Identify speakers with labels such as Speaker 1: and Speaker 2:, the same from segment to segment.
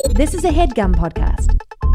Speaker 1: This is a HeadGum podcast.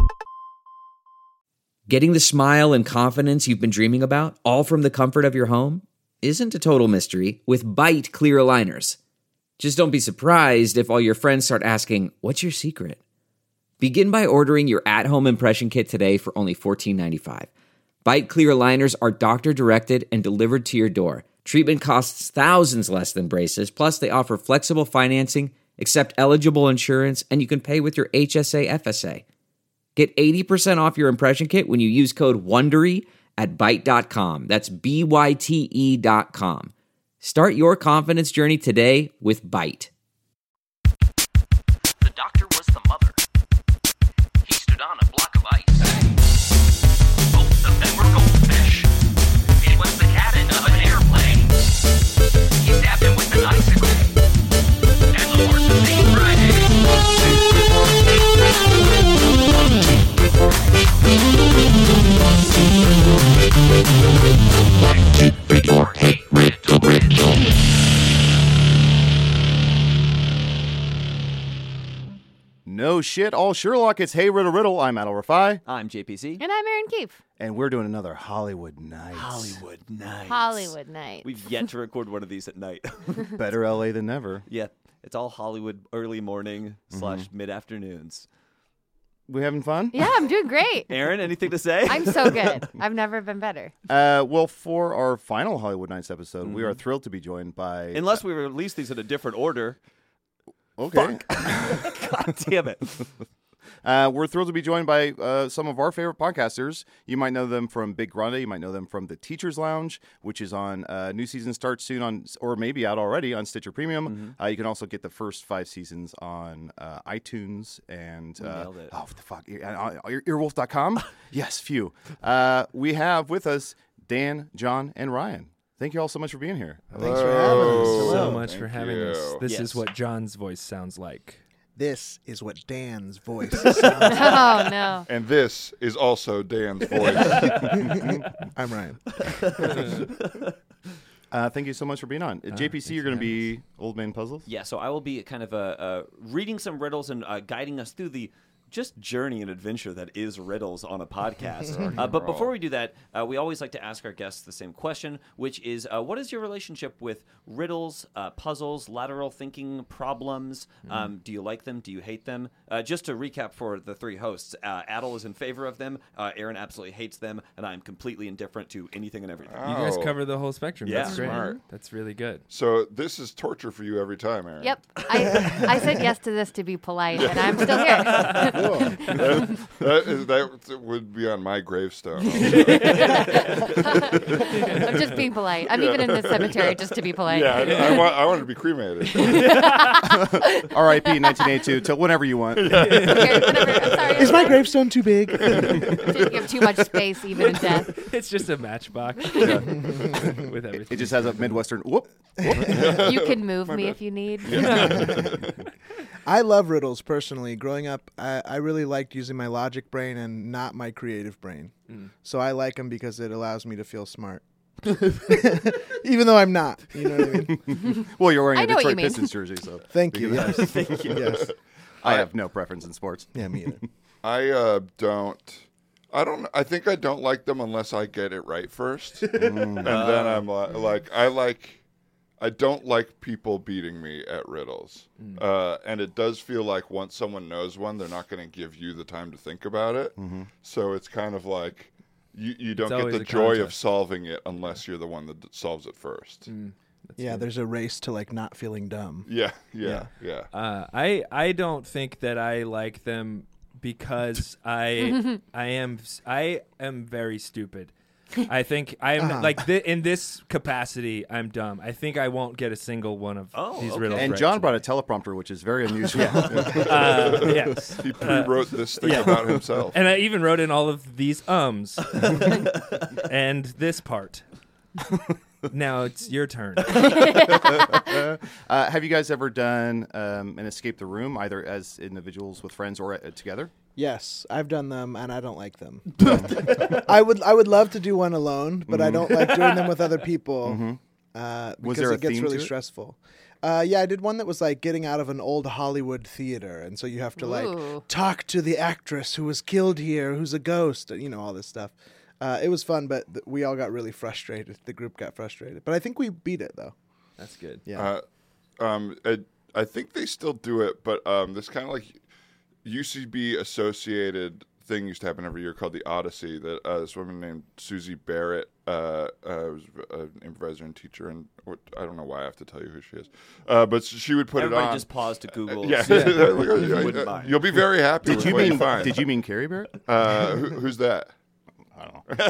Speaker 2: Getting the smile and confidence you've been dreaming about, all from the comfort of your home, isn't a total mystery with Byte clear aligners. Just don't be surprised if all your friends start asking, "What's your secret?" Begin by ordering your at-home impression kit today for only $14.95. Byte clear aligners are doctor-directed and delivered to your door. Treatment costs thousands less than braces, plus they offer flexible financing, accept eligible insurance, and you can pay with your HSA FSA. Get 80% off your impression kit when you use code WONDERY at Byte.com. That's BYTE.com. Start your confidence journey today with Byte.
Speaker 3: The doctor was the mother. He stood on a block of ice. Both of them were goldfish. It was the cabin of an airplane. He stabbed him with an icicle. And the horse was named Friday. Your hate riddle.
Speaker 4: No shit, all Sherlock. It's Hey Riddle Riddle. I'm Adel Rafai.
Speaker 5: I'm JPC.
Speaker 6: And I'm Erin Keefe.
Speaker 4: And we're doing another Hollywood Nights.
Speaker 5: Hollywood Nights.
Speaker 6: Hollywood Night.
Speaker 5: We've yet to record one of these at night.
Speaker 4: Better LA than never.
Speaker 5: Yeah, it's all Hollywood early morning / mid-afternoons.
Speaker 4: We having fun?
Speaker 6: Yeah, I'm doing great.
Speaker 5: Aaron, anything to say?
Speaker 6: I'm so good. I've never been better.
Speaker 4: Well, for our final Hollywood Nights episode, we are thrilled to be joined by...
Speaker 5: Unless we release these in a different order.
Speaker 4: Okay.
Speaker 5: God damn it.
Speaker 4: We're thrilled to be joined by some of our favorite podcasters. You might know them from Big Grande. You might know them from The Teacher's Lounge, which is on new season starts soon on, or maybe out already on Stitcher Premium. You can also get the first 5 seasons on iTunes and
Speaker 5: nailed it.
Speaker 4: oh, what the fuck, earwolf.com. Yes, phew. We have with us Dan, John, and Ryan. Thank you all so much for being here.
Speaker 7: Thanks for having us.
Speaker 8: So much for having us. This
Speaker 5: Yes.
Speaker 8: is what John's voice sounds like.
Speaker 7: This is what Dan's voice sounds like.
Speaker 6: Oh, no.
Speaker 9: And this is also Dan's voice.
Speaker 7: I'm Ryan.
Speaker 4: Thank you so much for being on. JPC, you're going to be Old Man Puzzles?
Speaker 5: Yeah, so I will be kind of reading some riddles and guiding us through the just journey and adventure that is riddles on a podcast. But before we do that, we always like to ask our guests the same question, which is, what is your relationship with riddles, puzzles, lateral thinking problems? Do you like them? Do you hate them? Just to recap for the 3 hosts, Adel is in favor of them, Aaron absolutely hates them, and I'm completely indifferent to anything and everything.
Speaker 8: You guys cover the whole spectrum.
Speaker 5: Yeah.
Speaker 8: That's great.
Speaker 9: Smart.
Speaker 8: That's really good.
Speaker 9: So this is torture for you every time, Aaron.
Speaker 6: Yep. I said yes to this to be polite, and I'm still here.
Speaker 9: That would be on my gravestone.
Speaker 6: I'm just being polite. I'm even in the cemetery just to be polite.
Speaker 9: Yeah, I want to be cremated.
Speaker 4: R.I.P. 1982 till whenever you want.
Speaker 6: Here, whatever. I'm sorry.
Speaker 7: Is my gravestone too big?
Speaker 6: You have too much space, even in death.
Speaker 8: It's just a matchbox with everything.
Speaker 4: It just has a Midwestern whoop.
Speaker 6: You can move me if you need.
Speaker 7: I love riddles personally. Growing up, I really liked using my logic brain and not my creative brain. So I like them because it allows me to feel smart. Even though I'm not. You know what I mean?
Speaker 4: Well, you're wearing
Speaker 6: I
Speaker 4: a
Speaker 6: know what you
Speaker 4: Detroit
Speaker 6: mean.
Speaker 4: Pistons jersey, so
Speaker 7: Thank you. Yes.
Speaker 4: Thank you.
Speaker 7: Yes.
Speaker 4: I have no preference in sports.
Speaker 7: Yeah, me either.
Speaker 9: I think I don't like them unless I get it right first. And then I'm I don't like people beating me at riddles. And it does feel like once someone knows one, they're not going to give you the time to think about it. So it's kind of like you don't get
Speaker 8: always
Speaker 9: the
Speaker 8: a
Speaker 9: joy of
Speaker 8: contest.
Speaker 9: solving it unless you're the one that solves it first.
Speaker 7: Yeah, there's a race to like not feeling dumb.
Speaker 9: Yeah.
Speaker 8: I don't think that I like them because I am very stupid. I think I'm in this capacity. I'm dumb. I think I won't get a single one of these riddles.
Speaker 4: And
Speaker 8: right
Speaker 4: John
Speaker 8: today.
Speaker 4: brought a teleprompter, which is very unusual.
Speaker 8: Yes,
Speaker 9: He pre-wrote this thing about himself.
Speaker 8: and I even wrote in all of these ums and this part. Now it's your turn.
Speaker 4: Have you guys ever done an escape the room, either as individuals with friends or together?
Speaker 7: Yes, I've done them, and I don't like them. I would love to do one alone, but I don't like doing them with other people
Speaker 4: Was
Speaker 7: because
Speaker 4: there a
Speaker 7: it gets
Speaker 4: theme
Speaker 7: really
Speaker 4: to it?
Speaker 7: stressful. Yeah, I did one that was like getting out of an old Hollywood theater, and so you have to like
Speaker 6: Ooh.
Speaker 7: talk to the actress who was killed here, who's a ghost, and all this stuff. It was fun, but we all got really frustrated. The group got frustrated, but I think we beat it though.
Speaker 8: That's good.
Speaker 7: Yeah.
Speaker 9: I think they still do it, but this kind of like UCB associated thing used to happen every year called the Odyssey. That this woman named Susie Barrett was an improviser and teacher, and I don't know why I have to tell you who she is, but she would put
Speaker 5: Everybody
Speaker 9: it on.
Speaker 5: just pause to Google.
Speaker 9: Yeah,
Speaker 5: Wouldn't mind.
Speaker 9: you'll be very happy.
Speaker 4: Did you mean Carrie Barrett?
Speaker 9: Who's that?
Speaker 4: I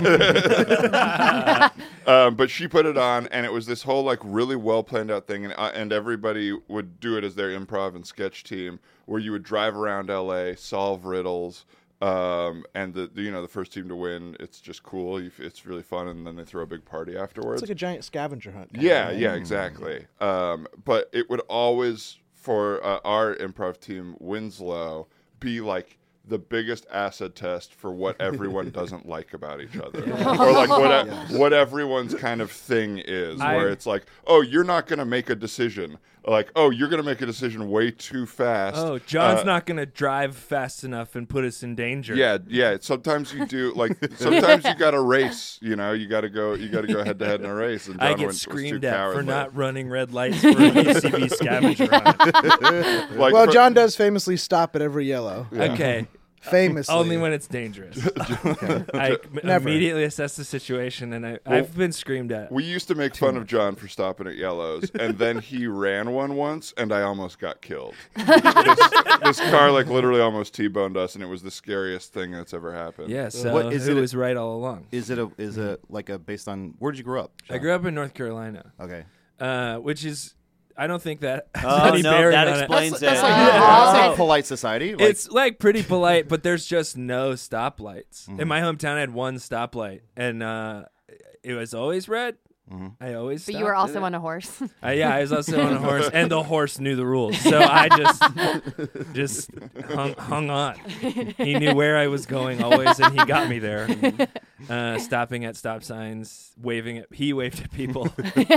Speaker 4: don't know.
Speaker 9: But she put it on, and it was this whole like really well planned out thing, and everybody would do it as their improv and sketch team, where you would drive around LA, solve riddles, and the first team to win, it's just cool. It's really fun, and then they throw a big party afterwards.
Speaker 7: It's like a giant scavenger hunt.
Speaker 9: Yeah, exactly. But it would always, for our improv team, Winslow, be like the biggest acid test for what everyone doesn't like about each other, or like what everyone's kind of thing is, where it's like, oh, you're not going to make a decision, like, oh, you're going to make a decision way too fast.
Speaker 8: Oh, John's not going to drive fast enough and put us in danger.
Speaker 9: Yeah. Sometimes you do, like, sometimes you got to race. You got to go head to head in a race. And John
Speaker 8: I get
Speaker 9: was
Speaker 8: screamed
Speaker 9: too
Speaker 8: at
Speaker 9: cowardly.
Speaker 8: for not running red lights for an UCB scavenger hunt.
Speaker 9: Like,
Speaker 7: Well, John does famously stop at every yellow.
Speaker 8: Okay.
Speaker 7: Famously.
Speaker 8: Only when it's dangerous. I
Speaker 7: Never.
Speaker 8: immediately assess the situation, and I've been screamed at.
Speaker 9: We used to make fun of John for stopping at yellows, and then he ran one once, and I almost got killed. This car, like, literally almost T-boned us, and it was the scariest thing that's ever happened.
Speaker 8: Yeah, so
Speaker 4: What is
Speaker 8: who
Speaker 4: it-
Speaker 8: was right all along?
Speaker 4: Is it like a based on where did you grow up?
Speaker 8: I grew up in North Carolina,
Speaker 4: Okay.
Speaker 8: which is, I don't think that has
Speaker 5: Oh,
Speaker 8: any
Speaker 5: no,
Speaker 8: bearing
Speaker 5: that
Speaker 8: on it.
Speaker 5: explains
Speaker 4: That's
Speaker 5: it.
Speaker 4: like
Speaker 6: Oh.
Speaker 4: a polite society. Like,
Speaker 8: It's like pretty polite, but there's just no stoplights. In my hometown, I had one stoplight, and it was always red. I always.
Speaker 6: But you
Speaker 8: stopped
Speaker 6: were
Speaker 8: at
Speaker 6: also
Speaker 8: it.
Speaker 6: on a horse.
Speaker 8: Yeah, I was also on a horse, and the horse knew the rules, so I just hung on. He knew where I was going always, and he got me there. Stopping at stop signs, waving at. He waved at people.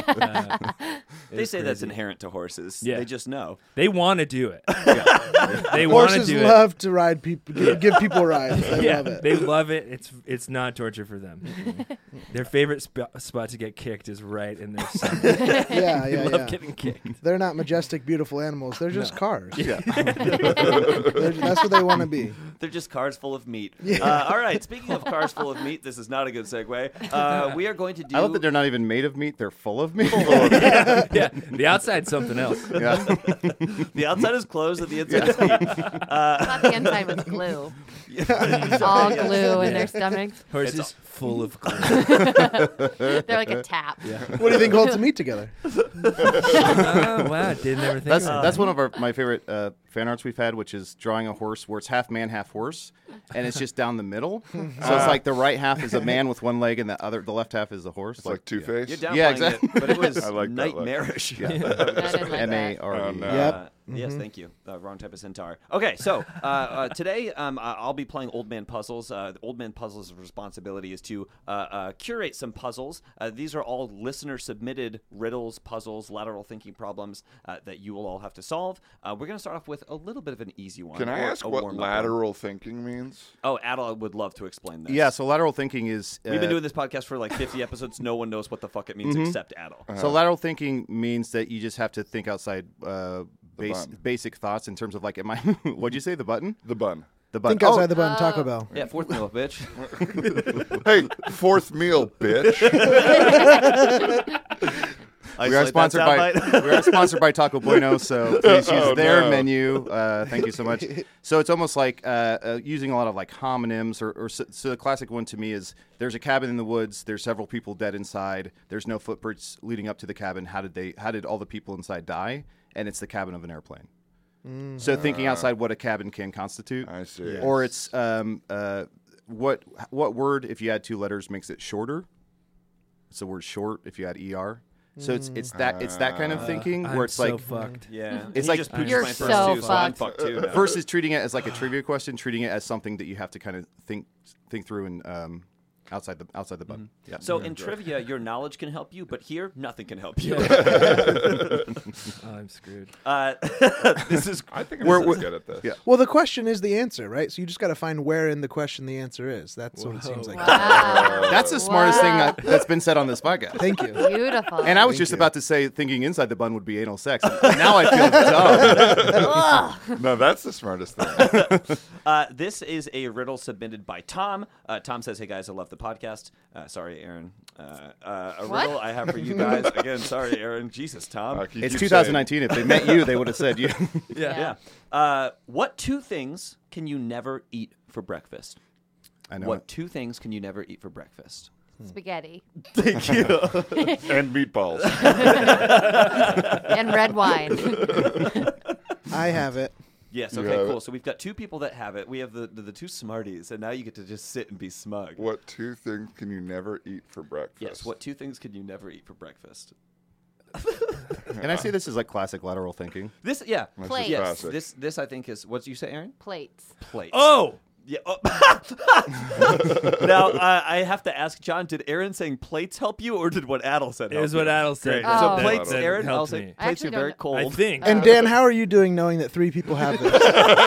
Speaker 5: They say that's inherent to horses.
Speaker 8: Yeah.
Speaker 5: They just know.
Speaker 8: They want to do it. They want to
Speaker 7: Horses
Speaker 8: do
Speaker 7: love to ride people, give people rides. I
Speaker 8: it. Yeah,
Speaker 7: love it.
Speaker 8: they love it. It's not torture for them. Their favorite spot to get kicked is right in their stomach.
Speaker 7: Yeah,
Speaker 8: They
Speaker 7: yeah,
Speaker 8: love
Speaker 7: yeah.
Speaker 8: getting kicked.
Speaker 7: They're not majestic, beautiful animals. They're just cars.
Speaker 9: Yeah.
Speaker 7: That's what they want to be.
Speaker 5: They're just cars full of meat. All right. Speaking of cars full of meat, this is not a good segue. We are going to do.
Speaker 4: I love that they're not even made of meat; they're full of meat.
Speaker 8: Yeah, the outside's something else.
Speaker 4: Yeah.
Speaker 5: The outside is closed and the inside is meat.
Speaker 6: I thought the inside was glue. All glue in their stomachs.
Speaker 8: Horses full of glue.
Speaker 6: They're like a tap.
Speaker 7: What do you think holds the meat together?
Speaker 8: Oh, wow, didn't ever think of that.
Speaker 4: That's one of my favorite fan arts we've had, which is drawing a horse where it's half man, half horse, and it's just down the middle. So it's like the right half is a man with one leg, and the left half is the horse.
Speaker 9: It's like Two-Face.
Speaker 5: You're downplaying
Speaker 4: Yeah, exactly.
Speaker 5: it, but it was
Speaker 9: I like that look.
Speaker 5: nightmarish.
Speaker 6: I didn't like that.
Speaker 4: M-A-R-E.
Speaker 9: Oh, no.
Speaker 7: Yep.
Speaker 5: Yes, thank you. Wrong type of centaur. Okay, so today I'll be playing Old Man Puzzles. Old Man Puzzles' responsibility is to curate some puzzles. These are all listener-submitted riddles, puzzles, lateral thinking problems that you will all have to solve. We're going to start off with a little bit of an easy one.
Speaker 9: Can I
Speaker 5: or
Speaker 9: ask
Speaker 5: a
Speaker 9: what
Speaker 5: warm-up one.
Speaker 9: lateral thinking means?
Speaker 5: Oh, Adel would love to explain this.
Speaker 4: Yeah, so lateral thinking is...
Speaker 5: We've been doing this podcast for like 50 episodes. No one knows what the fuck it means except Adel.
Speaker 4: So lateral thinking means that you just have to think outside
Speaker 9: bun.
Speaker 4: basic thoughts in terms of like, what'd you say, the button?
Speaker 9: The bun.
Speaker 4: The button.
Speaker 7: Think outside the button, Taco Bell.
Speaker 5: Yeah, fourth meal, bitch.
Speaker 9: Hey, fourth meal, bitch.
Speaker 4: We are sponsored by Taco Bueno, so please use their menu. Thank you so much. So it's almost like using a lot of like homonyms, or so the classic one to me is there's a cabin in the woods. There's several people dead inside. There's no footprints leading up to the cabin. How did all the people inside die? And it's the cabin of an airplane. So thinking outside what a cabin can constitute.
Speaker 9: I see.
Speaker 4: Or it's what word if you add two letters makes it shorter? It's the word short if you add er. So it's that kind of thinking where it's
Speaker 8: I'm so
Speaker 4: like
Speaker 8: fucked.
Speaker 5: Yeah.
Speaker 4: It's
Speaker 5: He
Speaker 4: like-
Speaker 5: just pooched
Speaker 6: You're
Speaker 5: my first
Speaker 6: so
Speaker 5: two, so I'm
Speaker 6: fucked.
Speaker 5: fucked too. now.
Speaker 4: versus treating it as like a trivia question, treating it as something that you have to kind of think through and outside the button. Yeah.
Speaker 5: So in trivia, your knowledge can help you, but here, nothing can help you.
Speaker 8: I'm screwed.
Speaker 5: This is.
Speaker 9: I think
Speaker 4: We're-
Speaker 9: I'm good at this.
Speaker 4: yeah.
Speaker 7: Well, the question is the answer, right? So you just got to find where in the question the answer is. That's what it seems like.
Speaker 6: Wow.
Speaker 4: That's the smartest thing that's been said on this podcast.
Speaker 7: Thank you.
Speaker 6: Beautiful.
Speaker 4: And I was just about to say, thinking inside the bun would be anal sex. Now I feel dumb.
Speaker 9: No, that's the smartest thing.
Speaker 5: This is a riddle submitted by Tom. Tom says, "Hey guys, I love the podcast." Sorry, Aaron. A riddle I have for you guys. Again, sorry, Aaron. Jesus, Tom.
Speaker 9: You
Speaker 4: It's
Speaker 9: keep
Speaker 4: 2019. If they met you, they would have said you.
Speaker 5: Yeah. What two things can you never eat for breakfast?
Speaker 4: I know.
Speaker 5: What two things can you never eat for breakfast?
Speaker 6: Spaghetti
Speaker 5: Thank you.
Speaker 9: saying. And meatballs.
Speaker 6: and red wine.
Speaker 7: I have it.
Speaker 5: Yes.
Speaker 9: You
Speaker 5: Okay.
Speaker 9: have
Speaker 5: Cool.
Speaker 9: it.
Speaker 5: So we've got two people that have it. We have the two smarties, and now you get to just sit and be smug.
Speaker 9: What two things can you never eat for breakfast?
Speaker 5: Yes. What two things can you never eat for breakfast?
Speaker 4: And I say this is like classic lateral thinking.
Speaker 5: This. Yeah.
Speaker 9: This is
Speaker 6: Plates.
Speaker 5: Yes.
Speaker 9: classic.
Speaker 5: This I think is. What did you say, Aaron?
Speaker 6: Plates.
Speaker 5: Plates.
Speaker 8: Oh,
Speaker 5: Yeah. Oh. Now I have to ask John. Did Aaron saying plates help you, or did what Adel said?
Speaker 8: it
Speaker 5: help
Speaker 8: was what
Speaker 5: you?
Speaker 8: Adel said.
Speaker 5: Great.
Speaker 6: Oh.
Speaker 5: So
Speaker 8: that-
Speaker 5: plates,
Speaker 8: that
Speaker 5: Aaron. I'll
Speaker 8: helped
Speaker 5: say
Speaker 8: me.
Speaker 6: I
Speaker 5: plates
Speaker 6: actually
Speaker 5: are very
Speaker 6: don't know.
Speaker 8: I
Speaker 5: cold.
Speaker 8: think.
Speaker 7: And Dan, how are you doing knowing that 3 people have this?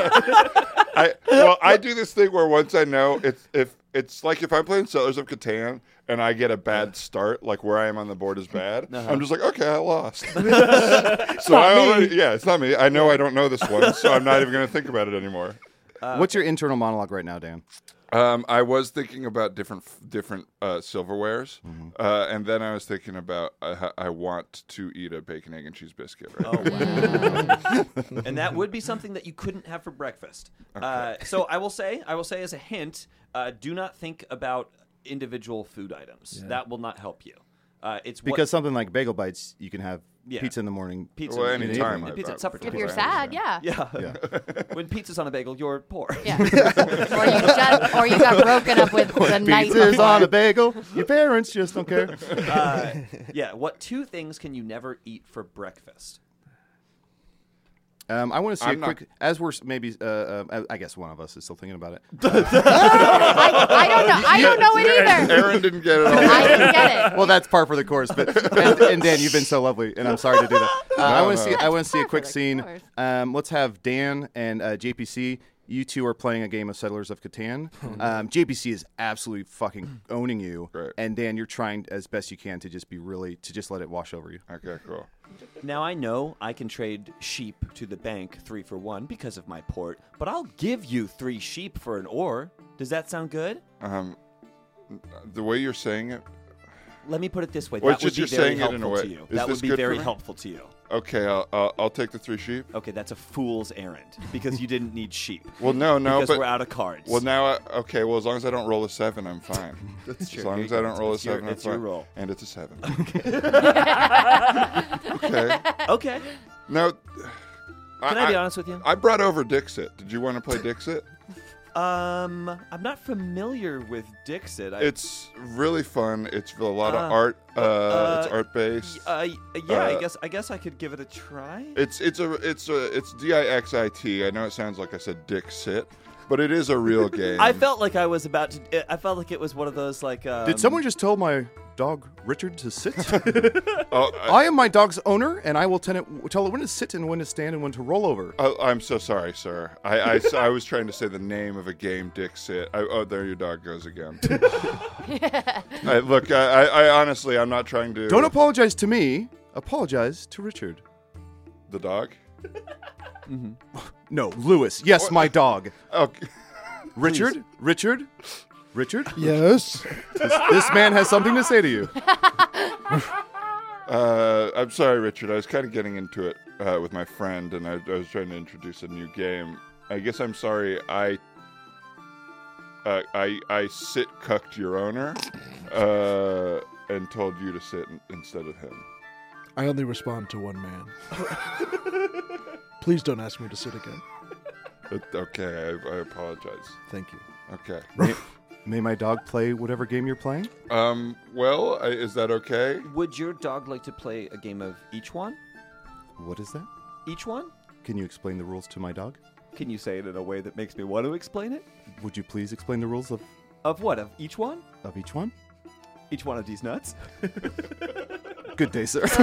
Speaker 9: I do this thing where once I know it's like if I'm playing Settlers of Catan and I get a bad start, like where I am on the board is bad, I'm just like, okay, I lost. So I already, it's not me. I know I don't know this one, so I'm not even going to think about it anymore.
Speaker 4: What's your internal monologue right now, Dan?
Speaker 9: I was thinking about different silverwares, and then I was thinking about I want to eat a bacon, egg, and cheese biscuit. Right?
Speaker 5: Oh, wow. And that would be something that you couldn't have for breakfast. So I will say as a hint, do not think about individual food items.
Speaker 8: Yeah.
Speaker 5: That will not help you. It's
Speaker 4: Because something like bagel bites, you can have
Speaker 5: Yeah.
Speaker 4: pizza in the morning.
Speaker 5: pizza.
Speaker 9: Well,
Speaker 5: in the
Speaker 9: anytime
Speaker 5: evening,
Speaker 9: I-
Speaker 5: pizza at supper
Speaker 6: If
Speaker 5: time.
Speaker 6: you're
Speaker 9: I
Speaker 6: sad, yeah.
Speaker 5: Yeah.
Speaker 4: Yeah.
Speaker 5: When pizza's on a bagel, you're poor.
Speaker 6: Yeah. or you got broken up with the night
Speaker 4: Pizza's
Speaker 6: before.
Speaker 4: on a bagel. Your parents just don't care.
Speaker 5: Yeah. What two things can you never eat for breakfast?
Speaker 4: I want to see
Speaker 9: I'm
Speaker 4: a
Speaker 9: not-
Speaker 4: quick. As we're maybe, I guess one of us is still thinking about it.
Speaker 6: I don't know. I don't know it either.
Speaker 9: Aaron didn't get it all.
Speaker 6: I didn't get it.
Speaker 4: Well, that's par for the course. But and Dan, you've been so lovely, and I'm sorry to do that. I want to see. I want to see a
Speaker 6: Par for
Speaker 4: quick
Speaker 6: the
Speaker 4: scene.
Speaker 6: course.
Speaker 4: Let's have Dan and JPC. You two are playing a game of Settlers of Catan. JPC is absolutely fucking owning you,
Speaker 9: Right.
Speaker 4: and Dan, you're trying as best you can to just let it wash over you.
Speaker 9: Okay, cool.
Speaker 5: Now I know I can trade sheep to the bank 3 for 1 because of my port, but I'll give you 3 sheep for an ore. Does that sound good?
Speaker 9: The way you're saying it,
Speaker 5: Let me put it this way.
Speaker 9: Well,
Speaker 5: That
Speaker 9: it's
Speaker 5: would
Speaker 9: just
Speaker 5: be
Speaker 9: you're
Speaker 5: very
Speaker 9: saying it in a
Speaker 5: helpful to
Speaker 9: way.
Speaker 5: you.
Speaker 9: Is
Speaker 5: That
Speaker 9: this
Speaker 5: would be
Speaker 9: good for
Speaker 5: very
Speaker 9: me?
Speaker 5: helpful to you.
Speaker 9: okay, I'll take the 3 sheep.
Speaker 5: Okay, that's a fool's errand because you didn't need sheep.
Speaker 9: Well, no,
Speaker 5: because
Speaker 9: but
Speaker 5: we're out of cards.
Speaker 9: well now, well as long as I don't roll a 7, I'm fine.
Speaker 5: That's true.
Speaker 9: As long
Speaker 5: Here
Speaker 9: as
Speaker 5: you
Speaker 9: I
Speaker 5: go.
Speaker 9: don't roll a
Speaker 5: It's your-
Speaker 9: 7, I'm
Speaker 5: it's your
Speaker 9: fine.
Speaker 5: roll.
Speaker 9: And it's a 7. Okay.
Speaker 5: Okay.
Speaker 9: Now,
Speaker 5: Can I be honest with you?
Speaker 9: I brought over Dixit. Did you want to play Dixit?
Speaker 5: I'm not familiar with Dixit.
Speaker 9: It's really fun. It's a lot of
Speaker 5: Uh,
Speaker 9: art. It's art based.
Speaker 5: Yeah, I guess I could give it a try.
Speaker 9: It's Dixit. I know it sounds like I said Dixit, but it is a real game.
Speaker 5: I felt like I was about to. I felt like it was one of those like.
Speaker 4: Did someone just tell my dog Richard to sit?
Speaker 9: Oh,
Speaker 4: I am my dog's owner, and I will tell it when to sit and when to stand and when to roll over.
Speaker 9: I'm so sorry, sir. I was trying to say the name of a game, Dixit. Oh, there your dog goes again. Look, I honestly, I'm not trying to.
Speaker 4: Don't apologize to me. Apologize to Richard.
Speaker 9: The dog?
Speaker 4: No, Lewis. Yes, my dog.
Speaker 9: Okay.
Speaker 4: Richard? Richard?
Speaker 7: Yes.
Speaker 4: This man has something to say to you.
Speaker 9: I'm sorry, Richard. I was kind of getting into it with my friend, and I was trying to introduce a new game. I guess I'm sorry. I sit cucked your owner and told you to sit instead of him.
Speaker 7: I only respond to one man. Please don't ask me to sit again.
Speaker 9: Okay, I apologize.
Speaker 7: Thank you.
Speaker 9: Okay.
Speaker 4: May my dog play whatever game you're playing?
Speaker 9: Well, is that okay?
Speaker 5: Would your dog like to play a game of each one?
Speaker 4: What is that?
Speaker 5: Each one?
Speaker 4: Can you explain the rules to my dog?
Speaker 5: Can you say it in a way that makes me want to explain it?
Speaker 4: Would you please explain the rules of
Speaker 5: Of what? Of each one?
Speaker 4: Of each one?
Speaker 5: Each one of these nuts?
Speaker 4: Good day, sir.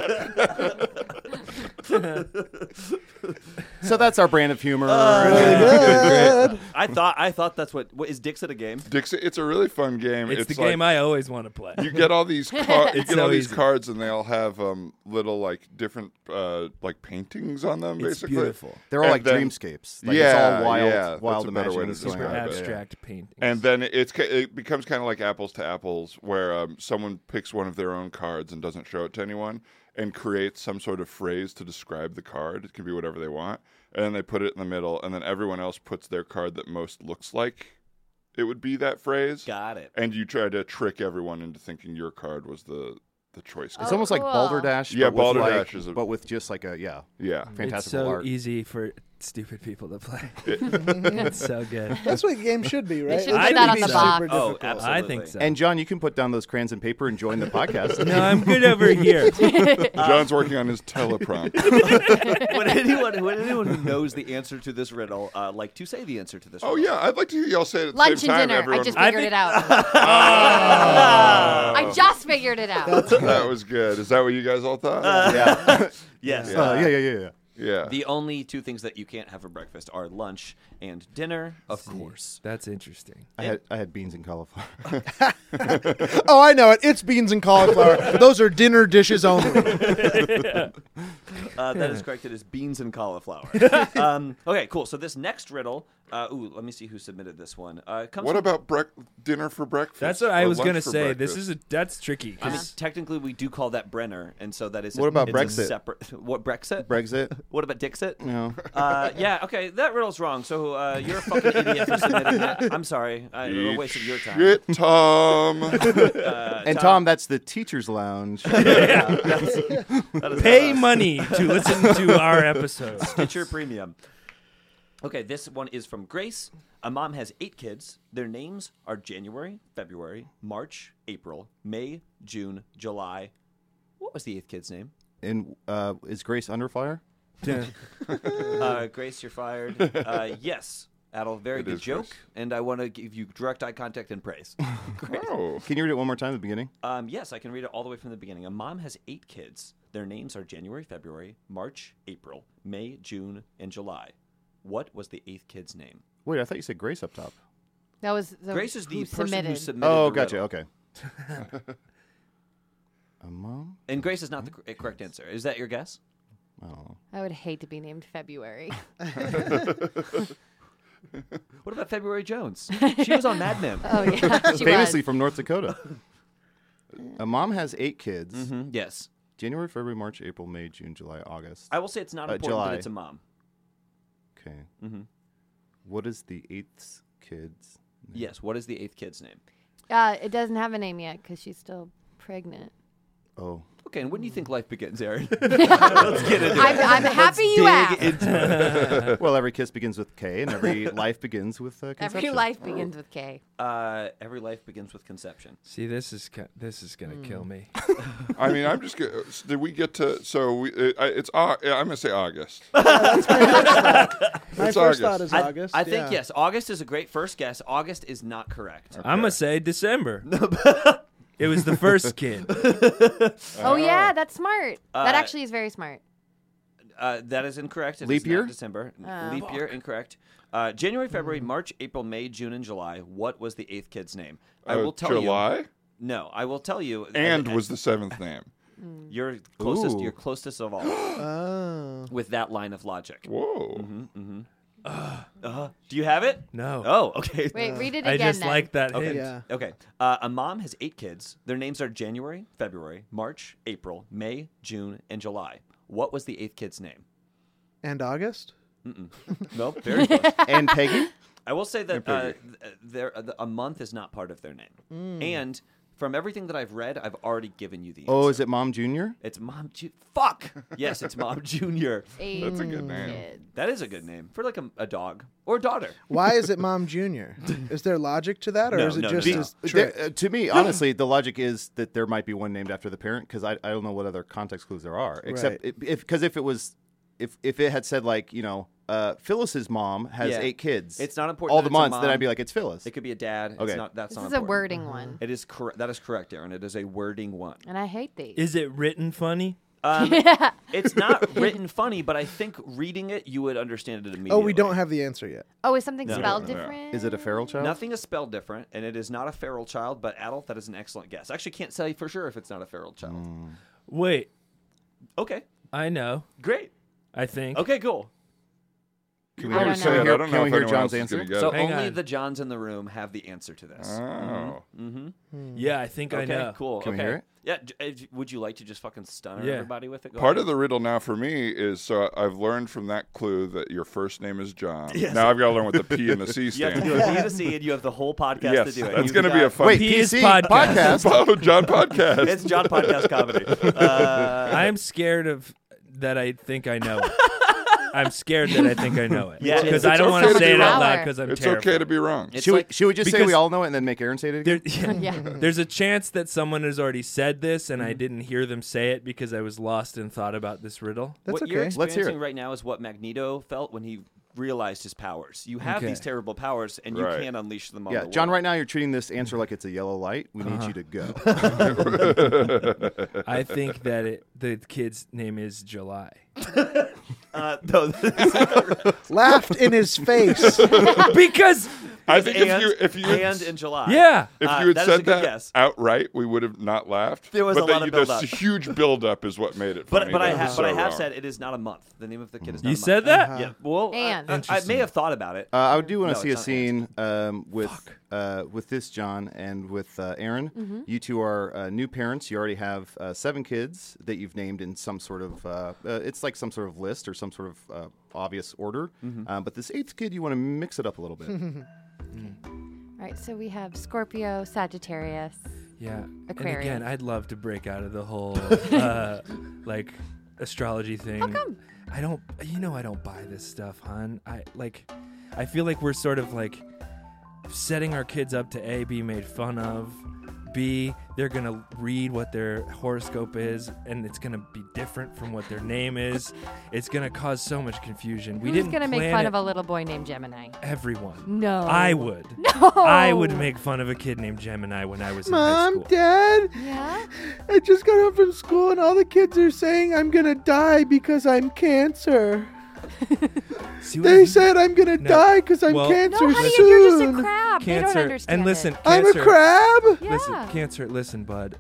Speaker 4: So that's our brand of humor.
Speaker 5: I thought that's what is Dixit a game?
Speaker 9: Dixit, it's a really fun game.
Speaker 8: It's the game I always want to play.
Speaker 9: You get all these
Speaker 8: Easy.
Speaker 9: cards, and they all have little like different like paintings on them.
Speaker 8: It's
Speaker 9: basically,
Speaker 8: beautiful.
Speaker 4: They're all
Speaker 9: And
Speaker 4: like
Speaker 9: then-
Speaker 4: dreamscapes. Like
Speaker 9: yeah,
Speaker 4: it's all wild,
Speaker 9: yeah,
Speaker 4: wild
Speaker 9: that's a better way to
Speaker 4: imaginations going
Speaker 9: describe
Speaker 4: on.
Speaker 9: it.
Speaker 8: Abstract paintings.
Speaker 9: And then it becomes kind of like apples to apples, where someone picks one of their own cards and doesn't show it to anyone, and creates some sort of phrase to describe the card. It can be whatever they want, and then they put it in the middle, and then everyone else puts their card that most looks like it would be that phrase.
Speaker 5: Got it.
Speaker 9: And you try to trick everyone into thinking your card was the choice.
Speaker 4: It's almost like
Speaker 6: cool.
Speaker 4: Balderdash.
Speaker 9: Yeah,
Speaker 4: but with
Speaker 9: Balderdash is
Speaker 4: but with just like a
Speaker 9: yeah.
Speaker 8: It's
Speaker 4: fantastical
Speaker 8: so
Speaker 4: art.
Speaker 8: easy for stupid people to play. It's so good.
Speaker 7: That's what games should be, right?
Speaker 6: should
Speaker 8: put
Speaker 7: It
Speaker 8: that
Speaker 7: shouldn't
Speaker 8: on
Speaker 7: be
Speaker 8: the
Speaker 7: super
Speaker 6: box.
Speaker 5: Oh,
Speaker 7: difficult.
Speaker 5: absolutely.
Speaker 8: I think so.
Speaker 4: And John, you can put down those crayons and paper and join the podcast.
Speaker 8: No, I'm good over here.
Speaker 9: John's working on his teleprompter.
Speaker 5: Would anyone who knows the answer to this riddle like to say the answer to this
Speaker 9: Oh
Speaker 5: riddle?
Speaker 9: yeah, I'd like to hear y'all say it at the
Speaker 6: Lunch
Speaker 9: same
Speaker 6: and
Speaker 9: time.
Speaker 6: dinner.
Speaker 9: Everyone.
Speaker 6: I just
Speaker 8: I
Speaker 6: figured
Speaker 8: think-
Speaker 6: it out. I just figured it out.
Speaker 9: That was good. Is that what you guys all thought?
Speaker 4: Yeah.
Speaker 5: Yes.
Speaker 4: Yeah.
Speaker 9: yeah.
Speaker 5: The only two things that you can't have for breakfast are lunch and dinner, of course.
Speaker 8: That's interesting.
Speaker 4: I had beans and cauliflower.
Speaker 7: Oh, I know it. It's beans and cauliflower. Those are dinner dishes only.
Speaker 5: That is correct. It is beans and cauliflower. Okay, cool. So this next riddle, let me see who submitted this one. Comes
Speaker 9: What
Speaker 5: from-
Speaker 9: about dinner for breakfast?
Speaker 8: That's what I
Speaker 9: Or
Speaker 8: was
Speaker 9: lunch
Speaker 8: gonna
Speaker 9: for
Speaker 8: say.
Speaker 9: breakfast?
Speaker 8: That's tricky.
Speaker 5: I mean, technically, we do call that Brenner, and so that is.
Speaker 4: What about
Speaker 5: it's a
Speaker 4: Brexit?
Speaker 5: separate. What Brexit?
Speaker 4: Brexit.
Speaker 5: What about Dixit?
Speaker 4: No.
Speaker 5: Yeah. Okay, that riddle's wrong. So you're a fucking idiot for submitting that. I'm sorry. I wasted your time.
Speaker 9: Shit, Tom.
Speaker 4: And Tom, that's the teacher's lounge.
Speaker 5: That is
Speaker 8: Pay
Speaker 5: not us.
Speaker 8: money to listen to our episodes.
Speaker 5: Stitcher Premium. Okay, this one is from Grace. A mom has 8 kids. Their names are January, February, March, April, May, June, July. What was the 8th kid's name?
Speaker 4: And is Grace under fire?
Speaker 5: Grace, you're fired. Yes. Adel, very
Speaker 9: It
Speaker 5: good
Speaker 9: is
Speaker 5: joke.
Speaker 9: Grace.
Speaker 5: And I want to give you direct eye contact and praise.
Speaker 9: Oh.
Speaker 4: Can you read it one more time at the beginning?
Speaker 5: Yes, I can read it all the way from the beginning. A mom has 8 kids. Their names are January, February, March, April, May, June, and July. What was the 8th kid's name?
Speaker 4: Wait, I thought you said Grace up top.
Speaker 6: That was the
Speaker 5: Grace is the
Speaker 6: who
Speaker 5: person
Speaker 6: submitted.
Speaker 5: who submitted
Speaker 4: Oh,
Speaker 5: the
Speaker 4: gotcha.
Speaker 5: riddle.
Speaker 4: Okay. A mom?
Speaker 5: And Grace is not the correct answer. Is that your guess?
Speaker 4: Oh.
Speaker 6: I would hate to be named February.
Speaker 5: What about February Jones? She was on Mad Men.
Speaker 6: Oh yeah, she
Speaker 4: Famously
Speaker 6: was.
Speaker 4: from North Dakota. A mom has 8 kids.
Speaker 5: Mm-hmm. Yes.
Speaker 4: January, February, March, April, May, June, July, August.
Speaker 5: I will say it's not important,
Speaker 4: July.
Speaker 5: but it's a mom.
Speaker 4: Okay.
Speaker 5: Mm-hmm.
Speaker 4: What is the 8th kid's name?
Speaker 5: Yes. What is the 8th kid's name?
Speaker 6: It doesn't have a name yet because she's still pregnant.
Speaker 4: Oh.
Speaker 5: Okay, and when do you think life begins, Aaron? Let's get into it.
Speaker 6: I'm happy you
Speaker 5: Dig
Speaker 6: asked.
Speaker 5: into it.
Speaker 4: Well, every kiss begins with K, and every life begins with conception.
Speaker 6: Every life begins with K.
Speaker 5: Every life begins with conception.
Speaker 8: See, this is gonna kill me.
Speaker 9: I mean, I'm just. Did we get to? So it's. I'm gonna say August.
Speaker 7: My
Speaker 9: It's
Speaker 7: first
Speaker 9: August.
Speaker 7: thought is August.
Speaker 5: I think
Speaker 7: yeah.
Speaker 5: yes. August is a great first guess. August is not correct.
Speaker 8: I'm gonna say December. It was the first kid.
Speaker 6: Oh yeah, that's smart. That
Speaker 5: Uh,
Speaker 6: actually is very smart.
Speaker 5: That is incorrect. It
Speaker 4: Leap
Speaker 5: is not
Speaker 4: year?
Speaker 5: December.
Speaker 6: Oh.
Speaker 5: Leap year, incorrect. January, February, March, April, May, June, and July. What was the 8th kid's name? I will tell you.
Speaker 9: July.
Speaker 5: No, I will tell you.
Speaker 9: And was the 7th name.
Speaker 5: You're closest.
Speaker 4: Ooh.
Speaker 5: You're closest of all
Speaker 7: Oh.
Speaker 5: with that line of logic.
Speaker 9: Whoa.
Speaker 5: Do you have it?
Speaker 8: No.
Speaker 5: Oh, okay.
Speaker 6: Wait, read it
Speaker 8: I
Speaker 6: again.
Speaker 8: just
Speaker 6: then.
Speaker 8: like that
Speaker 5: Okay.
Speaker 8: hint.
Speaker 7: Yeah.
Speaker 5: Okay. A mom has 8 kids. Their names are January, February, March, April, May, June, and July. What was the 8th kid's name?
Speaker 7: And August?
Speaker 5: Nope. Very close.
Speaker 4: And Peggy?
Speaker 5: I will say that
Speaker 9: Piggy.
Speaker 5: a month is not part of their name. And from everything that I've read, I've already given you the answer.
Speaker 4: Oh, is it Mom Junior?
Speaker 5: It's Mom Fuck! Yes, it's Mom Junior.
Speaker 9: That's a good name.
Speaker 6: Kid.
Speaker 5: That is a good name for like a dog or a daughter.
Speaker 7: Why is it Mom Junior? Is there logic to that, or
Speaker 5: No,
Speaker 7: is it
Speaker 5: no,
Speaker 7: just
Speaker 5: no, no.
Speaker 7: a trick?
Speaker 4: To me, honestly, the logic is that there might be one named after the parent because I don't know what other context clues there are. Except
Speaker 7: Right.
Speaker 4: if it was if it had said like Phyllis's mom has
Speaker 5: Yeah.
Speaker 4: 8 kids.
Speaker 5: It's not important
Speaker 4: all
Speaker 5: that
Speaker 4: the
Speaker 5: it's a
Speaker 4: months. Then
Speaker 5: mom.
Speaker 4: I'd be like, it's Phyllis.
Speaker 5: It could be a dad.
Speaker 4: Okay.
Speaker 5: It's not, that's
Speaker 6: This
Speaker 5: not
Speaker 6: is a
Speaker 5: important.
Speaker 6: wording one,
Speaker 5: It is correct. That is correct, Aaron. It is a wording one.
Speaker 6: and I hate these.
Speaker 8: Is it written funny?
Speaker 5: It's not written funny, but I think reading it, you would understand it immediately.
Speaker 7: Oh, we don't have the answer yet.
Speaker 6: Oh, is something
Speaker 5: No.
Speaker 6: spelled
Speaker 9: No.
Speaker 6: different?
Speaker 4: Is it a feral child?
Speaker 5: Nothing is spelled different, and it is not a feral child, but adult, that is an excellent guess. I actually can't tell you for sure if it's not a feral child.
Speaker 8: Wait,
Speaker 5: Okay,
Speaker 8: I know.
Speaker 5: great.
Speaker 8: I think.
Speaker 5: Okay, cool.
Speaker 4: Can we
Speaker 6: I
Speaker 4: hear,
Speaker 6: don't
Speaker 4: can we
Speaker 6: know.
Speaker 4: hear,
Speaker 9: I don't
Speaker 4: can
Speaker 9: know
Speaker 4: we
Speaker 9: if
Speaker 4: hear
Speaker 9: anyone
Speaker 4: John's
Speaker 9: else is
Speaker 4: answer?
Speaker 9: gonna get
Speaker 5: So
Speaker 9: it.
Speaker 8: Hang
Speaker 5: only
Speaker 8: on.
Speaker 5: the Johns in the room have the answer to this.
Speaker 9: Oh.
Speaker 8: Yeah, I think I
Speaker 5: Okay,
Speaker 8: know.
Speaker 5: cool.
Speaker 4: Can we
Speaker 5: okay.
Speaker 4: hear it?
Speaker 5: Yeah, would you like to just fucking stun
Speaker 8: Yeah.
Speaker 5: everybody with it? Go
Speaker 9: Part
Speaker 5: ahead.
Speaker 9: of the riddle now for me is so I've learned from that clue that your first name is John.
Speaker 5: Yes.
Speaker 9: Now I've got to learn what the P and the C
Speaker 5: You have to
Speaker 9: stand
Speaker 5: do
Speaker 9: for.
Speaker 5: a B to C, and you have the whole podcast
Speaker 9: Yes,
Speaker 5: to do it.
Speaker 9: that's
Speaker 5: You've
Speaker 9: going to be
Speaker 5: got-
Speaker 9: a fun.
Speaker 4: Wait,
Speaker 8: P is
Speaker 4: PC
Speaker 8: podcast.
Speaker 9: Oh, John podcast.
Speaker 5: It's John Podcast Comedy.
Speaker 8: I'm scared of that. I think I know it. I'm scared that I think I know it.
Speaker 5: Yeah,
Speaker 8: because
Speaker 5: it's
Speaker 8: I don't
Speaker 9: okay
Speaker 8: want to
Speaker 9: to
Speaker 8: say
Speaker 9: be
Speaker 8: it out
Speaker 6: wrong.
Speaker 8: loud because I'm
Speaker 9: It's
Speaker 8: terrified.
Speaker 9: okay to be wrong.
Speaker 5: It's
Speaker 4: Should,
Speaker 5: like,
Speaker 4: should we just say
Speaker 8: because-
Speaker 4: we all know it and then make Aaron say it again?
Speaker 8: There,
Speaker 6: Yeah.
Speaker 8: There's a chance that someone has already said this and I didn't hear them say it because I was lost in thought about this riddle.
Speaker 7: That's
Speaker 5: what you're
Speaker 7: okay.
Speaker 4: Let's hear
Speaker 5: experiencing
Speaker 4: it.
Speaker 5: right now is what Magneto felt when he realized his powers. You have
Speaker 8: Okay.
Speaker 5: these terrible powers, and you
Speaker 9: Right.
Speaker 5: can't unleash them on
Speaker 4: Yeah,
Speaker 5: the
Speaker 4: John,
Speaker 5: world.
Speaker 4: right now you're treating this answer like it's a yellow light. We need you to go.
Speaker 8: I think that the kid's name is July.
Speaker 5: No,
Speaker 7: Laughed in his face.
Speaker 8: Because,
Speaker 9: I think
Speaker 5: and,
Speaker 9: if you had,
Speaker 5: and in July.
Speaker 8: yeah.
Speaker 9: if you had
Speaker 5: that is a
Speaker 9: said
Speaker 5: good
Speaker 9: that
Speaker 5: guess.
Speaker 9: outright, we would have not laughed.
Speaker 5: There was
Speaker 9: but
Speaker 5: a lot of
Speaker 9: this
Speaker 5: build-up.
Speaker 9: huge build-up is what made it funny.
Speaker 5: But I
Speaker 9: That was
Speaker 5: have
Speaker 9: so
Speaker 5: said
Speaker 9: wrong.
Speaker 5: it is not a month. The name of the kid is not
Speaker 8: You
Speaker 5: a
Speaker 8: said
Speaker 5: month.
Speaker 8: that?
Speaker 5: Yeah. Well,
Speaker 6: And.
Speaker 5: I may
Speaker 8: Interesting.
Speaker 5: have thought about it.
Speaker 4: I do want to
Speaker 5: No,
Speaker 4: see a
Speaker 5: it's not
Speaker 4: scene with this John and with Aaron.
Speaker 6: Mm-hmm.
Speaker 4: You two are new parents. You already have 7 kids that you've named in some sort of it's like some sort of list or some sort of obvious order. But this 8th kid, you want to mix it up a little bit.
Speaker 6: Right, so we have Scorpio, Sagittarius.
Speaker 8: Yeah.
Speaker 6: Aquarius.
Speaker 8: And again, I'd love to break out of the whole like astrology thing.
Speaker 6: How come?
Speaker 8: I don't buy this stuff, hon. I feel like we're sort of like setting our kids up to A, be made fun of. B, they're going to read what their horoscope is, and it's going to be different from what their name is. It's going to cause so much confusion. We
Speaker 6: Who's
Speaker 8: didn't
Speaker 6: going to make
Speaker 8: plan
Speaker 6: fun
Speaker 8: it.
Speaker 6: of a little boy named Gemini?
Speaker 8: Everyone.
Speaker 6: No.
Speaker 8: I would.
Speaker 6: No.
Speaker 8: I would make fun of a kid named Gemini when I was in high
Speaker 7: Mom,
Speaker 8: school.
Speaker 7: Dad,
Speaker 6: Yeah?
Speaker 7: I just got home from school and all the kids are saying I'm gonna die because I'm cancer.
Speaker 8: See what I
Speaker 7: They
Speaker 8: mean?
Speaker 7: said I'm gonna
Speaker 8: No.
Speaker 7: die because I'm
Speaker 8: Well-
Speaker 7: cancer
Speaker 6: No, honey,
Speaker 7: soon.
Speaker 6: you're just a crab. They don't
Speaker 8: Cancer.
Speaker 6: understand
Speaker 8: And listen,
Speaker 6: it.
Speaker 7: I'm
Speaker 8: cancer.
Speaker 7: a crab.
Speaker 6: Yeah.
Speaker 8: Listen, cancer. Listen, bud.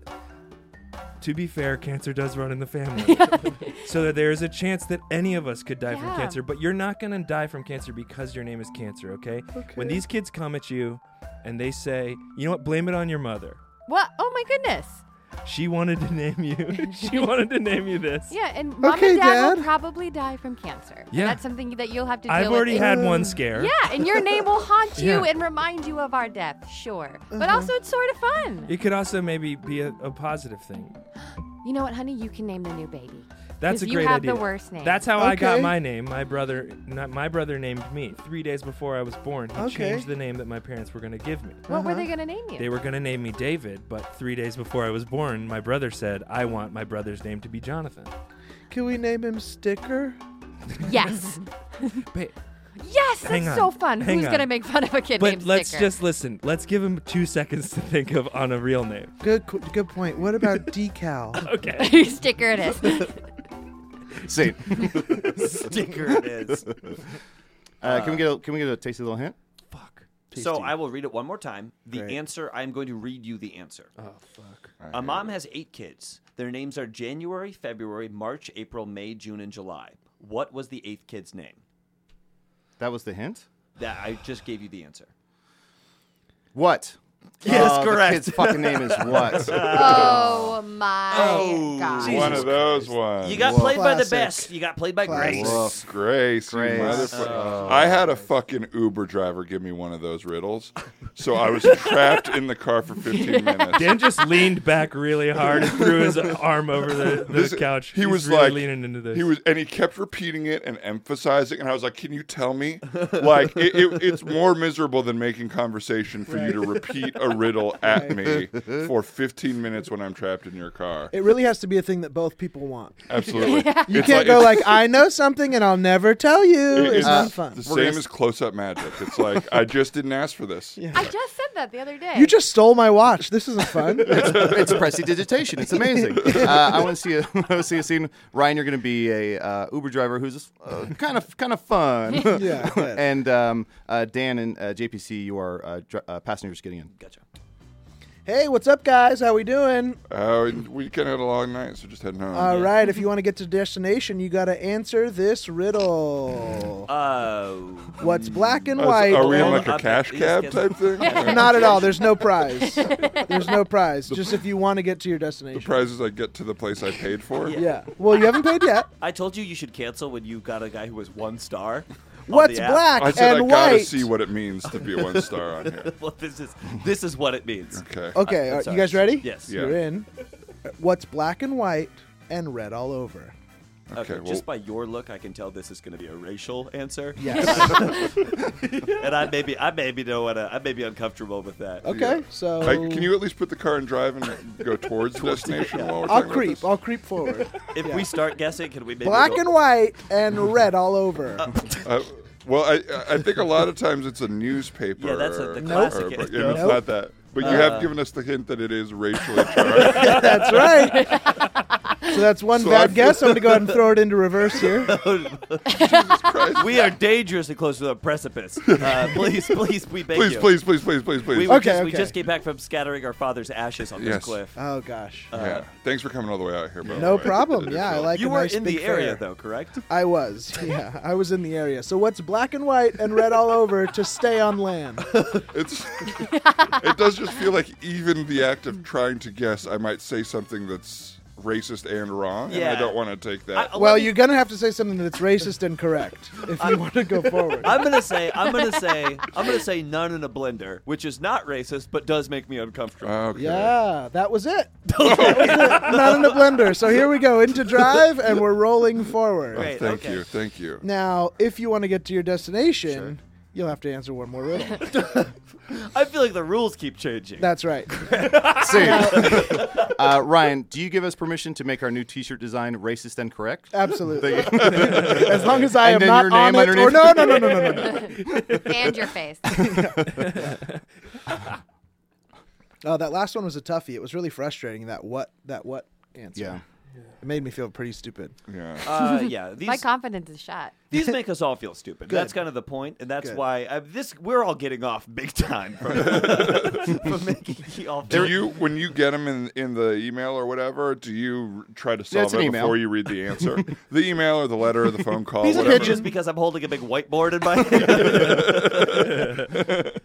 Speaker 8: To be fair, cancer does run in the family, so that there is a chance that any of us could die from
Speaker 6: Yeah.
Speaker 8: cancer. But you're not gonna die from cancer because your name is Cancer, okay? When these kids come at you and they say, "You know what? Blame it on your mother.
Speaker 6: What? Oh, my goodness.
Speaker 8: She wanted to name you. She wanted to name you this."
Speaker 6: Yeah, and Mom
Speaker 7: Okay,
Speaker 6: and Dad,
Speaker 7: Dad.
Speaker 6: will probably die from cancer. And
Speaker 8: Yeah.
Speaker 6: that's something that you'll have to deal
Speaker 8: I've
Speaker 6: with.
Speaker 8: already
Speaker 6: in-
Speaker 8: had one scare.
Speaker 6: Yeah, and your name will haunt you
Speaker 8: Yeah.
Speaker 6: and remind you of our death, sure. But also, it's sort of fun.
Speaker 8: It could also maybe be a positive thing.
Speaker 6: You know what, honey? You can name the new baby.
Speaker 8: That's a
Speaker 6: 'Cause
Speaker 8: great
Speaker 6: you have
Speaker 8: idea.
Speaker 6: the worst name.
Speaker 8: That's how I got
Speaker 7: Okay.
Speaker 8: my name. My brother named me 3 days before I was born. He
Speaker 7: Okay.
Speaker 8: changed the name that my parents were going to give me.
Speaker 6: What were they going to name you?
Speaker 8: They were going to name me David, but 3 days before I was born, my brother said, "I want my brother's name to be Jonathan."
Speaker 7: Can we name him Sticker?
Speaker 6: Yes.
Speaker 8: Ba-
Speaker 6: Yes,
Speaker 8: Hang
Speaker 6: that's
Speaker 8: on.
Speaker 6: so fun.
Speaker 8: Hang
Speaker 6: Who's
Speaker 8: on.
Speaker 6: going to make fun of a kid
Speaker 8: But
Speaker 6: named
Speaker 8: let's
Speaker 6: Sticker?
Speaker 8: just listen. Let's give him 2 seconds to think of on a real name.
Speaker 7: Good point. What about Decal?
Speaker 8: Okay.
Speaker 6: Sticker it is.
Speaker 4: Say,
Speaker 5: Sticker it is.
Speaker 4: can we get a tasty little hint?
Speaker 8: Fuck.
Speaker 5: So I will read it one more time. The
Speaker 7: Great.
Speaker 5: answer, I'm going to read you the answer.
Speaker 8: Oh, fuck.
Speaker 5: A mom has 8 kids. Their names are January, February, March, April, May, June, and July. What was the 8th kid's name?
Speaker 4: That was the hint.
Speaker 5: That I just gave you the answer.
Speaker 4: What?
Speaker 5: Yes,
Speaker 4: The
Speaker 5: correct.
Speaker 4: kid's fucking name is what?
Speaker 6: Oh, my God.
Speaker 9: One of those ones.
Speaker 5: You got
Speaker 4: Whoa.
Speaker 5: played by the
Speaker 7: Classic.
Speaker 5: best. You got played by
Speaker 7: Classic.
Speaker 5: Grace.
Speaker 4: Woof.
Speaker 9: Grace, you
Speaker 4: Grace.
Speaker 9: motherfucker. I had a fucking Uber driver give me one of those riddles, so I was trapped in the car for 15 minutes.
Speaker 8: Dan just leaned back really hard and threw his arm over the
Speaker 9: This-
Speaker 8: couch.
Speaker 9: He
Speaker 8: He's
Speaker 9: was
Speaker 8: really
Speaker 9: like,
Speaker 8: leaning into this.
Speaker 9: and he kept repeating it and emphasizing, and I was like, "Can you tell me? Like, it's more miserable than making conversation for you to repeat repeat a riddle at me for 15 minutes when I'm trapped in your car.
Speaker 7: It really has to be a thing that both people want.
Speaker 9: Absolutely.
Speaker 7: You can't go like, I know something and I'll never tell you. It's not fun.
Speaker 9: The same as close-up magic. It's like, I just didn't ask for this.
Speaker 6: I just said that the other day.
Speaker 7: You just stole my watch. This isn't fun.
Speaker 4: It's prestidigitation. It's amazing. I want to see a scene. Ryan, you're going to be a Uber driver who's kind of fun.
Speaker 7: Yeah, go ahead.
Speaker 4: And Dan and JPC, you are passengers getting in.
Speaker 5: Gotcha.
Speaker 7: Hey, what's up, guys? How we doing?
Speaker 9: We kind of had a long night, so just heading home.
Speaker 7: All right. If you want to get to destination, you got to answer this riddle. What's black and white?
Speaker 9: Are we on
Speaker 5: and-
Speaker 9: like a cash cab type thing?
Speaker 7: Not at all. There's no prize. There's no prize. Just if you want to get to your
Speaker 9: The
Speaker 7: destination.
Speaker 9: prize is I get to the place I paid for?
Speaker 7: Yeah. Well, you haven't paid yet.
Speaker 5: I told you should cancel when you got a guy who was 1 star. on
Speaker 7: What's
Speaker 5: the app.
Speaker 7: black
Speaker 9: I said I
Speaker 7: and
Speaker 9: gotta
Speaker 7: white?
Speaker 9: see what it means to be a 1-star on here.
Speaker 5: Well, this is what it means.
Speaker 9: Okay.
Speaker 7: Okay.
Speaker 5: I'm
Speaker 7: You
Speaker 5: sorry.
Speaker 7: guys ready?
Speaker 5: Yes.
Speaker 9: Yeah.
Speaker 7: You're in. What's black and white and red all over?
Speaker 5: Okay,
Speaker 9: well-
Speaker 5: just by your look, I can tell this is going to be a racial answer.
Speaker 7: Yes.
Speaker 5: And I may be uncomfortable with that.
Speaker 7: Okay. So
Speaker 9: Can you at least put the car in drive and go towards the destination while we're
Speaker 7: I'll
Speaker 9: talking
Speaker 7: creep.
Speaker 9: about
Speaker 7: I'll creep forward.
Speaker 5: If we start guessing, can we maybe
Speaker 7: Black
Speaker 5: go-
Speaker 7: and white and red all over.
Speaker 9: this? Well, I think a lot of times it's a newspaper.
Speaker 5: Yeah, that's the
Speaker 9: or-
Speaker 5: classic
Speaker 9: or-
Speaker 5: answer.
Speaker 9: yeah, it's
Speaker 7: Nope.
Speaker 9: not that. But you have given us the hint that it is racially charged.
Speaker 7: That's right. So that's one
Speaker 9: So I
Speaker 7: bad guess. I'm going to go ahead and throw it into reverse here.
Speaker 5: We are dangerously close to a precipice. Please, we beg you.
Speaker 9: Please.
Speaker 5: We
Speaker 7: Okay.
Speaker 5: just came back from scattering our father's ashes on this
Speaker 9: Yes.
Speaker 5: cliff.
Speaker 7: Oh gosh.
Speaker 9: Yeah. Thanks for coming all the way out here, by the
Speaker 7: No
Speaker 9: way.
Speaker 7: problem.
Speaker 9: It
Speaker 7: Yeah, I
Speaker 9: felt-
Speaker 7: like
Speaker 5: You
Speaker 7: a
Speaker 5: were
Speaker 7: nice
Speaker 5: in
Speaker 7: big
Speaker 5: the area,
Speaker 7: fair.
Speaker 5: though, correct?
Speaker 7: I was. Yeah, I was in the area. So what's black and white and red all over to stay on land?
Speaker 9: It does just feel like even the act of trying to guess, I might say something that's racist and wrong, and
Speaker 5: Yeah.
Speaker 9: I don't want to take that.
Speaker 7: Well, you're going to have to say something that's racist and correct if you want to go forward.
Speaker 5: I'm gonna say none in a blender, which is not racist, but does make me uncomfortable.
Speaker 9: Okay.
Speaker 7: Yeah, that was it. That was it. Not in a blender. So here we go into drive, and we're rolling forward.
Speaker 5: Great.
Speaker 9: Thank
Speaker 5: okay.
Speaker 9: you. Thank you.
Speaker 7: Now, if you want to get to your destination, you'll have to answer one more riddle.
Speaker 5: I feel like the rules keep changing.
Speaker 7: That's right.
Speaker 4: See, Ryan, do you give us permission to make our new T-shirt design racist and correct?
Speaker 7: Absolutely. As long as I
Speaker 4: And
Speaker 7: am
Speaker 4: then
Speaker 7: not
Speaker 4: your
Speaker 7: on
Speaker 4: name
Speaker 7: it. Or
Speaker 4: underneath.
Speaker 7: no.
Speaker 6: And your face.
Speaker 7: Oh, that last one was a toughie. It was really frustrating. That what answer.
Speaker 4: Yeah.
Speaker 7: It made me feel pretty stupid.
Speaker 9: Yeah.
Speaker 5: Yeah.
Speaker 6: My confidence is shot.
Speaker 5: These make us all feel stupid.
Speaker 7: Good.
Speaker 5: That's kind of the point, and that's
Speaker 7: Good.
Speaker 5: why we're all getting off big time from making you all.
Speaker 9: Do you, when you get them in the email or whatever, do you try to
Speaker 4: Yeah,
Speaker 9: solve
Speaker 4: it's an
Speaker 9: it
Speaker 4: email.
Speaker 9: before you read the answer? The email or the letter or the phone call,
Speaker 5: These are
Speaker 9: whatever.
Speaker 5: just because I'm holding a big whiteboard in my hand.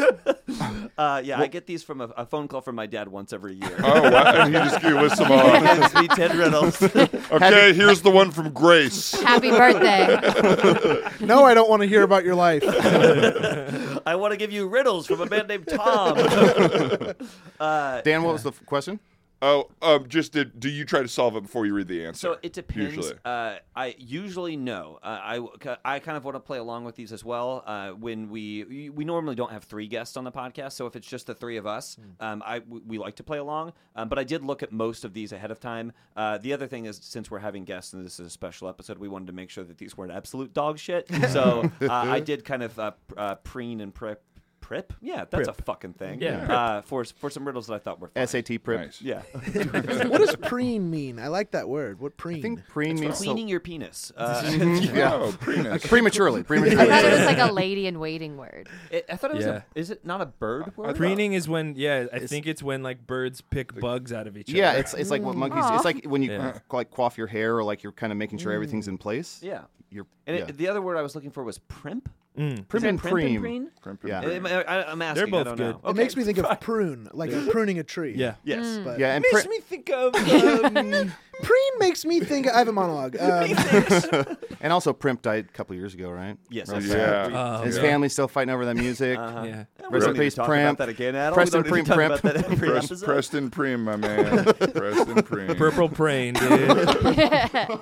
Speaker 5: I get these from a phone call from my dad once every year.
Speaker 9: Oh, wow. And he lists them
Speaker 5: He
Speaker 9: off.
Speaker 5: gives me 10 riddles.
Speaker 9: Okay, here's the one from Grace.
Speaker 6: Happy birthday.
Speaker 7: No, I don't want to hear about your life.
Speaker 5: I want to give you riddles from a man named Tom.
Speaker 4: Dan, what was the question?
Speaker 9: Oh, do you try to solve it before you read the answer?
Speaker 5: So it depends.
Speaker 9: Usually.
Speaker 5: I usually no. I kind of want to play along with these as well. When we normally don't have 3 guests on the podcast, so if it's just the 3 of us, we like to play along. But I did look at most of these ahead of time. The other thing is, since we're having guests and this is a special episode, we wanted to make sure that these weren't absolute dog shit. So I did kind of preen and prep. Prep? Yeah, that's a fucking thing.
Speaker 8: Yeah.
Speaker 5: For some riddles that I thought were fun.
Speaker 4: SAT prep.
Speaker 9: Nice.
Speaker 5: Yeah.
Speaker 7: What does preen mean? I like that word. What preen?
Speaker 4: I think preen means
Speaker 5: Cleaning your penis.
Speaker 9: Oh, penis.
Speaker 4: prematurely.
Speaker 6: I thought it was like a lady in waiting word.
Speaker 5: I thought it was
Speaker 8: Yeah.
Speaker 5: is it not a bird word?
Speaker 8: Preening is when, I think it's when like birds pick bugs out of each
Speaker 4: Yeah,
Speaker 8: other.
Speaker 4: it's like what monkeys.
Speaker 6: Aw.
Speaker 4: It's like when you
Speaker 8: Yeah.
Speaker 4: like quaff your hair, or like you're kind of making sure everything's in place.
Speaker 5: Yeah.
Speaker 4: You're
Speaker 5: And
Speaker 4: yeah.
Speaker 5: the other word I was looking for was primp.
Speaker 4: Prim and preem.
Speaker 5: preen?
Speaker 9: Primp
Speaker 4: Yeah.
Speaker 9: and
Speaker 5: I'm asking.
Speaker 8: They're both
Speaker 5: I don't
Speaker 8: good.
Speaker 5: know.
Speaker 7: It
Speaker 5: Okay.
Speaker 7: makes me think of prune, like you're pruning a tree.
Speaker 8: Yeah.
Speaker 5: Yes.
Speaker 7: But
Speaker 4: Yeah, and
Speaker 8: Makes
Speaker 4: pri-
Speaker 8: me think of
Speaker 7: Preen makes me think. I have a monologue.
Speaker 4: And also, Primp died a couple years ago, right?
Speaker 5: Yes.
Speaker 4: Real
Speaker 5: that's
Speaker 4: sad.
Speaker 5: right.
Speaker 4: His family's still fighting over that music.
Speaker 8: Yeah.
Speaker 5: We
Speaker 4: Rest
Speaker 5: don't
Speaker 4: in
Speaker 5: need to
Speaker 4: peace,
Speaker 5: talk
Speaker 4: Primp.
Speaker 5: about that again, Adam.
Speaker 4: Preston
Speaker 5: we don't need to
Speaker 4: Primp,
Speaker 5: talk about that every episode.
Speaker 9: Preston Preem, my man. Preston Preem.
Speaker 8: Purple Prain, dude.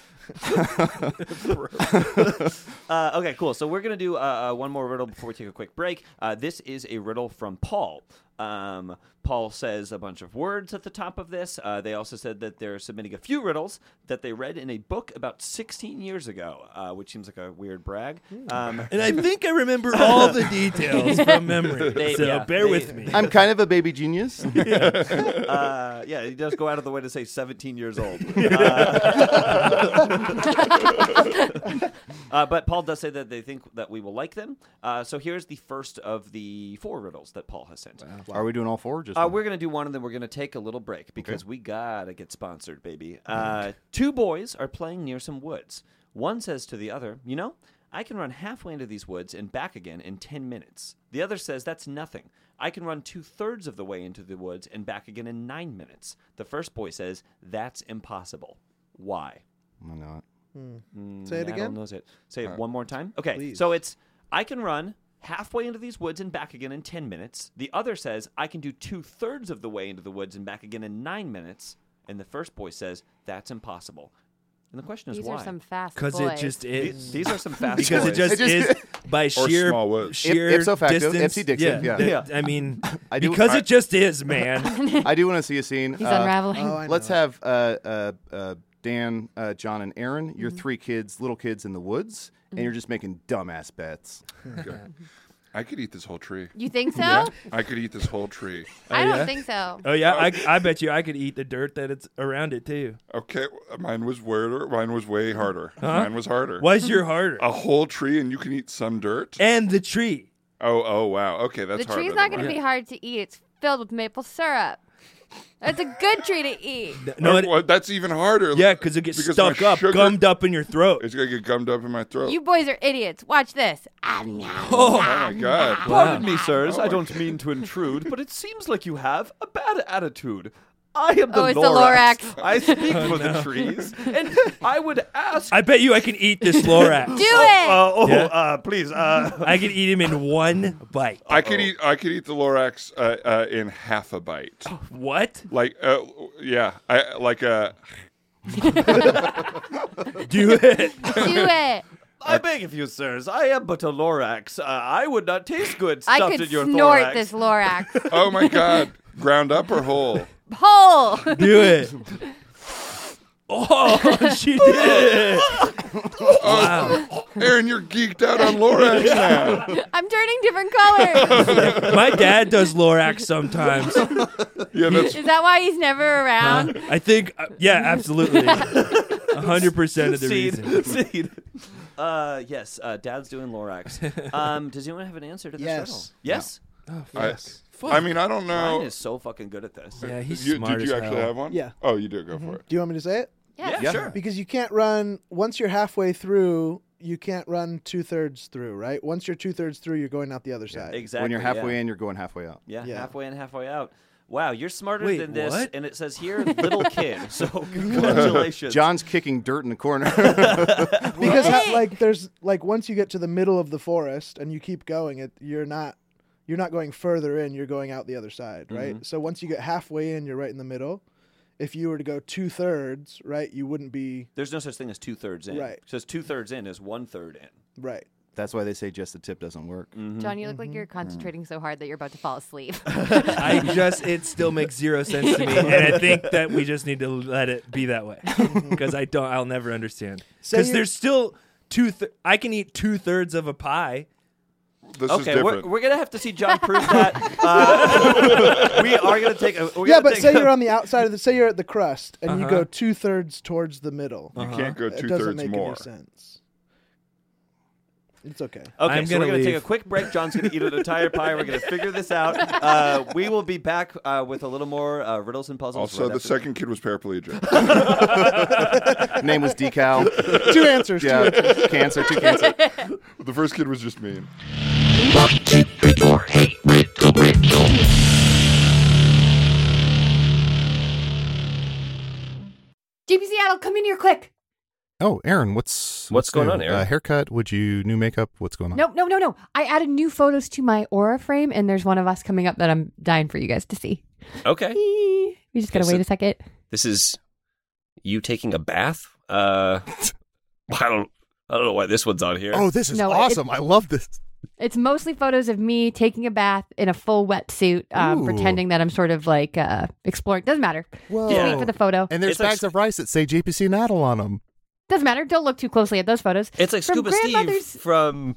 Speaker 5: Okay, cool. So we're going to do one more riddle before we take a quick break. This is a riddle from Paul. Paul says a bunch of words at the top of this. They also said that they're submitting a few riddles that they read in a book about 16 years ago, which seems like a weird brag.
Speaker 8: And I think I remember all the details from memory. Bear with me.
Speaker 4: I'm kind of a baby genius.
Speaker 5: Yeah, he does go out of the way to say 17 years old. But Paul does say that they think that we will like them. So here's the first of the 4 riddles that Paul has sent.
Speaker 4: Are we doing all 4? Or just one?
Speaker 5: We're going to do one, and then we're going to take a little break because we got to get sponsored, baby. 2 boys are playing near some woods. One says to the other, you know, I can run halfway into these woods and back again in 10 minutes. The other says, that's nothing. I can run 2/3 of the way into the woods and back again in 9 minutes. The first boy says, that's impossible. Why?
Speaker 4: I know it.
Speaker 7: Say it
Speaker 5: Adam
Speaker 7: again.
Speaker 5: knows it. Say it one more time. Okay,
Speaker 7: Please.
Speaker 5: so it's, I can run halfway into these woods and back again in 10 minutes. The other says, I can do 2/3 of the way into the woods and back again in 9 minutes. And the first boy says, that's impossible. And the question is
Speaker 6: These
Speaker 5: why?
Speaker 6: are some fast
Speaker 8: Because
Speaker 6: boys.
Speaker 8: it just is.
Speaker 5: These are some fast
Speaker 8: Because
Speaker 5: boys.
Speaker 8: it just is by sheer
Speaker 9: small woods.
Speaker 4: Ipso facto,
Speaker 8: distance.
Speaker 4: Ipsy Dixit, yeah.
Speaker 8: I mean,
Speaker 4: I do-
Speaker 8: because
Speaker 4: I-
Speaker 8: it just is, man.
Speaker 4: I do want to see a scene.
Speaker 6: He's unraveling.
Speaker 7: Oh, I know.
Speaker 4: Let's have Dan, John, and Aaron. You're 3 kids, little kids in the woods, and you're just making dumbass bets.
Speaker 9: I could eat this whole tree.
Speaker 6: You think so?
Speaker 9: I could eat this whole tree.
Speaker 6: I don't
Speaker 8: yeah?
Speaker 6: think so.
Speaker 8: Oh yeah, I bet you I could eat the dirt that it's around it too.
Speaker 9: Okay, mine was weirder. Mine was way harder. Mine was harder.
Speaker 8: Why's your harder?
Speaker 9: A whole tree and you can eat some dirt?
Speaker 8: And the tree.
Speaker 9: Oh, wow. Okay, that's
Speaker 6: The
Speaker 9: harder
Speaker 6: tree's
Speaker 9: than
Speaker 6: not going to
Speaker 9: mine.
Speaker 6: be hard to eat. It's filled with maple syrup. That's a good tree to eat.
Speaker 8: No,
Speaker 9: Well, that's even harder.
Speaker 8: yeah, because it gets
Speaker 9: Because
Speaker 8: stuck
Speaker 9: my
Speaker 8: up,
Speaker 9: sugar-
Speaker 8: gummed up in your throat.
Speaker 9: It's going to get gummed up in my throat.
Speaker 6: You boys are idiots. Watch this.
Speaker 9: Oh, my God.
Speaker 5: Pardon me, sirs. I don't mean to intrude, but it seems like you have a bad attitude. I am the
Speaker 6: Oh, it's the
Speaker 5: Lorax.
Speaker 6: Lorax.
Speaker 5: I speak for the trees, and I would ask.
Speaker 8: I bet you I can eat this Lorax.
Speaker 6: Do it.
Speaker 8: Yeah.
Speaker 5: Please.
Speaker 8: I can eat him in one bite.
Speaker 9: I could eat the Lorax in half a bite.
Speaker 8: What?
Speaker 9: Like, yeah.
Speaker 8: Do it.
Speaker 6: Do it.
Speaker 5: I beg of you, sirs. I am but a Lorax. I would not taste good
Speaker 6: I
Speaker 5: stuffed
Speaker 6: could
Speaker 5: in your
Speaker 6: snort
Speaker 5: thorax.
Speaker 6: this Lorax.
Speaker 9: Oh, my God. Ground up or whole?
Speaker 6: Whole.
Speaker 8: Do it. Oh, she did it. Wow.
Speaker 9: Aaron, you're geeked out on Lorax now.
Speaker 6: I'm turning different colors.
Speaker 8: My dad does Lorax sometimes.
Speaker 9: Yeah, that's
Speaker 6: Is that why he's never around?
Speaker 8: I think, yeah, absolutely. 100% of the reason.
Speaker 5: Seed. Yes, Dad's doing Lorax. Does anyone have an answer to this riddle?
Speaker 7: Yes.
Speaker 5: Yes?
Speaker 9: I mean, I don't know.
Speaker 5: Ryan is so fucking good at this.
Speaker 8: Yeah, he's
Speaker 9: You-
Speaker 8: smart
Speaker 9: did you
Speaker 8: as
Speaker 9: actually
Speaker 8: hell.
Speaker 9: have one?
Speaker 7: Yeah.
Speaker 9: Oh, you do. Go for it.
Speaker 7: Do you want me to say it?
Speaker 6: Yeah.
Speaker 5: Sure.
Speaker 7: Because you can't run once you're halfway through. You can't run 2/3 through, right? Once you're 2/3 through, you're going out the other side.
Speaker 5: Exactly.
Speaker 4: When you're halfway
Speaker 5: yeah.
Speaker 4: in, you're going halfway out.
Speaker 5: Yeah,
Speaker 7: Yeah.
Speaker 5: halfway in, halfway out. Wow, you're smarter
Speaker 8: Wait,
Speaker 5: than this.
Speaker 8: what?
Speaker 5: And it says here, little kid. So congratulations.
Speaker 4: John's kicking dirt in the corner.
Speaker 7: Because there's once you get to the middle of the forest and you keep going, you're not going further in. You're going out the other side, right? So once you get halfway in, you're right in the middle. If you were to go 2/3, right, you wouldn't be
Speaker 5: There's no such thing as 2/3 in.
Speaker 7: Right.
Speaker 5: It says 2/3 in is 1/3 in.
Speaker 7: right.
Speaker 4: That's why they say just the tip doesn't work.
Speaker 6: John, you look like you're concentrating so hard that you're about to fall asleep.
Speaker 8: It still makes zero sense to me, and I think that we just need to let it be that way because I'll never understand.
Speaker 7: Say
Speaker 8: Because
Speaker 7: you're-
Speaker 8: there's still I can eat 2/3 of a pie.
Speaker 9: This is
Speaker 5: Okay,
Speaker 9: different.
Speaker 5: we're going to have to see John prove that. We are going to take a...
Speaker 7: Yeah, but say you're on the outside of say you're at the crust and you
Speaker 8: Uh-huh.
Speaker 7: go 2/3 towards the middle.
Speaker 9: You can't go
Speaker 7: It
Speaker 9: 2/3
Speaker 7: doesn't make
Speaker 9: more.
Speaker 7: any sense. It's okay.
Speaker 5: Okay,
Speaker 8: I'm
Speaker 5: so we're
Speaker 8: gonna
Speaker 5: going to take
Speaker 8: leave.
Speaker 5: a quick break. John's going to eat an entire pie. We're going to figure this out. We will be back with a little more riddles and puzzles.
Speaker 9: Also,
Speaker 5: right
Speaker 9: the
Speaker 5: after
Speaker 9: second kid was paraplegic.
Speaker 4: Name was Decal.
Speaker 7: 2 answers.
Speaker 4: Yeah, cancer, 2 cancer.
Speaker 9: The first kid was just mean.
Speaker 6: Adel, come in here quick.
Speaker 4: Oh, Aaron, what's
Speaker 10: going
Speaker 4: new?
Speaker 10: on, Aaron?
Speaker 4: Haircut? New makeup? What's going on?
Speaker 6: No. I added new photos to my Aura frame, and there's one of us coming up that I'm dying for you guys to see.
Speaker 10: Okay.
Speaker 6: We just gotta wait a second.
Speaker 10: This is you taking a bath? I don't know why this one's on here.
Speaker 4: Oh, this is awesome. I love this.
Speaker 6: It's mostly photos of me taking a bath in a full wetsuit, pretending that I'm sort of like exploring. Doesn't matter.
Speaker 4: Whoa.
Speaker 6: Just wait for the photo.
Speaker 4: And there's bags of rice that say JPC and Adel on them.
Speaker 6: Doesn't matter. Don't look too closely at those photos.
Speaker 10: It's like Scuba Steve from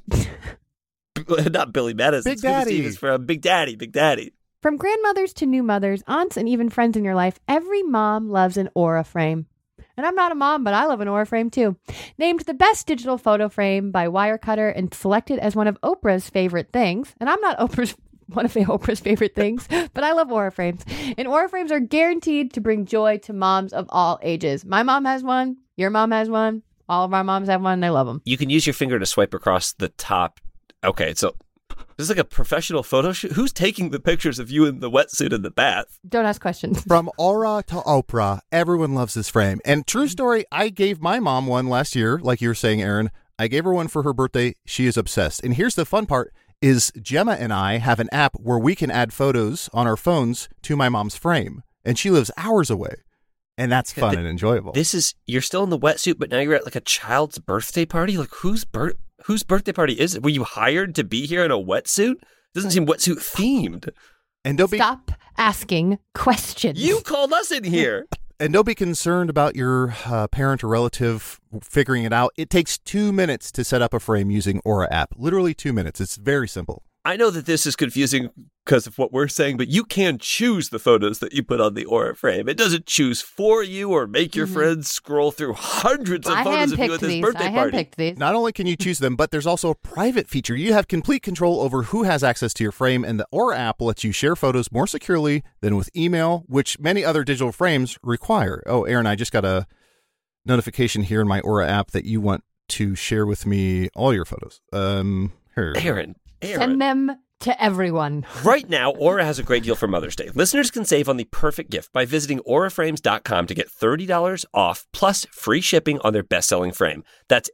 Speaker 10: not Billy Madison.
Speaker 4: Big
Speaker 10: Scuba
Speaker 4: Daddy.
Speaker 10: Steve is from Big Daddy. Big Daddy.
Speaker 6: From grandmothers to new mothers, aunts, and even friends in your life, every mom loves an Aura frame. And I'm not a mom, but I love an Aura frame too. Named the best digital photo frame by Wirecutter and selected as one of Oprah's favorite things. And I'm not one of Oprah's favorite things, but I love Aura frames. And Aura frames are guaranteed to bring joy to moms of all ages. My mom has one. Your mom has one. All of our moms have one. And they love them.
Speaker 10: You can use your finger to swipe across the top. Okay, so this is like a professional photo shoot. Who's taking the pictures of you in the wetsuit in the bath?
Speaker 6: Don't ask questions.
Speaker 4: From Aura to Oprah, everyone loves this frame. And true story, I gave my mom one last year, like you were saying, Aaron. I gave her one for her birthday. She is obsessed. And here's the fun part is Gemma and I have an app where we can add photos on our phones to my mom's frame. And she lives hours away. And that's fun and enjoyable.
Speaker 10: You're still in the wetsuit, but now you're at like a child's birthday party? Like whose birthday party is it? Were you hired to be here in a wetsuit? Doesn't seem wetsuit themed.
Speaker 4: And don't
Speaker 6: Stop asking questions.
Speaker 10: You called us in here.
Speaker 4: And don't be concerned about your parent or relative figuring it out. It takes 2 minutes to set up a frame using Aura app. Literally 2 minutes. It's very simple.
Speaker 10: I know that this is confusing because of what we're saying, but you can choose the photos that you put on the Aura frame. It doesn't choose for you or make your friends scroll through hundreds of photos of you at this birthday party.
Speaker 6: I handpicked these.
Speaker 4: Not only can you choose them, but there's also a private feature. You have complete control over who has access to your frame, and the Aura app lets you share photos more securely than with email, which many other digital frames require. Oh, Aaron, I just got a notification here in my Aura app that you want to share with me all your photos. Here.
Speaker 10: Aaron.
Speaker 6: Send them to everyone.
Speaker 10: Right now, Aura has a great deal for Mother's Day. Listeners can save on the perfect gift by visiting auraframes.com to get $30 off plus free shipping on their best-selling frame. That's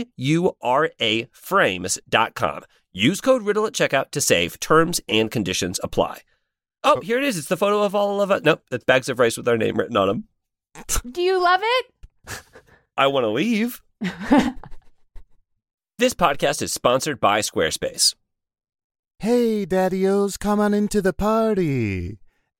Speaker 10: AURA frames.com. Use code RIDDLE at checkout to save. Terms and conditions apply. Oh, here it is. It's the photo of all of us. Nope, it's bags of rice with our name written on them.
Speaker 6: Do you love it?
Speaker 10: I want to leave. This podcast is sponsored by Squarespace.
Speaker 4: Hey, Daddy-O's, come on into the party.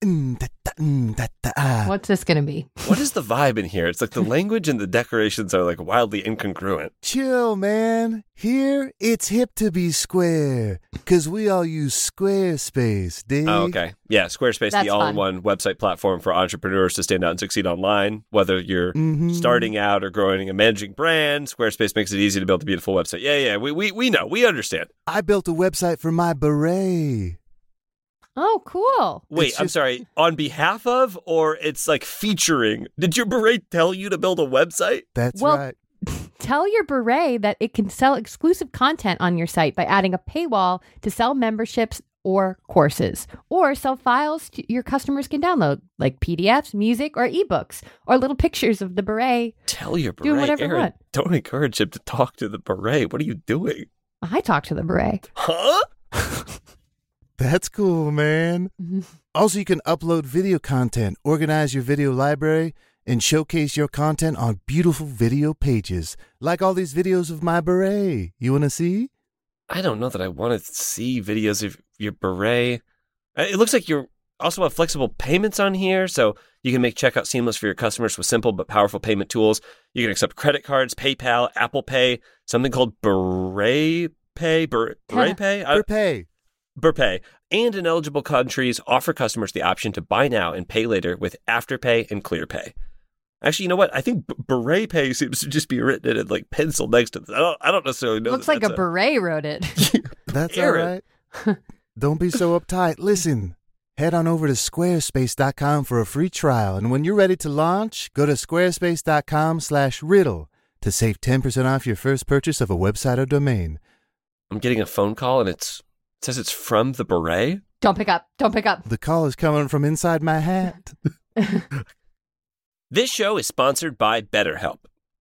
Speaker 6: What's this going to be?
Speaker 10: What is the vibe in here? It's like the language and the decorations are like wildly incongruent.
Speaker 4: Chill, man. Here, it's hip to be square, because we all use Squarespace, dig?
Speaker 10: Oh, okay. Yeah, Squarespace,
Speaker 6: That's
Speaker 10: the all-in-one website platform for entrepreneurs to stand out and succeed online. Whether you're starting out or growing and managing brand, Squarespace makes it easy to build a beautiful website. Yeah, we know. We understand.
Speaker 4: I built a website for my beret.
Speaker 6: Oh, cool.
Speaker 10: Wait, I'm sorry. On behalf of, or it's like featuring? Did your beret tell you to build a website?
Speaker 4: That's
Speaker 6: Well,
Speaker 4: right.
Speaker 6: Tell your beret that it can sell exclusive content on your site by adding a paywall to sell memberships or courses, or sell files your customers can download, like PDFs, music, or ebooks, or little pictures of the beret.
Speaker 10: Tell your beret.
Speaker 6: Doing whatever you
Speaker 10: Aaron,
Speaker 6: want.
Speaker 10: don't encourage him to talk to the beret. What are you doing?
Speaker 6: I talk to the beret.
Speaker 10: Huh?
Speaker 4: That's cool, man. Also, you can upload video content, organize your video library, and showcase your content on beautiful video pages, like all these videos of my beret. You want to see?
Speaker 10: I don't know that I want to see videos of your beret. It looks like you also have flexible payments on here, so you can make checkout seamless for your customers with simple but powerful payment tools. You can accept credit cards, PayPal, Apple Pay, something called Beret Pay, Beret Pay? Burpay, and in eligible countries offer customers the option to buy now and pay later with Afterpay and ClearPay. Actually, you know what? I think Beret Pay seems to just be written in like pencil next to this. I don't necessarily know.
Speaker 6: Looks like a beret wrote it.
Speaker 4: That's all
Speaker 10: Aaron.
Speaker 4: right. Don't be so uptight. Listen, head on over to squarespace.com for a free trial. And when you're ready to launch, go to squarespace.com/riddle to save 10% off your first purchase of a website or domain.
Speaker 10: I'm getting a phone call and it says it's from the beret.
Speaker 6: Don't pick up. Don't pick up.
Speaker 4: The call is coming from inside my hat.
Speaker 10: This show is sponsored by BetterHelp.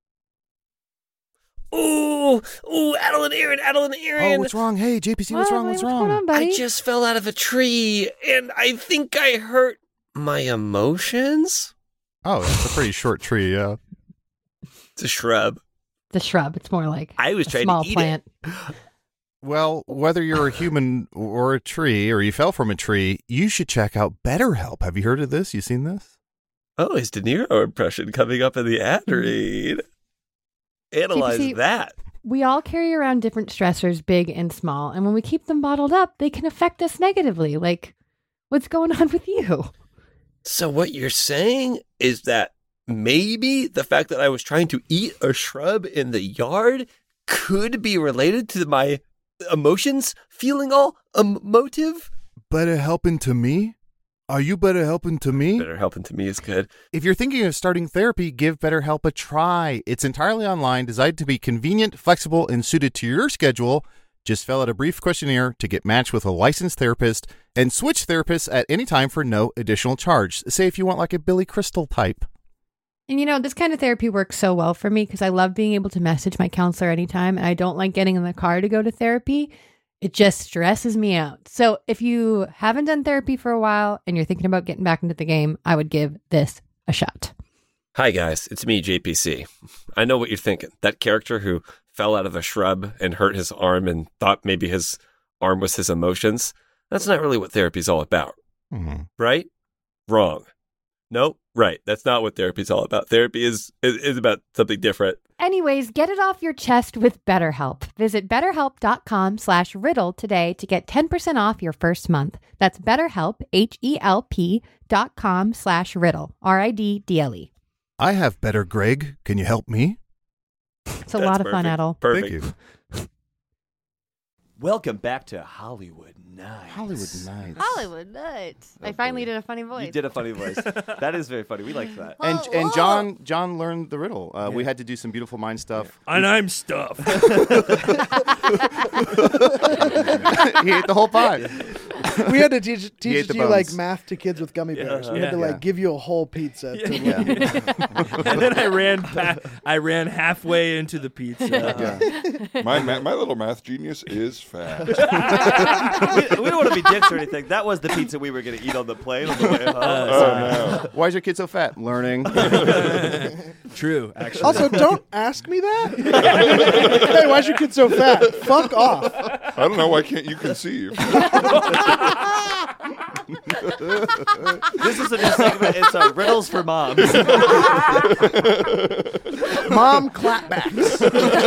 Speaker 10: Ooh, Adeline Aaron.
Speaker 4: Oh, what's wrong? Hey, JPC, what's wrong? What's
Speaker 6: going
Speaker 4: wrong?
Speaker 6: on, buddy?
Speaker 10: I just fell out of a tree, and I think I hurt my emotions.
Speaker 4: Oh, that's a pretty short tree, yeah.
Speaker 10: It's a shrub.
Speaker 6: The shrub. It's more like
Speaker 10: I was
Speaker 6: a
Speaker 10: trying
Speaker 6: small
Speaker 10: to eat
Speaker 6: plant.
Speaker 10: it.
Speaker 4: Well, whether you're a human or a tree, or you fell from a tree, you should check out BetterHelp. Have you heard of this? You seen this?
Speaker 10: Oh, his De Niro impression coming up in the ad read. Analyze
Speaker 6: JPC,
Speaker 10: that.
Speaker 6: We all carry around different stressors, big and small, and when we keep them bottled up, they can affect us negatively. Like, what's going on with you?
Speaker 10: So what you're saying is that maybe the fact that I was trying to eat a shrub in the yard could be related to my emotions feeling all emotive?
Speaker 4: Better helping to me? Are you better helping to me?
Speaker 10: Better helping to me is good.
Speaker 4: If you're thinking of starting therapy, give BetterHelp a try. It's entirely online, designed to be convenient, flexible, and suited to your schedule. Just fill out a brief questionnaire to get matched with a licensed therapist and switch therapists at any time for no additional charge. Say if you want like a Billy Crystal type.
Speaker 6: And you know, this kind of therapy works so well for me because I love being able to message my counselor anytime, and I don't like getting in the car to go to therapy. It just stresses me out. So if you haven't done therapy for a while and you're thinking about getting back into the game, I would give this a shot.
Speaker 10: Hi, guys. It's me, JPC. I know what you're thinking. That character who fell out of a shrub and hurt his arm and thought maybe his arm was his emotions. That's not really what therapy's all about.
Speaker 4: Mm-hmm.
Speaker 10: Right? Wrong. Nope. Right. That's not what therapy's all about. Therapy is about something different.
Speaker 6: Anyways, get it off your chest with BetterHelp. Visit BetterHelp.com/riddle today to get 10% off your first month. That's BetterHelp, HELP.com/riddle, RIDDLE.
Speaker 4: I have better, Greg. Can you help me?
Speaker 6: It's a lot of fun, Adel.
Speaker 10: Perfect.
Speaker 4: Thank you.
Speaker 5: Welcome back to Hollywood Nights.
Speaker 4: Hollywood Nights.
Speaker 6: Hollywood Nights. I finally did a funny voice.
Speaker 5: You did a funny voice. That is very funny. We liked that.
Speaker 4: And John learned the riddle. We had to do some beautiful mind stuff.
Speaker 8: And I'm stuffed.
Speaker 4: He ate the whole pie.
Speaker 7: We had to teach
Speaker 4: ate the
Speaker 7: you like
Speaker 4: bones.
Speaker 7: math to kids with gummy bears. We had to
Speaker 4: Yeah.
Speaker 7: like give you a whole pizza. To
Speaker 8: And then I ran halfway into the pizza.
Speaker 9: My little math genius is fast.
Speaker 5: We don't want to be dicks or anything. That was the pizza we were going to eat on the plane on the way home.
Speaker 9: No.
Speaker 4: Why is your kid so fat? Learning.
Speaker 8: True, actually.
Speaker 7: Also, don't ask me that. Hey, why's your kid so fat? Fuck off.
Speaker 9: I don't know. Why can't you conceive?
Speaker 5: This is a new segment. It's Riddles for Moms.
Speaker 7: Mom clapbacks.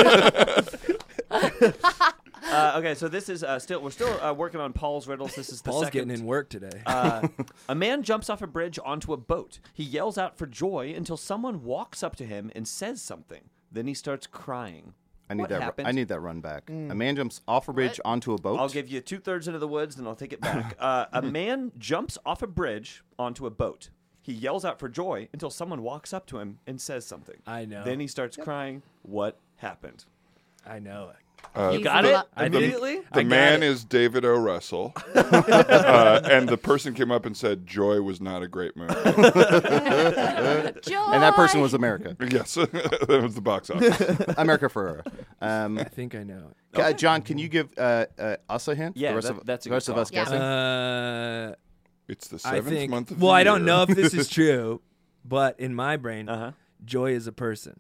Speaker 5: Okay, so this is we're still working on Paul's riddles. This is the
Speaker 8: Paul's
Speaker 5: second.
Speaker 8: getting in work today.
Speaker 5: A man jumps off a bridge onto a boat. He yells out for joy until someone walks up to him and says something. Then he starts crying.
Speaker 4: I need
Speaker 5: What
Speaker 4: that.
Speaker 5: happened?
Speaker 4: I need that run back. A man jumps off a bridge onto a boat.
Speaker 5: I'll give you 2/3 into the woods, then I'll take it back. A man jumps off a bridge onto a boat. He yells out for joy until someone walks up to him and says something.
Speaker 8: I know.
Speaker 5: Then he starts crying. What happened?
Speaker 8: I know it.
Speaker 5: You got it
Speaker 8: I did.
Speaker 5: immediately?
Speaker 9: The man is David O. Russell, and the person came up and said Joy was not a great movie.
Speaker 6: Joy!
Speaker 4: And that person was America.
Speaker 9: Yes, that was the box office.
Speaker 4: America Ferrera.
Speaker 8: I think I know it.
Speaker 4: John, can you give us a hint?
Speaker 5: Yeah,
Speaker 4: the rest
Speaker 5: that's a
Speaker 4: the rest
Speaker 5: good
Speaker 4: of us
Speaker 5: call.
Speaker 4: guessing.
Speaker 9: It's the
Speaker 8: I
Speaker 9: 7th
Speaker 8: think.
Speaker 9: month of
Speaker 8: Well,
Speaker 9: the
Speaker 8: I don't
Speaker 9: year.
Speaker 8: know if this is true, but in my brain,
Speaker 5: Uh-huh.
Speaker 8: Joy is a person.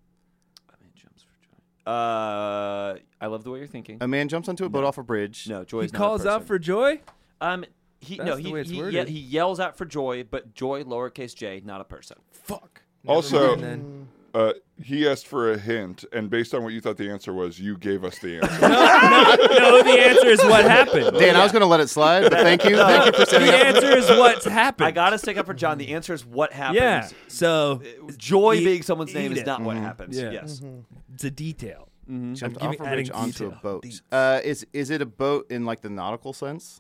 Speaker 5: I love the way you're thinking.
Speaker 4: A man jumps onto a boat off a bridge.
Speaker 5: No, joy
Speaker 8: He
Speaker 5: is not
Speaker 8: calls
Speaker 5: a
Speaker 8: out
Speaker 5: person.
Speaker 8: for joy.
Speaker 5: He
Speaker 8: That's the way it's worded.
Speaker 5: he yells out for joy, but joy lowercase j, not a person.
Speaker 8: Fuck.
Speaker 9: Also,
Speaker 8: Never mind
Speaker 9: he asked for a hint, and based on what you thought the answer was, you gave us the answer.
Speaker 8: no, the answer is what happened.
Speaker 4: Dan, I was going to let it slide, but thank you. Thank you for setting
Speaker 8: The
Speaker 4: up.
Speaker 8: answer is what's happened.
Speaker 5: I gotta stick up for John. The answer is what happened.
Speaker 8: Yeah. So
Speaker 5: Joy
Speaker 8: Eat-
Speaker 5: being someone's name
Speaker 8: eat
Speaker 5: is
Speaker 8: it.
Speaker 5: not what happens.
Speaker 8: Yeah.
Speaker 5: Yes.
Speaker 8: it's a detail.
Speaker 4: Jumped
Speaker 8: I'm
Speaker 4: off a
Speaker 8: giving-
Speaker 4: bridge
Speaker 8: adding
Speaker 4: onto a
Speaker 8: detail.
Speaker 4: boat.
Speaker 8: Deets.
Speaker 4: Is it a boat in like the nautical sense?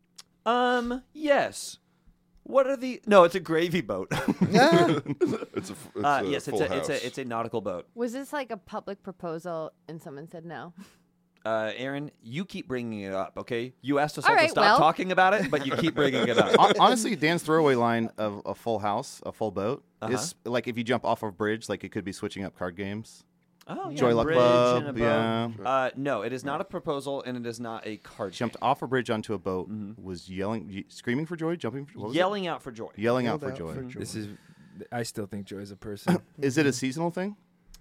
Speaker 5: Yes. What are the? No, it's a gravy boat.
Speaker 9: It's a
Speaker 5: Yes,
Speaker 9: full house.
Speaker 5: it's a nautical boat.
Speaker 6: Was this like a public proposal and someone said no?
Speaker 5: Aaron, you keep bringing it up, okay? You asked us
Speaker 6: All
Speaker 5: all
Speaker 6: right,
Speaker 5: to stop
Speaker 6: well.
Speaker 5: talking about it, but you keep bringing it up.
Speaker 4: Honestly, Dan's throwaway line of a full house, a full boat, is like if you jump off a bridge, like it could be switching up card games.
Speaker 5: Oh, yeah.
Speaker 4: Joy Luck
Speaker 5: Bridge
Speaker 4: Club,
Speaker 5: and a
Speaker 4: yeah.
Speaker 5: boat. No, it is not a proposal, and it is not a card
Speaker 4: Jumped
Speaker 5: game.
Speaker 4: off a bridge onto a boat, was screaming for joy, jumping, what was it?
Speaker 5: Yelling out for joy.
Speaker 4: Yelling out
Speaker 7: Yelled
Speaker 4: for
Speaker 7: out
Speaker 4: joy.
Speaker 7: for joy.
Speaker 8: This is. I still think Joy's a person.
Speaker 4: Is it a seasonal thing?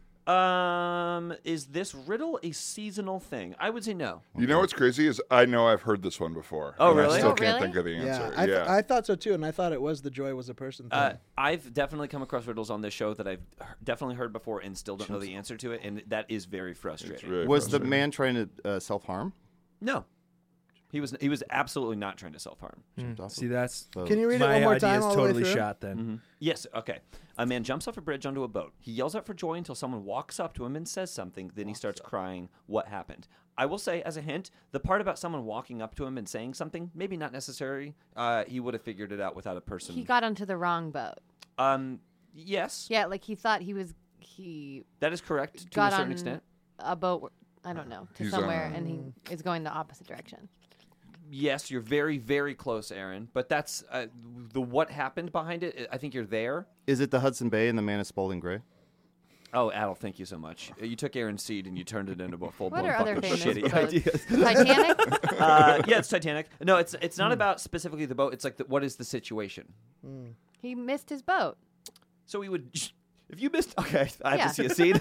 Speaker 5: Is this riddle a seasonal thing? I would say no.
Speaker 9: You know what's crazy is I know I've heard this one before.
Speaker 5: Oh,
Speaker 9: and
Speaker 5: really?
Speaker 9: I still
Speaker 6: Oh,
Speaker 9: can't
Speaker 6: really?
Speaker 9: think of the
Speaker 7: Yeah,
Speaker 9: answer.
Speaker 7: I thought so too, and I thought it was the joy was a person thing.
Speaker 5: I've definitely come across riddles on this show that I've definitely heard before and still don't know the answer to it, and that is very frustrating.
Speaker 9: It's really
Speaker 4: Was the
Speaker 9: frustrating.
Speaker 4: man trying to self-harm?
Speaker 5: No, he was absolutely not trying to self-harm.
Speaker 8: See, that's
Speaker 7: Can you read it
Speaker 8: my
Speaker 7: one more
Speaker 8: idea
Speaker 7: time
Speaker 8: is
Speaker 7: all the way
Speaker 8: totally
Speaker 7: through?
Speaker 8: shot. Then
Speaker 5: Yes, okay. A man jumps off a bridge onto a boat. He yells out for joy until someone walks up to him and says something. Then he starts crying. What happened? I will say, as a hint, the part about someone walking up to him and saying something, maybe not necessary. He would have figured it out without a person.
Speaker 6: He got onto the wrong boat.
Speaker 5: Yes,
Speaker 6: Yeah, like he thought he
Speaker 5: that is correct to a
Speaker 6: got
Speaker 5: certain
Speaker 6: on
Speaker 5: extent.
Speaker 6: a boat. I don't know, to
Speaker 9: He's
Speaker 6: somewhere,
Speaker 9: on-
Speaker 6: and he is going the opposite direction.
Speaker 5: Yes, you're very, very close, Aaron. But that's the what happened behind it. I think you're there.
Speaker 4: Is it the Hudson Bay and the man is Spalding Gray?
Speaker 5: Oh, Adel, thank you so much. You took Aaron's seed and you turned it into a full-blown
Speaker 6: What are other
Speaker 5: fucking
Speaker 6: famous
Speaker 5: shitty
Speaker 6: boats?
Speaker 5: ideas.
Speaker 6: Titanic?
Speaker 5: Yeah, it's Titanic. No, it's not about specifically the boat. It's like what is the situation?
Speaker 6: He missed his boat.
Speaker 5: So we would, if you missed, okay, I have
Speaker 6: Yeah.
Speaker 5: to see a scene.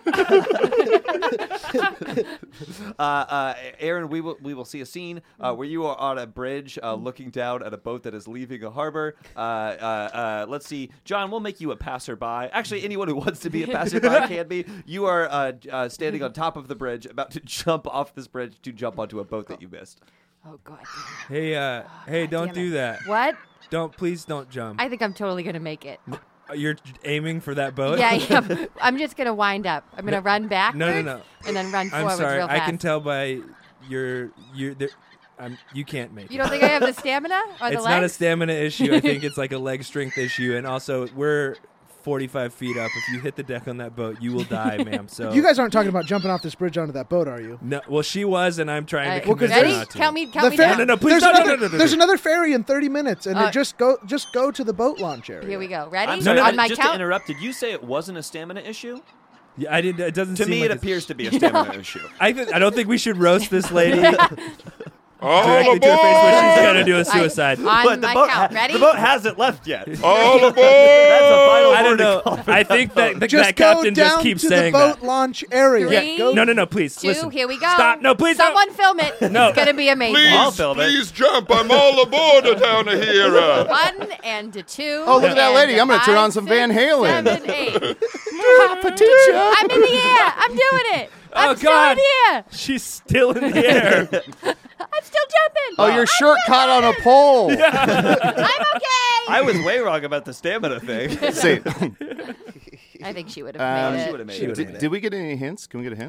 Speaker 6: Yeah.
Speaker 5: Aaron, we will see a scene where you are on a bridge looking down at a boat that is leaving a harbor. Let's see, John, we'll make you a passerby. Actually, anyone who wants to be a passerby can be. You are standing on top of the bridge, about to jump off this bridge to jump onto a boat that you missed.
Speaker 6: Oh God.
Speaker 8: hey, don't
Speaker 6: damn
Speaker 8: do
Speaker 6: it.
Speaker 8: that.
Speaker 6: What?
Speaker 8: Please don't jump.
Speaker 6: I think I'm totally gonna make it.
Speaker 8: You're aiming for that boat.
Speaker 6: Yeah, yeah. I'm just gonna wind up. I'm gonna run backwards.
Speaker 8: no.
Speaker 6: And then run
Speaker 8: I'm
Speaker 6: forwards
Speaker 8: sorry.
Speaker 6: real fast.
Speaker 8: I can tell by you can't make
Speaker 6: You
Speaker 8: it.
Speaker 6: don't think I have the stamina or the
Speaker 8: It's
Speaker 6: legs?
Speaker 8: not a stamina issue. I think it's like a leg strength issue. And also, we're 45 feet up. If you hit the deck on that boat, you will die, ma'am. So
Speaker 7: You guys aren't talking about jumping off this bridge onto that boat, are you?
Speaker 8: No, well, she was, and I'm trying to
Speaker 6: Well,
Speaker 8: convince
Speaker 6: ready?
Speaker 8: her not to.
Speaker 6: Count me
Speaker 7: The
Speaker 6: down.
Speaker 7: ferry-
Speaker 8: No, please,
Speaker 7: there's
Speaker 8: no,
Speaker 7: another,
Speaker 8: no.
Speaker 7: There's another ferry in 30 minutes, and
Speaker 6: Uh,
Speaker 7: just go to the boat launch area.
Speaker 6: Here we go. Ready?
Speaker 5: I'm sorry,
Speaker 8: no,
Speaker 6: On my
Speaker 5: just to
Speaker 6: count.
Speaker 5: interrupt, did you say it wasn't a stamina issue?
Speaker 8: Yeah, I did. It doesn't
Speaker 5: To
Speaker 8: seem
Speaker 5: me,
Speaker 8: like
Speaker 5: it
Speaker 8: it's-
Speaker 5: appears to be a stamina issue.
Speaker 8: I don't think we should roast this lady
Speaker 9: All
Speaker 8: directly to her face
Speaker 9: aboard!
Speaker 8: when she's gonna do a suicide.
Speaker 6: On
Speaker 5: But
Speaker 6: my
Speaker 5: boat
Speaker 6: count. Ready?
Speaker 5: the boat hasn't left yet.
Speaker 9: All aboard!
Speaker 5: That's a final
Speaker 8: I don't
Speaker 5: word to
Speaker 8: know.
Speaker 5: call for
Speaker 8: I
Speaker 5: that
Speaker 8: think
Speaker 5: boat.
Speaker 8: that
Speaker 7: Just
Speaker 8: that
Speaker 7: go
Speaker 8: captain
Speaker 7: down
Speaker 8: just keeps
Speaker 7: to
Speaker 8: saying
Speaker 7: the boat
Speaker 8: that.
Speaker 7: launch area.
Speaker 6: Three,
Speaker 7: Go
Speaker 8: No, please.
Speaker 6: 2,
Speaker 8: Listen.
Speaker 6: here we go.
Speaker 8: Stop. No, please don't.
Speaker 6: Someone film it.
Speaker 8: No.
Speaker 6: It's gonna be amazing.
Speaker 5: I'll
Speaker 9: Please,
Speaker 5: film it.
Speaker 9: please jump! I'm all aboard down here.
Speaker 6: 1 and 2.
Speaker 4: Oh, look at that
Speaker 6: and
Speaker 4: lady. I'm gonna turn
Speaker 6: 5,
Speaker 4: on some Van
Speaker 6: 6,
Speaker 4: Halen.
Speaker 6: 7, 8. I'm in the air. I'm doing it. I'm
Speaker 8: Oh,
Speaker 6: still in
Speaker 8: God.
Speaker 6: the air.
Speaker 8: She's still in the air.
Speaker 6: I'm still jumping.
Speaker 4: Oh, your shirt caught on a pole.
Speaker 6: I'm okay.
Speaker 5: I was way wrong about the stamina thing.
Speaker 4: Say,
Speaker 6: I think she would have made
Speaker 5: She
Speaker 6: it.
Speaker 5: would have made
Speaker 8: She
Speaker 5: it.
Speaker 8: would've
Speaker 4: did we get any hints? Can we get a hint?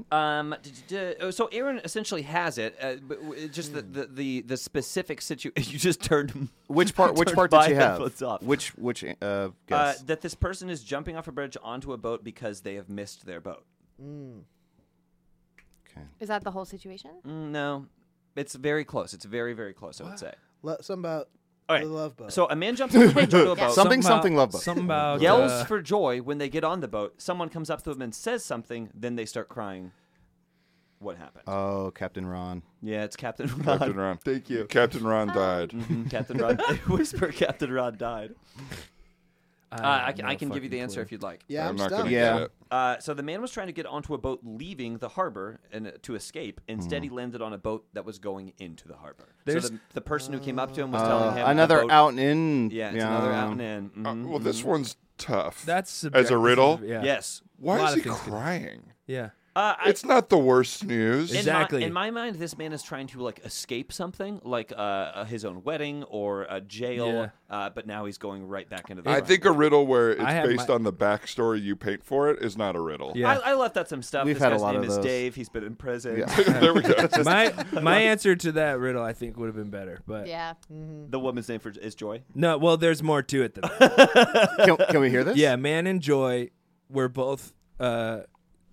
Speaker 5: So Aaron essentially has it, but just the specific situation. You just turned
Speaker 4: Which part? Which
Speaker 5: turned
Speaker 4: part did
Speaker 5: my
Speaker 4: she have?
Speaker 5: headphones off.
Speaker 4: Which guess?
Speaker 5: That this person is jumping off a bridge onto a boat because they have missed their boat.
Speaker 4: Okay.
Speaker 6: Is that the whole situation?
Speaker 5: No, it's very close. It's very, very close, I would say.
Speaker 7: Something about
Speaker 5: All right.
Speaker 7: the love boat.
Speaker 5: So a man jumps off a bridge onto a boat.
Speaker 4: Something love boat.
Speaker 8: Something about
Speaker 5: Yells for joy when they get on the boat. Someone comes up to them and says something. Then they start crying. What happened?
Speaker 4: Oh, Captain Ron.
Speaker 5: Yeah, it's Captain Ron.
Speaker 9: Captain Ron. Thank you. Captain Ron died.
Speaker 5: Captain Ron. Whisper Captain Ron died. I can give you the answer if you'd like.
Speaker 7: yeah,
Speaker 9: I'm not
Speaker 7: stumped.
Speaker 9: gonna
Speaker 4: Yeah.
Speaker 9: get it.
Speaker 5: So the man was trying to get onto a boat leaving the harbor and to escape. Instead, he landed on a boat that was going into the harbor.
Speaker 8: There's-
Speaker 5: So the person who came up to him was telling him
Speaker 4: Another
Speaker 5: the boat,
Speaker 4: out and in.
Speaker 5: Yeah, it's another out and in.
Speaker 9: Well, this one's tough.
Speaker 8: That's
Speaker 9: As a riddle?
Speaker 8: Yeah.
Speaker 5: Yes.
Speaker 9: Why
Speaker 8: lot
Speaker 9: is
Speaker 8: of
Speaker 9: he
Speaker 8: things could-
Speaker 9: crying?
Speaker 8: Yeah.
Speaker 9: It's not the worst news.
Speaker 8: Exactly.
Speaker 5: In my mind, this man is trying to escape something, like his own wedding or a jail. But now he's going right back into the.
Speaker 9: I
Speaker 5: front.
Speaker 9: think a riddle where it's
Speaker 8: I have
Speaker 9: based
Speaker 8: my-
Speaker 9: on the backstory you paint for it is not a riddle.
Speaker 8: Yeah.
Speaker 5: I left out some stuff.
Speaker 4: We've
Speaker 5: this
Speaker 4: had a
Speaker 5: guy's
Speaker 4: lot
Speaker 5: name
Speaker 4: of
Speaker 5: is
Speaker 4: those.
Speaker 5: Dave. He's been in prison.
Speaker 9: There we go.
Speaker 8: my answer to that riddle, I think, would have been better. But
Speaker 6: Yeah.
Speaker 5: The woman's name is Joy.
Speaker 8: no, well, there's more to it than that.
Speaker 4: Can we hear this?
Speaker 8: Yeah, man and Joy were both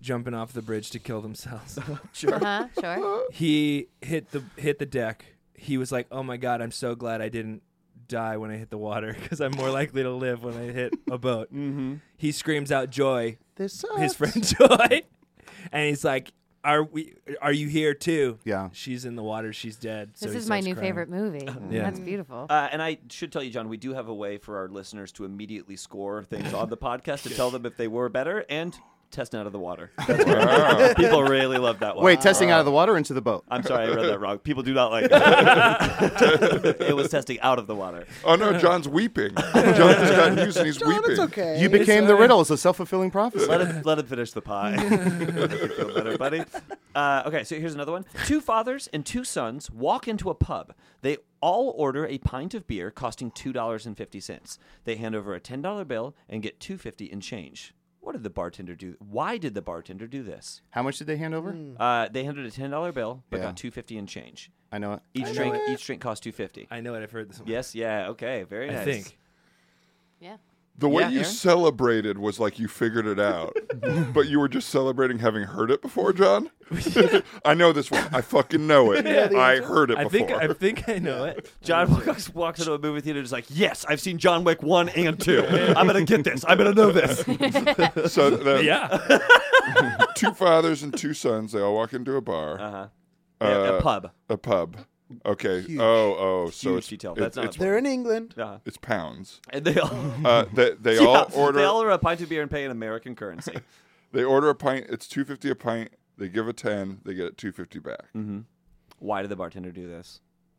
Speaker 8: jumping off the bridge to kill themselves.
Speaker 6: Sure.
Speaker 8: He hit the deck. He was like, "Oh my God, I'm so glad I didn't die when I hit the water because I'm more likely to live when I hit a boat."
Speaker 5: Mm-hmm.
Speaker 8: He screams out joy,
Speaker 7: This
Speaker 8: his friend Joy, and he's like, Are you here too?
Speaker 4: Yeah.
Speaker 8: She's in the water. She's dead. So
Speaker 6: This
Speaker 8: he
Speaker 6: is my
Speaker 8: starts
Speaker 6: new
Speaker 8: crying.
Speaker 6: favorite movie.
Speaker 8: Yeah.
Speaker 6: That's beautiful.
Speaker 5: And I should tell you, John, we do have a way for our listeners to immediately score things on the podcast to tell them if they were better and testing out of the water. People really love that one.
Speaker 4: Wait, testing out of the water into the boat.
Speaker 5: I'm sorry, I read that wrong. People do not like that. It was testing out of the water.
Speaker 9: Oh no, John's weeping. John just got news and he's
Speaker 7: John,
Speaker 9: weeping.
Speaker 7: it's okay.
Speaker 4: You became the riddle. It's a self-fulfilling prophecy.
Speaker 5: Let him finish the pie. Make you feel better, buddy. Okay, so here's another one. 2 fathers and 2 sons walk into a pub. They all order a pint of beer costing $2.50. They hand over a $10 bill and get $2.50 in change. What did the bartender do? Why did the bartender do this?
Speaker 4: How much did they hand over?
Speaker 5: They handed a $10 bill, but
Speaker 4: Yeah.
Speaker 5: got $2.50 in change.
Speaker 4: I know it.
Speaker 5: Each drink cost $2.50.
Speaker 8: I know it. I've heard this one.
Speaker 5: Yes, yeah, okay, very nice.
Speaker 8: I think.
Speaker 6: Yeah.
Speaker 9: The way
Speaker 5: Yeah,
Speaker 9: you
Speaker 5: Aaron?
Speaker 9: celebrated was like you figured it out, but you were just celebrating having heard it before, John. I know this one. I fucking know it. I heard it
Speaker 8: I
Speaker 9: before.
Speaker 8: think I know it.
Speaker 5: John walks into a movie theater and is like, yes, I've seen John Wick 1 and 2. I'm going to get this. I'm going to know this.
Speaker 9: So the
Speaker 8: Yeah.
Speaker 9: 2 fathers and 2 sons, they all walk into a bar.
Speaker 5: Uh-huh. A pub.
Speaker 9: A pub. Okay.
Speaker 7: Huge.
Speaker 9: Oh. So
Speaker 5: Huge
Speaker 9: it's
Speaker 5: detail.
Speaker 9: it-
Speaker 5: That's not
Speaker 9: it's,
Speaker 5: a
Speaker 7: They're in England.
Speaker 5: Uh-huh.
Speaker 9: it's pounds.
Speaker 5: And they all,
Speaker 9: They
Speaker 5: Yeah,
Speaker 9: all order.
Speaker 5: They all order a pint of beer and pay in American currency.
Speaker 9: They order a pint. It's $2.50 a pint. They give a 10. They get $2.50 back.
Speaker 5: Mm-hmm. Why did the bartender do this?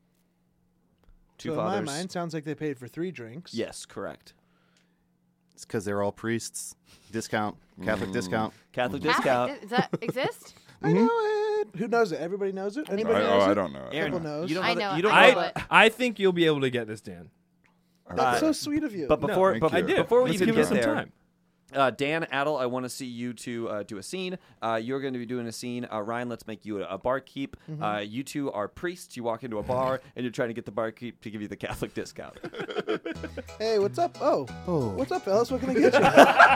Speaker 5: 2
Speaker 7: So in
Speaker 5: fathers.
Speaker 7: my mind, sounds like they paid for 3 drinks.
Speaker 5: Yes, correct.
Speaker 4: It's because they're all priests. Discount. Catholic discount.
Speaker 5: Catholic
Speaker 6: Catholic,
Speaker 5: discount.
Speaker 6: does that exist?
Speaker 7: I know it. Who knows it? Everybody knows it. Anybody knows
Speaker 9: I
Speaker 7: it?
Speaker 9: don't know. it.
Speaker 5: Aaron,
Speaker 7: Couple knows.
Speaker 5: you don't
Speaker 6: I
Speaker 5: know,
Speaker 6: know
Speaker 5: that,
Speaker 6: it.
Speaker 5: you don't
Speaker 6: I
Speaker 5: know
Speaker 6: know
Speaker 5: that.
Speaker 6: it.
Speaker 8: I think you'll be able to get this, Dan.
Speaker 7: That's so sweet of you.
Speaker 5: But before,
Speaker 9: thank
Speaker 5: but
Speaker 9: you.
Speaker 8: I did.
Speaker 5: before we
Speaker 8: Let's
Speaker 5: even
Speaker 8: give us
Speaker 5: get
Speaker 8: some
Speaker 5: there,
Speaker 8: time.
Speaker 5: Dan, Adel, I want to see you two do a scene. You're going to be doing a scene. Ryan, let's make you a barkeep. You two are priests. You walk into a bar, and you're trying to get the barkeep to give you the Catholic discount.
Speaker 7: Hey, what's up? Oh.
Speaker 4: Oh.
Speaker 7: What's up, fellas? What can I get you?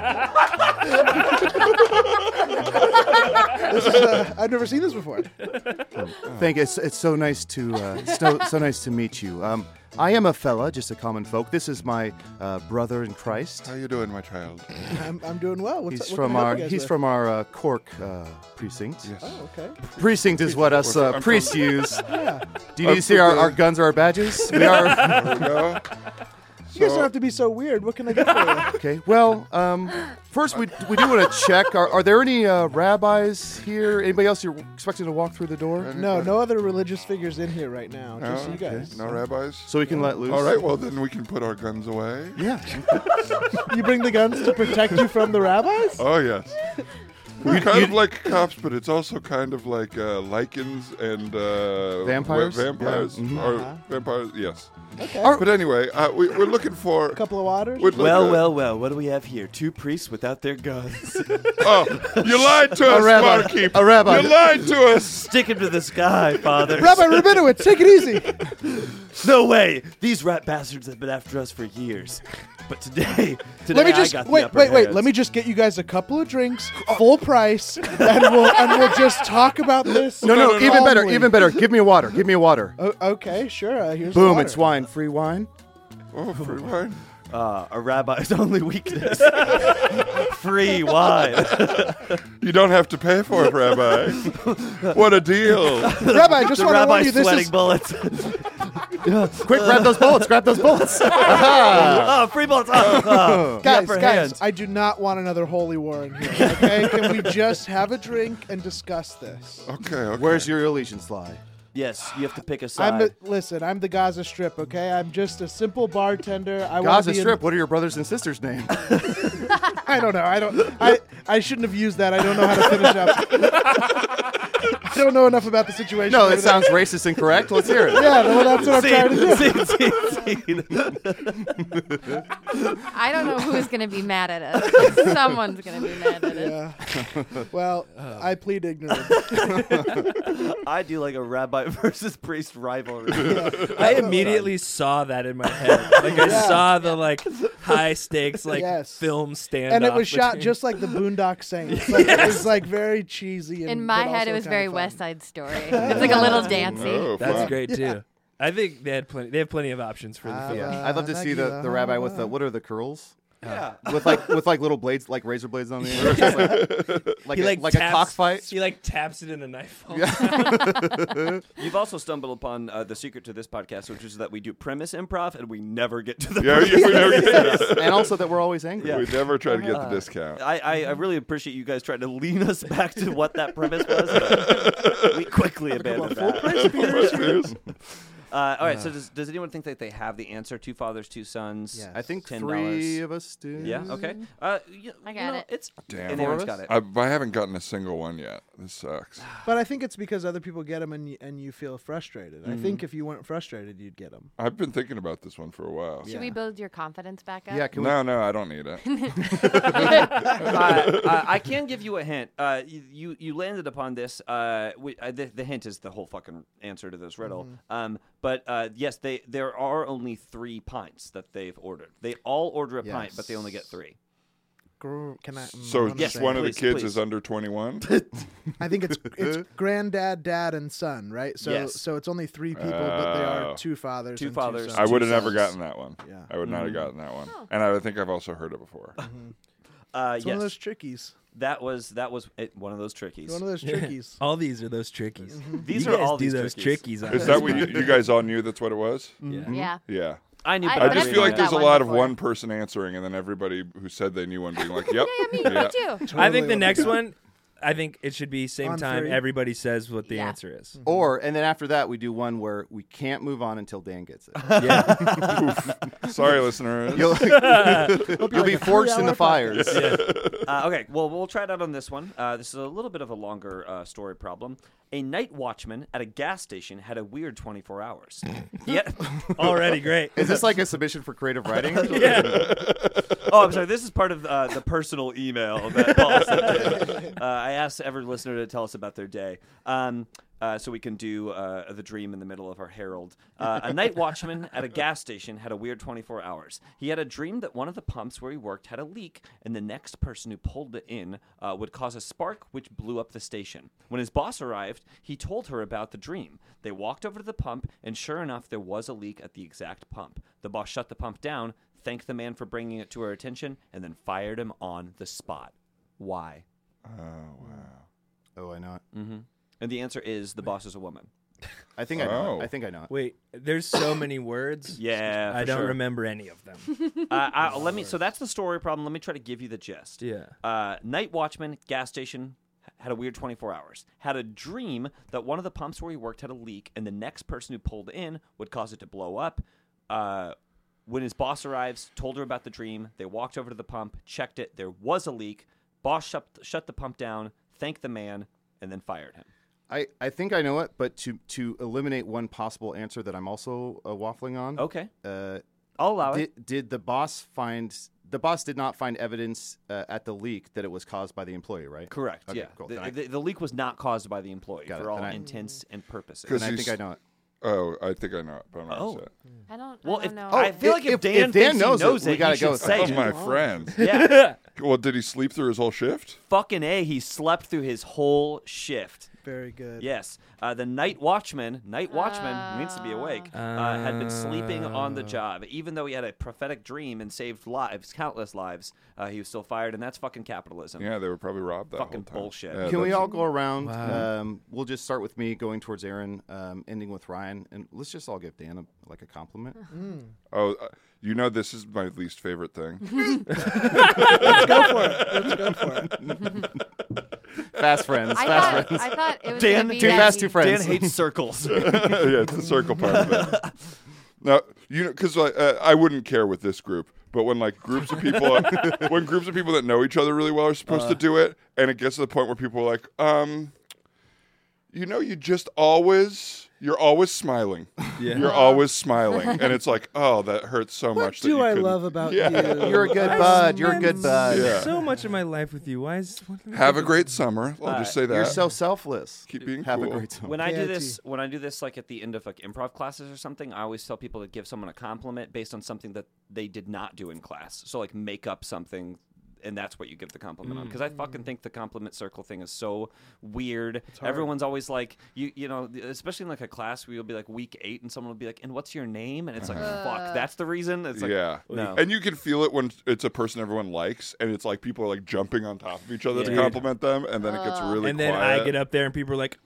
Speaker 7: This is, I've never seen this before.
Speaker 4: Thank you. It's so nice to so nice to meet you. I am a fella, just a common folk. This is my brother in Christ.
Speaker 9: How you doing, my child?
Speaker 7: I'm doing well. What's
Speaker 4: He's
Speaker 7: up?
Speaker 4: from
Speaker 7: What can I
Speaker 4: our
Speaker 7: help you guys
Speaker 4: he's
Speaker 7: with?
Speaker 4: from our Cork precinct.
Speaker 9: Yes.
Speaker 7: Oh, okay.
Speaker 4: Precinct is what us
Speaker 9: I'm
Speaker 4: priests
Speaker 9: from-
Speaker 4: use.
Speaker 7: Yeah.
Speaker 4: Do you need to see our guns or our badges? We are
Speaker 9: There we go.
Speaker 7: You guys don't have to be so weird. What can I get for you?
Speaker 4: okay. Well, first we do want to check. Are there any rabbis here? Anybody else you're expecting to walk through the door?
Speaker 7: No other religious figures in here right now.
Speaker 9: No,
Speaker 7: Just you
Speaker 9: okay.
Speaker 7: guys.
Speaker 9: No rabbis.
Speaker 4: So we can let loose.
Speaker 9: All right. Well, then we can put our guns away.
Speaker 4: Yeah.
Speaker 7: You bring the guns to protect you from the rabbis?
Speaker 9: Oh yes. We're kind of like cops, but it's also kind of like lichens and
Speaker 4: Vampires?
Speaker 9: Vampires
Speaker 4: Yeah. Mhm.
Speaker 9: or vampires. Yes.
Speaker 7: Okay.
Speaker 9: But anyway, we're looking for.
Speaker 7: A couple of waters?
Speaker 9: we'd like a-
Speaker 5: well. What do we have here? 2 priests without their guns.
Speaker 9: Oh, you lied to us,
Speaker 4: rabbi.
Speaker 9: barkeep.
Speaker 4: A rabbi.
Speaker 9: You lied to us.
Speaker 5: Stick him to the sky, Father.
Speaker 7: Rabbi Rabinowitz, take it easy.
Speaker 5: No way. These rat bastards have been after us for years. But today
Speaker 7: Let me just
Speaker 5: I got the
Speaker 7: wait.
Speaker 5: upper
Speaker 7: Wait.
Speaker 5: hand.
Speaker 7: Let me just get you guys a couple of drinks, full price, and we'll just talk about this.
Speaker 4: No, even better,
Speaker 7: calmly.
Speaker 4: even better. Give me a water. Give me a water.
Speaker 7: Oh, okay, sure. Here's
Speaker 4: Boom,
Speaker 7: water.
Speaker 4: it's wine. Free wine.
Speaker 9: Oh, free wine.
Speaker 5: A rabbi's only weakness. Free wine.
Speaker 9: You don't have to pay for it, Rabbi. What a deal.
Speaker 7: Rabbi, I just
Speaker 5: The
Speaker 7: want to warn you.
Speaker 5: rabbi's
Speaker 7: This
Speaker 5: sweating
Speaker 7: is
Speaker 5: bullets.
Speaker 4: Quick, grab those bullets. Grab those bullets.
Speaker 5: Oh, free bullets. The
Speaker 7: guys.
Speaker 5: upper
Speaker 7: Guys,
Speaker 5: hand.
Speaker 7: I do not want another holy war in here. Okay, can we just have a drink and discuss this?
Speaker 9: Okay.
Speaker 4: Where's your allegiance lie?
Speaker 5: Yes, you have to pick a side.
Speaker 7: I'm the Gaza Strip. Okay, I'm just a simple bartender. I wanna
Speaker 4: Gaza
Speaker 7: be in-
Speaker 4: Strip. What are your brothers and sisters' names?
Speaker 7: I don't know. I shouldn't have used that. I don't know how to finish up. I don't know enough about the situation.
Speaker 4: No,
Speaker 7: to
Speaker 4: it
Speaker 7: do
Speaker 4: sounds racist and correct. Let's hear it.
Speaker 7: Yeah, well, that's what I'm trying to do.
Speaker 6: I don't know who's going to be mad at us. Someone's going to be mad at us.
Speaker 7: Yeah. Well, I plead ignorance.
Speaker 5: I do like a rabbi versus priest rivalry.
Speaker 8: I immediately saw that in my head. Like I saw the like high stakes like
Speaker 7: Yes.
Speaker 8: film standoff.
Speaker 7: And it was shot
Speaker 8: between-
Speaker 7: just like the Boondock Saints. Like, It was like very cheesy. And,
Speaker 6: In my
Speaker 7: but
Speaker 6: head,
Speaker 7: also
Speaker 6: it was
Speaker 7: kinda
Speaker 6: very
Speaker 7: fun.
Speaker 6: West Side Story. It's like a little dancey.
Speaker 9: Oh,
Speaker 8: That's
Speaker 9: fun.
Speaker 8: great too. I think they had plenty. They have plenty of options for the film.
Speaker 4: Yeah, I'd love to see the rabbi with the what are the curls?
Speaker 5: Yeah.
Speaker 4: With like little blades, like razor blades on the end, just like
Speaker 8: He
Speaker 4: a
Speaker 8: taps,
Speaker 4: cockfight.
Speaker 8: He like taps it in a knife.
Speaker 5: You've also stumbled upon the secret to this podcast, which is that we do premise improv and we never get to the
Speaker 9: Yeah, we never get to
Speaker 4: And also that we're always angry.
Speaker 9: We never try to get the discount.
Speaker 5: I really appreciate you guys trying to lean us back to what that premise was. But we quickly abandoned that. All right. So does anyone think that they have the answer? 2 fathers, 2 sons.
Speaker 7: Yes.
Speaker 4: I think
Speaker 5: $10.
Speaker 4: 3 of us do.
Speaker 5: Yeah. Okay.
Speaker 6: I got it.
Speaker 5: It's
Speaker 9: Damn.
Speaker 5: and Aaron's got it.
Speaker 9: I haven't gotten a single one yet. This sucks.
Speaker 7: But I think it's because other people get them and you feel frustrated. I think if you weren't frustrated, you'd get them.
Speaker 9: I've been thinking about this one for a while.
Speaker 6: Should we build your confidence back up?
Speaker 4: Yeah. Can
Speaker 9: No, I don't need it.
Speaker 5: I can give you a hint. You landed upon this. The hint is the whole fucking answer to this riddle. But yes, there are only 3 pints that they've ordered. They all order a pint, but they only get 3.
Speaker 7: Can I?
Speaker 9: So
Speaker 7: I'm
Speaker 9: just
Speaker 7: saying-
Speaker 9: one of the
Speaker 5: Please,
Speaker 9: kids
Speaker 5: please.
Speaker 9: is under 21?
Speaker 7: I think it's granddad, dad, and son, right? So
Speaker 5: Yes.
Speaker 7: so it's only 3 people, but they are
Speaker 9: Oh.
Speaker 7: 2 fathers.
Speaker 5: 2
Speaker 7: and
Speaker 5: fathers.
Speaker 7: 2
Speaker 9: I
Speaker 7: sons.
Speaker 9: would have
Speaker 5: Two
Speaker 9: never
Speaker 5: sons.
Speaker 9: gotten that one.
Speaker 7: Yeah.
Speaker 9: I would not have gotten that one. And I think I've also heard it before.
Speaker 7: It's
Speaker 5: Yes,
Speaker 7: one of those trickies.
Speaker 5: that was one of those trickies.
Speaker 7: One of those trickies.
Speaker 8: All these are those trickies.
Speaker 5: These
Speaker 8: You
Speaker 5: are
Speaker 8: guys
Speaker 5: all
Speaker 8: do
Speaker 5: these
Speaker 8: those
Speaker 5: trickies.
Speaker 8: trickies. on
Speaker 9: Is
Speaker 8: this
Speaker 9: that what
Speaker 8: podcast.
Speaker 9: you guys all knew that's what it was?
Speaker 8: Yeah.
Speaker 6: Yeah.
Speaker 9: Yeah.
Speaker 5: I knew.
Speaker 6: I-
Speaker 5: but
Speaker 9: I
Speaker 6: but
Speaker 9: just
Speaker 6: I've
Speaker 9: feel like
Speaker 6: heard
Speaker 9: there's a
Speaker 6: that
Speaker 9: lot
Speaker 6: one
Speaker 9: of
Speaker 6: before.
Speaker 9: one person answering and then everybody who said they knew one being like, yep.
Speaker 6: Me too.
Speaker 8: I think
Speaker 7: Totally
Speaker 8: the
Speaker 7: what
Speaker 8: next
Speaker 7: we got.
Speaker 8: one, I think it should be same
Speaker 7: On
Speaker 8: time.
Speaker 7: 3.
Speaker 8: Everybody says what the
Speaker 6: Yeah.
Speaker 8: answer is.
Speaker 4: and then after that we do one where we can't move on until Dan gets it.
Speaker 8: Yeah.
Speaker 9: Sorry, listeners.
Speaker 4: You'll be forged in the fires.
Speaker 5: Okay, well, we'll try it out on this one. This is a little bit of a longer story problem. A night watchman at a gas station had a weird 24 hours. Yeah.
Speaker 8: Already great.
Speaker 4: Is this like a submission for creative writing?
Speaker 5: Oh, I'm sorry. This is part of the personal email that Paul sent in. I asked every listener to tell us about their day. So we can do the dream in the middle of our herald. A night watchman at a gas station had a weird 24 hours. He had a dream that one of the pumps where he worked had a leak, and the next person who pulled it in would cause a spark which blew up the station. When his boss arrived, he told her about the dream. They walked over to the pump, and sure enough, there was a leak at the exact pump. The boss shut the pump down, thanked the man for bringing it to her attention, and then fired him on the spot. Why?
Speaker 4: Oh, I know it.
Speaker 5: And the answer is the boss is a woman.
Speaker 4: I think I know
Speaker 9: Oh.
Speaker 4: it. I think I know it.
Speaker 8: Wait, there's so many words.
Speaker 5: Yeah,
Speaker 8: I
Speaker 5: for
Speaker 8: don't
Speaker 5: sure.
Speaker 8: remember any of them.
Speaker 5: So that's the story problem. Let me try to give you the gist.
Speaker 8: Yeah.
Speaker 5: Night watchman, gas station, had a weird 24 hours. Had a dream that one of the pumps where he worked had a leak, and the next person who pulled in would cause it to blow up. When his boss arrives, told her about the dream. They walked over to the pump, checked it. There was a leak. Boss shut the pump down, thanked the man, and then fired him.
Speaker 4: I think I know it, but to eliminate one possible answer that I'm also waffling on.
Speaker 5: Okay. I'll allow it.
Speaker 4: Did the boss find? The boss did not find evidence at the leak that it was caused by the employee, right?
Speaker 5: Correct.
Speaker 4: Okay,
Speaker 5: Yeah.
Speaker 4: cool.
Speaker 5: The leak was not caused by the employee
Speaker 4: Got it.
Speaker 5: for all
Speaker 4: Then I-
Speaker 5: intents and purposes.
Speaker 9: Because
Speaker 4: And I think I know it.
Speaker 9: Oh, I think I know it, but I'm not
Speaker 5: Oh.
Speaker 9: upset.
Speaker 6: I don't
Speaker 5: Well,
Speaker 6: know.
Speaker 5: I feel like if Dan thinks he knows
Speaker 4: we
Speaker 5: it,
Speaker 4: gotta
Speaker 5: he
Speaker 4: go
Speaker 5: should
Speaker 4: with
Speaker 5: say
Speaker 4: that.
Speaker 9: Oh,
Speaker 5: it.
Speaker 9: my friend.
Speaker 5: Yeah.
Speaker 9: Well, did he sleep through his whole shift?
Speaker 5: Fucking A, he slept through his whole shift.
Speaker 7: Very good.
Speaker 5: Yes. The night watchman needs to be awake, had been sleeping on the job. Even though he had a prophetic dream and saved lives, countless lives, he was still fired, and that's fucking capitalism.
Speaker 9: Yeah, they were probably robbed that
Speaker 5: Fucking
Speaker 9: whole time.
Speaker 5: bullshit.
Speaker 9: Yeah,
Speaker 4: Can we
Speaker 9: that's-
Speaker 4: all go around?
Speaker 8: Wow.
Speaker 4: We'll just start with me, going towards Aaron, ending with Ryan, and let's just all give Dan a compliment.
Speaker 9: Oh, you know this is my least favorite thing.
Speaker 7: Let's go for it.
Speaker 4: Fast friends.
Speaker 6: I
Speaker 4: Fast friends.
Speaker 6: thought it was
Speaker 5: Dan-
Speaker 6: gonna be
Speaker 4: Too
Speaker 6: that
Speaker 4: fast,
Speaker 6: you-
Speaker 4: too friends.
Speaker 5: Dan hates circles.
Speaker 9: Yeah, it's the circle part of it. Now, you know, because I wouldn't care with this group, but when like groups of people, when groups of people that know each other really well are supposed to do it, and it gets to the point where people are like, you just you're always smiling.
Speaker 8: Yeah.
Speaker 9: You're always smiling. And it's like, oh, that hurts so
Speaker 7: What
Speaker 9: much.
Speaker 7: do
Speaker 9: that
Speaker 7: I
Speaker 9: you
Speaker 7: love about
Speaker 9: Yeah.
Speaker 7: you?
Speaker 4: You're a good bud. You're a good bud.
Speaker 9: Yeah.
Speaker 8: So much of my life with you. Why is
Speaker 9: Have a great summer. I'll just say that.
Speaker 4: You're so selfless.
Speaker 9: Keep being
Speaker 4: Have
Speaker 9: cool.
Speaker 4: a great summer.
Speaker 5: When I do
Speaker 7: KIT.
Speaker 5: this, like at the end of like improv classes or something, I always tell people to give someone a compliment based on something that they did not do in class. So like make up something, and that's what you give the compliment on. Because I fucking think the compliment circle thing is so weird. Everyone's always like, you know, especially in like a class where you'll be like week 8 and someone will be like, and what's your name? And it's like, fuck, that's the reason? It's like,
Speaker 9: Yeah.
Speaker 5: no.
Speaker 9: And you can feel it when it's a person everyone likes, and it's like people are like jumping on top of each other to
Speaker 5: Yeah.
Speaker 9: compliment them, and then it gets really
Speaker 8: And then
Speaker 9: quiet.
Speaker 8: I get up there and people are like,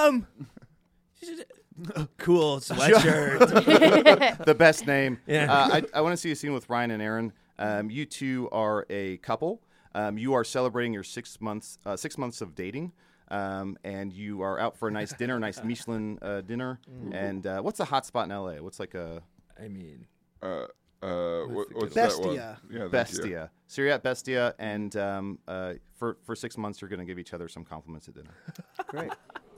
Speaker 8: cool sweatshirt.
Speaker 4: The best name.
Speaker 8: Yeah.
Speaker 4: I want to see a scene with Ryan and Aaron. You two are a couple. You are celebrating your 6 months of dating, and you are out for a nice dinner, nice Michelin dinner. And what's the hot spot in LA? What's like a
Speaker 8: I mean,
Speaker 9: what's that one?
Speaker 7: Bestia.
Speaker 9: Yeah, thank you.
Speaker 4: Bestia? So you're at Bestia, and for 6 months you're going to give each other some compliments at dinner.
Speaker 7: Great.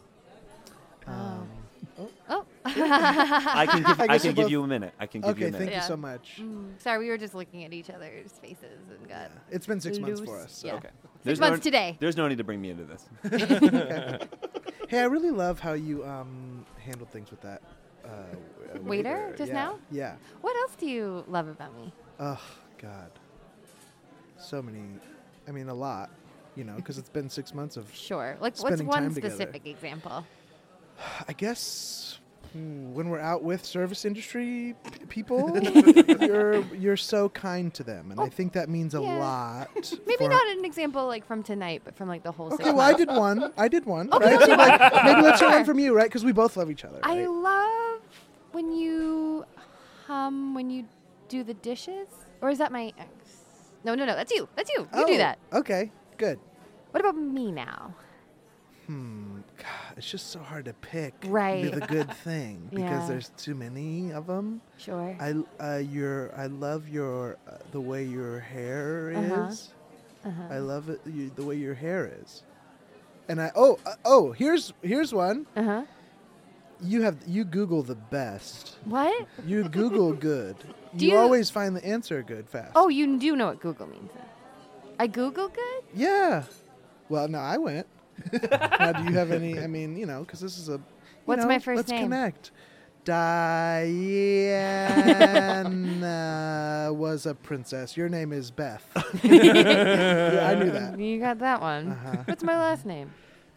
Speaker 5: I can give,
Speaker 7: I
Speaker 5: I
Speaker 7: guess
Speaker 5: can
Speaker 7: we're
Speaker 5: give
Speaker 7: both-
Speaker 5: you a minute. I can give you
Speaker 7: Okay,
Speaker 5: a minute.
Speaker 7: thank you
Speaker 6: Yeah.
Speaker 7: so much.
Speaker 6: Sorry, we were just looking at each other's faces and got
Speaker 7: It's been 6 months for
Speaker 6: loose.
Speaker 7: us.
Speaker 6: Yeah.
Speaker 5: Okay.
Speaker 6: 6 months today.
Speaker 5: There's no need to bring me into this.
Speaker 7: Hey, I really love how you handled things with that
Speaker 6: Waiter just
Speaker 7: yeah.
Speaker 6: now?
Speaker 7: Yeah.
Speaker 6: What else do you love about me?
Speaker 7: Oh God. So many. I mean, a lot. You know, because it's been 6 months of.
Speaker 6: Sure. Like, what's
Speaker 7: Spending
Speaker 6: one
Speaker 7: time together.
Speaker 6: specific example?
Speaker 7: I guess when we're out with service industry people, you're so kind to them, and I think that means a
Speaker 6: yeah.
Speaker 7: lot.
Speaker 6: Maybe
Speaker 7: for-
Speaker 6: not an example like from tonight, but from like the whole 6
Speaker 7: Okay,
Speaker 6: months.
Speaker 7: well, I did one.
Speaker 6: Okay,
Speaker 7: Right?
Speaker 6: okay.
Speaker 7: So, like, maybe let's hear
Speaker 6: Sure.
Speaker 7: one from you, right? Because we both love each other.
Speaker 6: I
Speaker 7: Right?
Speaker 6: love when you hum when you do the dishes. Or is that my ex? No, that's you. That's you. You do
Speaker 7: Oh,
Speaker 6: that.
Speaker 7: Okay, good.
Speaker 6: What about me now?
Speaker 7: God, it's just so hard to pick
Speaker 6: Right.
Speaker 7: the good thing because
Speaker 6: Yeah.
Speaker 7: there's too many of them.
Speaker 6: Sure.
Speaker 7: I love your the way your hair
Speaker 6: Uh-huh.
Speaker 7: is.
Speaker 6: Uh-huh.
Speaker 7: I love it the way your hair is. And here's one.
Speaker 6: Uh-huh.
Speaker 7: You Google the best.
Speaker 6: What?
Speaker 7: You Google good.
Speaker 6: Do
Speaker 7: You
Speaker 6: you-
Speaker 7: always find the answer good fast.
Speaker 6: Oh, you do know what Google means. Then. I Google good?
Speaker 7: Yeah. Well, no, I went. Now, do you have any? I mean, because this is a.
Speaker 6: What's my first
Speaker 7: let's
Speaker 6: name?
Speaker 7: connect. Diana was a princess. Your name is Beth. Yeah, I knew that.
Speaker 6: You got that one.
Speaker 7: Uh-huh.
Speaker 6: What's my last name?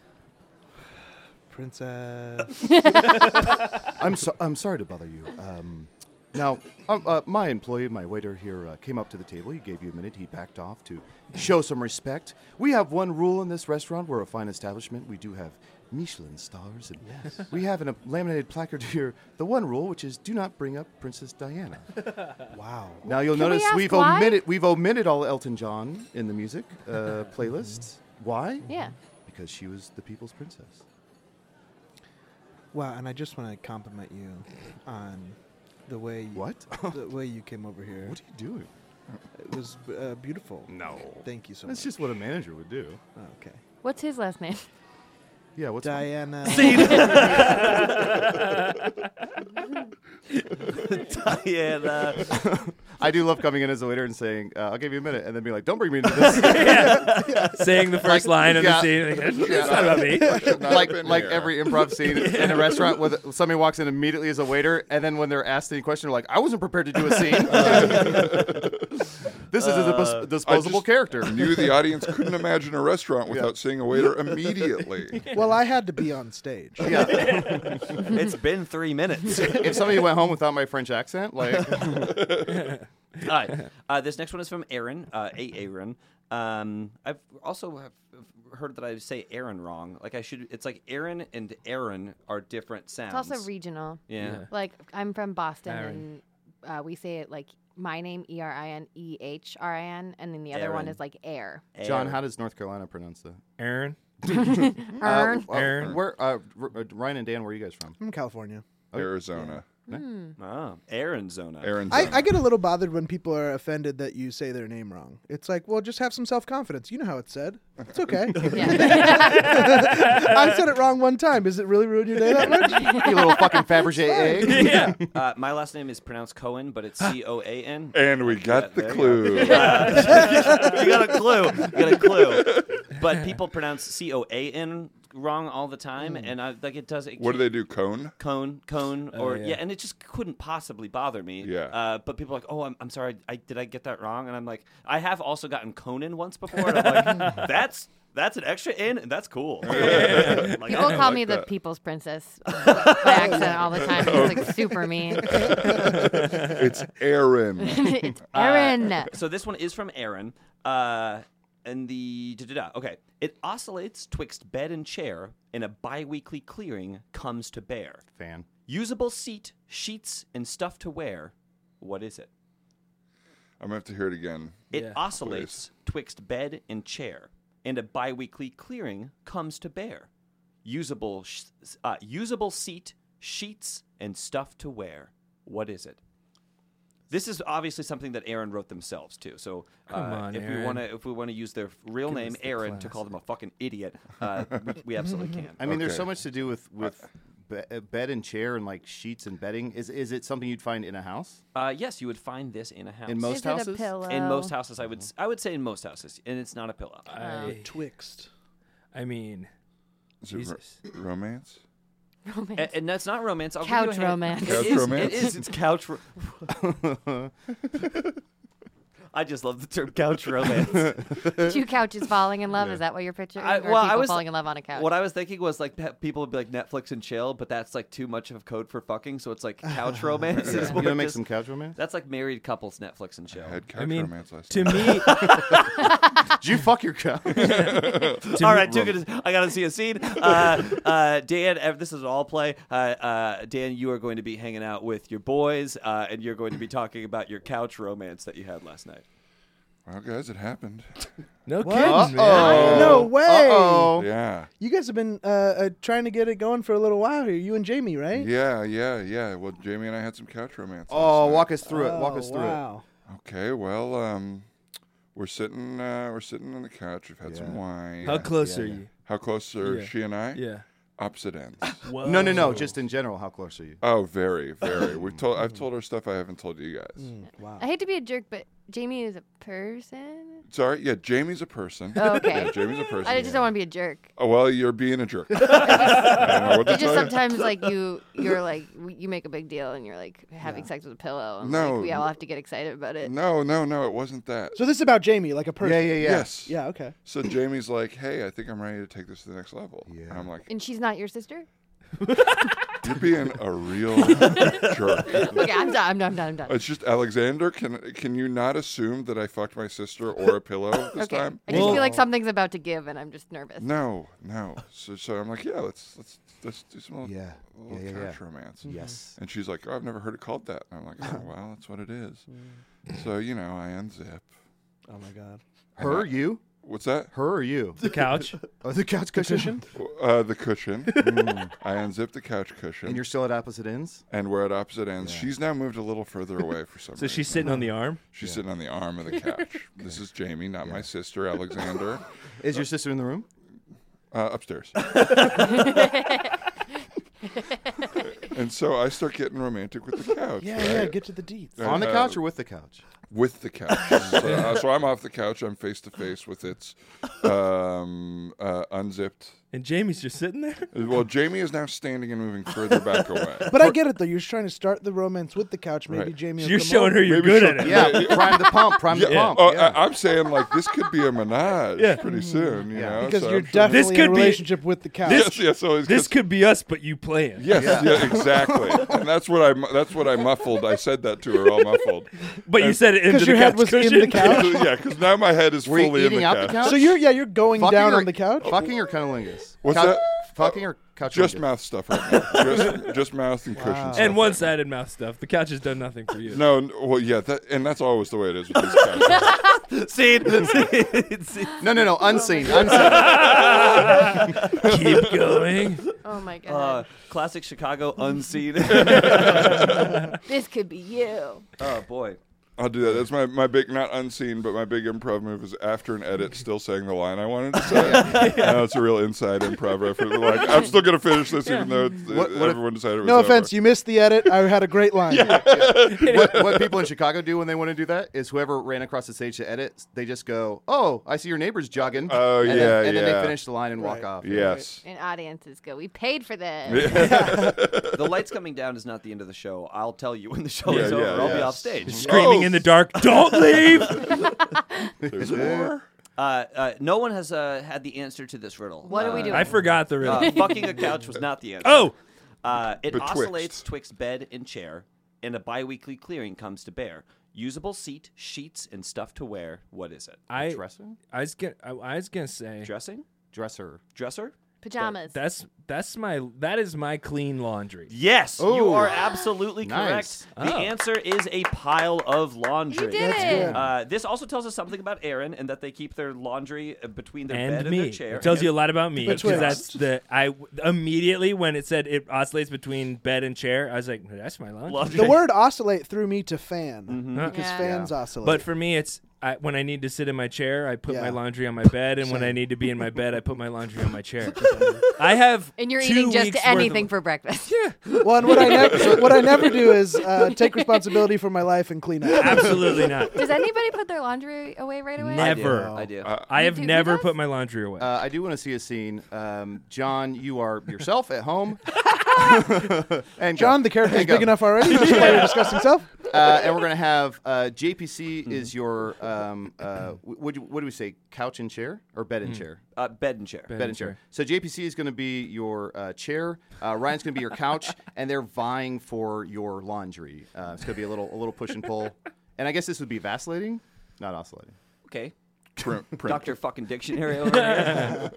Speaker 7: Princess.
Speaker 4: I'm sorry to bother you. Now, my employee, my waiter here, came up to the table. He gave you a minute. He backed off to show some respect. We have one rule in this restaurant. We're a fine establishment. We do have Michelin stars. And we have in a laminated placard here the one rule, which is do not bring up Princess Diana.
Speaker 7: Wow.
Speaker 4: Now, you'll
Speaker 6: Can we
Speaker 4: notice
Speaker 6: ask
Speaker 4: we've
Speaker 6: why?
Speaker 4: omitted all Elton John in the music playlist. Why?
Speaker 6: Yeah.
Speaker 4: Because she was the people's princess.
Speaker 7: Wow, and I just want to compliment you on the way
Speaker 4: What?
Speaker 7: the way you came over here.
Speaker 4: What are you doing?
Speaker 7: It was beautiful.
Speaker 4: No.
Speaker 7: Thank you so
Speaker 4: That's
Speaker 7: much.
Speaker 4: just what a manager would do.
Speaker 7: Oh, okay.
Speaker 6: What's his last name?
Speaker 4: Yeah, what's
Speaker 7: Diana.
Speaker 5: Diana.
Speaker 4: I do love coming in as a waiter and saying, I'll give you a minute, and then being like, don't bring me into this.
Speaker 8: saying the first line of
Speaker 4: yeah.
Speaker 8: the scene. Like, it's not about me.
Speaker 4: like every improv scene in a restaurant where somebody walks in immediately as a waiter, and then when they're asked any question, they're like, I wasn't prepared to do a scene. This is a disposable
Speaker 9: I just
Speaker 4: character.
Speaker 9: knew the audience couldn't imagine a restaurant without seeing a waiter immediately.
Speaker 7: Well, I had to be on stage.
Speaker 4: Yeah.
Speaker 5: It's been 3 minutes.
Speaker 4: If somebody went home without my French accent, like,
Speaker 5: All right. This next one is from Aaron. Aaron. I've also have heard that I say Aaron wrong. Like I should. It's like Aaron and Aaron are different sounds.
Speaker 6: It's also regional.
Speaker 5: Yeah.
Speaker 6: Like I'm from Boston,
Speaker 8: Aaron.
Speaker 6: and we say it like my name ERINEHRIN, and then the other one
Speaker 5: Aaron.
Speaker 6: is like air.
Speaker 4: John, how does North Carolina pronounce that?
Speaker 8: Aaron.
Speaker 6: Ern.
Speaker 4: Aaron. Where, Ryan and Dan, where are you guys from?
Speaker 7: From California.
Speaker 9: Arizona.
Speaker 5: Arizona.
Speaker 7: I get a little bothered when people are offended that you say their name wrong. It's like, well, just have some self-confidence. You know how it's said. It's okay. I said it wrong one time. Does it really ruin your day that much?
Speaker 4: You little fucking Fabergé egg.
Speaker 8: Yeah.
Speaker 5: My last name is pronounced Cohen, but it's Coan.
Speaker 9: And we got the
Speaker 5: there you
Speaker 9: clue.
Speaker 5: You got a clue. You got a clue. But people pronounce Coan wrong all the time, and it does.
Speaker 9: What do they do? Cone?
Speaker 5: Cone,
Speaker 8: Oh, yeah.
Speaker 5: and it just couldn't possibly bother me.
Speaker 9: Yeah.
Speaker 5: But people are like, oh, I'm sorry, did I get that wrong? And I'm like, I have also gotten Conan once before, and I'm like, that's an extra in, and that's cool. Like,
Speaker 6: People call me the People's Princess by accident all the time. It's like super mean.
Speaker 9: It's Aaron.
Speaker 6: It's Aaron.
Speaker 5: So this one is from Aaron. And the okay, it oscillates twixt bed and chair, and a bi-weekly clearing comes to bear.
Speaker 4: Fan.
Speaker 5: Usable seat, sheets, and stuff to wear. What is it?
Speaker 9: I'm going to have to hear it again.
Speaker 5: It
Speaker 8: Yeah.
Speaker 5: oscillates twixt bed and chair, and a bi-weekly clearing comes to bear. Usable seat, sheets, and stuff to wear. What is it? This is obviously something that Aaron wrote themselves too. So
Speaker 8: Come on,
Speaker 5: if
Speaker 8: Aaron.
Speaker 5: we want to use their real
Speaker 8: Give
Speaker 5: name,
Speaker 8: us the
Speaker 5: Aaron, to call them a fucking idiot, we absolutely can.
Speaker 4: I mean, there's
Speaker 9: Okay.
Speaker 4: so much to do with bed and chair and like sheets and bedding. Is it something you'd find in a house?
Speaker 5: Yes, you would find this in a house.
Speaker 4: In most
Speaker 6: Is it
Speaker 4: houses?
Speaker 6: a pillow?
Speaker 5: In most houses, I would say in most houses, and it's not a pillow.
Speaker 7: Twixt.
Speaker 8: I mean,
Speaker 9: Is it
Speaker 8: Jesus.
Speaker 9: romance?
Speaker 5: And that's not romance. I'll
Speaker 6: Couch
Speaker 5: give you a hint.
Speaker 6: romance.
Speaker 9: Couch
Speaker 5: It is,
Speaker 9: romance?
Speaker 5: It is. It's couch. I just love the term couch romance.
Speaker 6: Two couches falling in love. Is that what you're picturing?
Speaker 5: I-
Speaker 6: Or
Speaker 5: well, I
Speaker 6: people
Speaker 5: was-
Speaker 6: falling in love on a couch.
Speaker 5: What I was thinking was like people would be like Netflix and chill, but that's like too much of a code for fucking. So it's like couch romance. Is
Speaker 4: You
Speaker 5: more
Speaker 4: want to make
Speaker 5: just-
Speaker 4: some couch romance?
Speaker 5: That's like married couples Netflix and chill.
Speaker 9: I had couch
Speaker 8: I mean,
Speaker 9: romance last
Speaker 8: to
Speaker 9: night.
Speaker 8: me,
Speaker 4: Did you fuck your couch?
Speaker 5: All right, too good. I gotta see a scene. Dan, this is all play. Dan, you are going to be hanging out with your boys, and you're going to be talking about your couch romance that you had last night.
Speaker 9: Well, guys, it happened.
Speaker 8: no
Speaker 7: What?
Speaker 8: kidding, man.
Speaker 7: No way.
Speaker 4: Uh-oh.
Speaker 9: Yeah.
Speaker 7: You guys have been trying to get it going for a little while here. You and Jamie, right?
Speaker 9: Yeah. Well, Jamie and I had some couch romance.
Speaker 4: Oh,
Speaker 9: last night.
Speaker 4: walk us through it. Walk us through it.
Speaker 7: wow.
Speaker 9: Okay, well, we're sitting on the couch. We've had some wine.
Speaker 8: How close
Speaker 4: yeah,
Speaker 8: are
Speaker 4: yeah.
Speaker 8: you?
Speaker 9: How close are
Speaker 8: Yeah.
Speaker 9: she and I?
Speaker 8: Yeah.
Speaker 9: Opposite ends.
Speaker 8: Whoa.
Speaker 4: No. Just in general, how close are you?
Speaker 9: Oh, very, very. I've told her stuff I haven't told you guys.
Speaker 7: Wow.
Speaker 6: I hate to be a jerk, but Jamie is a person.
Speaker 9: Sorry, yeah, Jamie's a person.
Speaker 6: Oh, okay.
Speaker 9: Yeah, Jamie's a person.
Speaker 6: I just don't want to be a jerk.
Speaker 9: Oh, well, you're being a jerk. I don't know what to
Speaker 6: It's just
Speaker 9: tell you.
Speaker 6: sometimes like you're like you make a big deal and you're like having sex with a pillow. And
Speaker 9: No.
Speaker 6: like, we all have to get excited about it.
Speaker 9: No, it wasn't that.
Speaker 7: So this is about Jamie, like a person.
Speaker 4: Yeah.
Speaker 9: Yes.
Speaker 7: Yeah, okay.
Speaker 9: So Jamie's like, hey, I think I'm ready to take this to the next level.
Speaker 4: Yeah.
Speaker 9: And I'm like,
Speaker 6: And she's not your sister?
Speaker 9: you're being a real jerk.
Speaker 6: Okay, I'm done.
Speaker 9: It's just, Alexander, can you not assume that I fucked my sister or a pillow this
Speaker 6: Okay.
Speaker 9: time?
Speaker 6: I just feel like something's about to give and I'm just nervous.
Speaker 9: No. So I'm like, yeah, let's do some little,
Speaker 4: Yeah.
Speaker 9: little
Speaker 4: Yeah.
Speaker 9: couch romance.
Speaker 4: Yes.
Speaker 9: And she's like, oh, I've never heard it called that. And I'm like, oh, well, that's what it is. So, I unzip.
Speaker 7: Oh my God.
Speaker 4: Her, you?
Speaker 9: What's that?
Speaker 4: Her or you?
Speaker 8: The couch.
Speaker 4: Oh, the couch cushion?
Speaker 9: The cushion. I unzip the couch cushion.
Speaker 4: And you're still at opposite ends?
Speaker 9: And we're at opposite ends.
Speaker 4: Yeah.
Speaker 9: She's now moved a little further away for some
Speaker 8: So
Speaker 9: reason.
Speaker 8: she's sitting on the arm.
Speaker 9: She's sitting on the arm of the couch. This is Jamie, not my sister, Alexander.
Speaker 4: Is your sister in the room?
Speaker 9: Upstairs. And so I start getting romantic with the couch.
Speaker 7: Yeah,
Speaker 9: right?
Speaker 7: get to the deets.
Speaker 9: Uh,
Speaker 4: On the couch or with the couch?
Speaker 9: With the couch. So I'm off the couch. I'm face to face with its unzipped.
Speaker 8: And Jamie's just sitting there.
Speaker 9: Well, Jamie is now standing and moving further back away.
Speaker 7: But I get it though. You're trying to start the romance with the couch. Maybe
Speaker 9: Right.
Speaker 7: Jamie. will
Speaker 8: You're
Speaker 7: come
Speaker 8: showing
Speaker 7: over.
Speaker 8: her you're
Speaker 9: Maybe
Speaker 8: good
Speaker 9: she'll-
Speaker 8: at it.
Speaker 4: Yeah, prime the pump. Prime the pump.
Speaker 9: Oh,
Speaker 4: yeah.
Speaker 9: I'm saying like this could be a menage pretty soon. You know,
Speaker 7: Because
Speaker 9: so
Speaker 7: you're
Speaker 9: I'm sure-
Speaker 7: definitely
Speaker 8: This
Speaker 7: in
Speaker 8: could
Speaker 7: a
Speaker 8: be-
Speaker 7: relationship with the couch.
Speaker 8: This-
Speaker 9: Yes. Always
Speaker 8: This could be us, but you playing.
Speaker 9: Yes, yeah, exactly. And that's what I muffled. I said that to her all muffled.
Speaker 8: But you said it into
Speaker 7: Because
Speaker 8: the
Speaker 7: your head
Speaker 8: couch
Speaker 7: was
Speaker 8: cushion.
Speaker 7: in the couch.
Speaker 9: Yeah, because now my head is
Speaker 4: Were you
Speaker 9: fully in
Speaker 4: eating
Speaker 9: the
Speaker 4: out
Speaker 9: couch.
Speaker 4: the couch?
Speaker 7: So you're going
Speaker 4: Fucking
Speaker 7: down
Speaker 4: or-
Speaker 7: on the couch.
Speaker 4: Fucking or cunnilingus?
Speaker 9: What's that?
Speaker 4: Fucking or couch?
Speaker 9: Just mouth stuff right now. Just mouth and cushion stuff.
Speaker 8: And one-sided mouth stuff. The couch has done nothing for you.
Speaker 9: No, well, yeah, that's always the way it is with these couches.
Speaker 5: Scene.
Speaker 4: No, unseen.
Speaker 8: Keep going.
Speaker 6: Oh my god.
Speaker 5: Classic Chicago unseen.
Speaker 6: This could be you.
Speaker 5: Oh boy.
Speaker 9: I'll do that. That's my big, not unseen, but my big improv move is after an edit, still saying the line I wanted to say. I know it's a real inside improv effort. Like, I'm still going to finish this, even though everyone decided it was
Speaker 7: No
Speaker 9: over.
Speaker 7: offense, you missed the edit. I had a great line.
Speaker 4: What people in Chicago do when they want to do that is whoever ran across the stage to edit, they just go, "Oh, I see your neighbor's jogging."
Speaker 9: Oh,
Speaker 4: and
Speaker 9: yeah,
Speaker 4: then, and then
Speaker 9: yeah.
Speaker 4: they finish the line and walk off.
Speaker 9: Yes.
Speaker 6: And audiences go, we paid for this.
Speaker 5: The lights coming down is not the end of the show. I'll tell you when the show
Speaker 9: Yeah,
Speaker 5: is over.
Speaker 9: yeah,
Speaker 5: I'll be
Speaker 9: yeah.
Speaker 5: off stage.
Speaker 8: Screaming in the dark. Don't leave.
Speaker 9: There's more.
Speaker 5: No one has had the answer to this riddle.
Speaker 6: What are we doing?
Speaker 8: I forgot the riddle.
Speaker 5: Fucking a couch was not the answer.
Speaker 8: Oh,
Speaker 5: It
Speaker 9: Betwixt.
Speaker 5: oscillates twixt bed and chair, and a biweekly clearing comes to bear. Usable seat, sheets, and stuff to wear. What is it?
Speaker 4: Dresser?
Speaker 8: I was gonna say
Speaker 5: Dressing?
Speaker 4: Dresser.
Speaker 5: Dresser?
Speaker 6: Pajamas.
Speaker 8: that is my clean laundry.
Speaker 5: Yes, you
Speaker 4: Oh.
Speaker 5: are absolutely
Speaker 4: Nice.
Speaker 5: correct. The answer is a pile of laundry.
Speaker 6: You did it.
Speaker 5: This also tells us something about Aaron and that they keep their laundry between their bed
Speaker 8: And
Speaker 5: and their
Speaker 8: me.
Speaker 5: chair.
Speaker 8: It tells you a lot about me because
Speaker 7: Betwixt.
Speaker 8: that's I immediately when it said it oscillates between bed and chair, I was like, that's my laundry.
Speaker 5: Laundry.
Speaker 7: The word oscillate threw me to fan
Speaker 8: Huh?
Speaker 7: because
Speaker 6: Yeah.
Speaker 7: fans oscillate.
Speaker 8: But for me, it's when I need to sit in my chair, I put
Speaker 7: Yeah.
Speaker 8: my laundry on my bed, and when I need to be in my bed, I put my laundry on my chair. I have
Speaker 6: And you're
Speaker 8: 2
Speaker 6: eating just
Speaker 8: weeks worth
Speaker 6: anything
Speaker 8: of-
Speaker 6: for breakfast.
Speaker 7: Well, and what I never do is take responsibility for my life and clean up.
Speaker 8: Absolutely not.
Speaker 6: Does anybody put their laundry away right away?
Speaker 8: Never.
Speaker 5: I do.
Speaker 8: I have
Speaker 6: do? Who
Speaker 8: never
Speaker 6: does?
Speaker 8: put my laundry away.
Speaker 4: I do want to see a scene. John, you are yourself at home. And
Speaker 7: John, the character is
Speaker 4: Go.
Speaker 7: big enough already. Just while you're discussing self.
Speaker 4: And we're going to have JPC is your, what do we say, couch and chair or bed and chair?
Speaker 5: Bed and chair.
Speaker 4: Bed and chair. So JPC is going to be your chair. Ryan's going to be your couch, and they're vying for your laundry. It's going to be a little push and pull. And I guess this would be vacillating, not oscillating.
Speaker 5: Okay.
Speaker 9: Print.
Speaker 5: Dr. fucking Dictionary over here.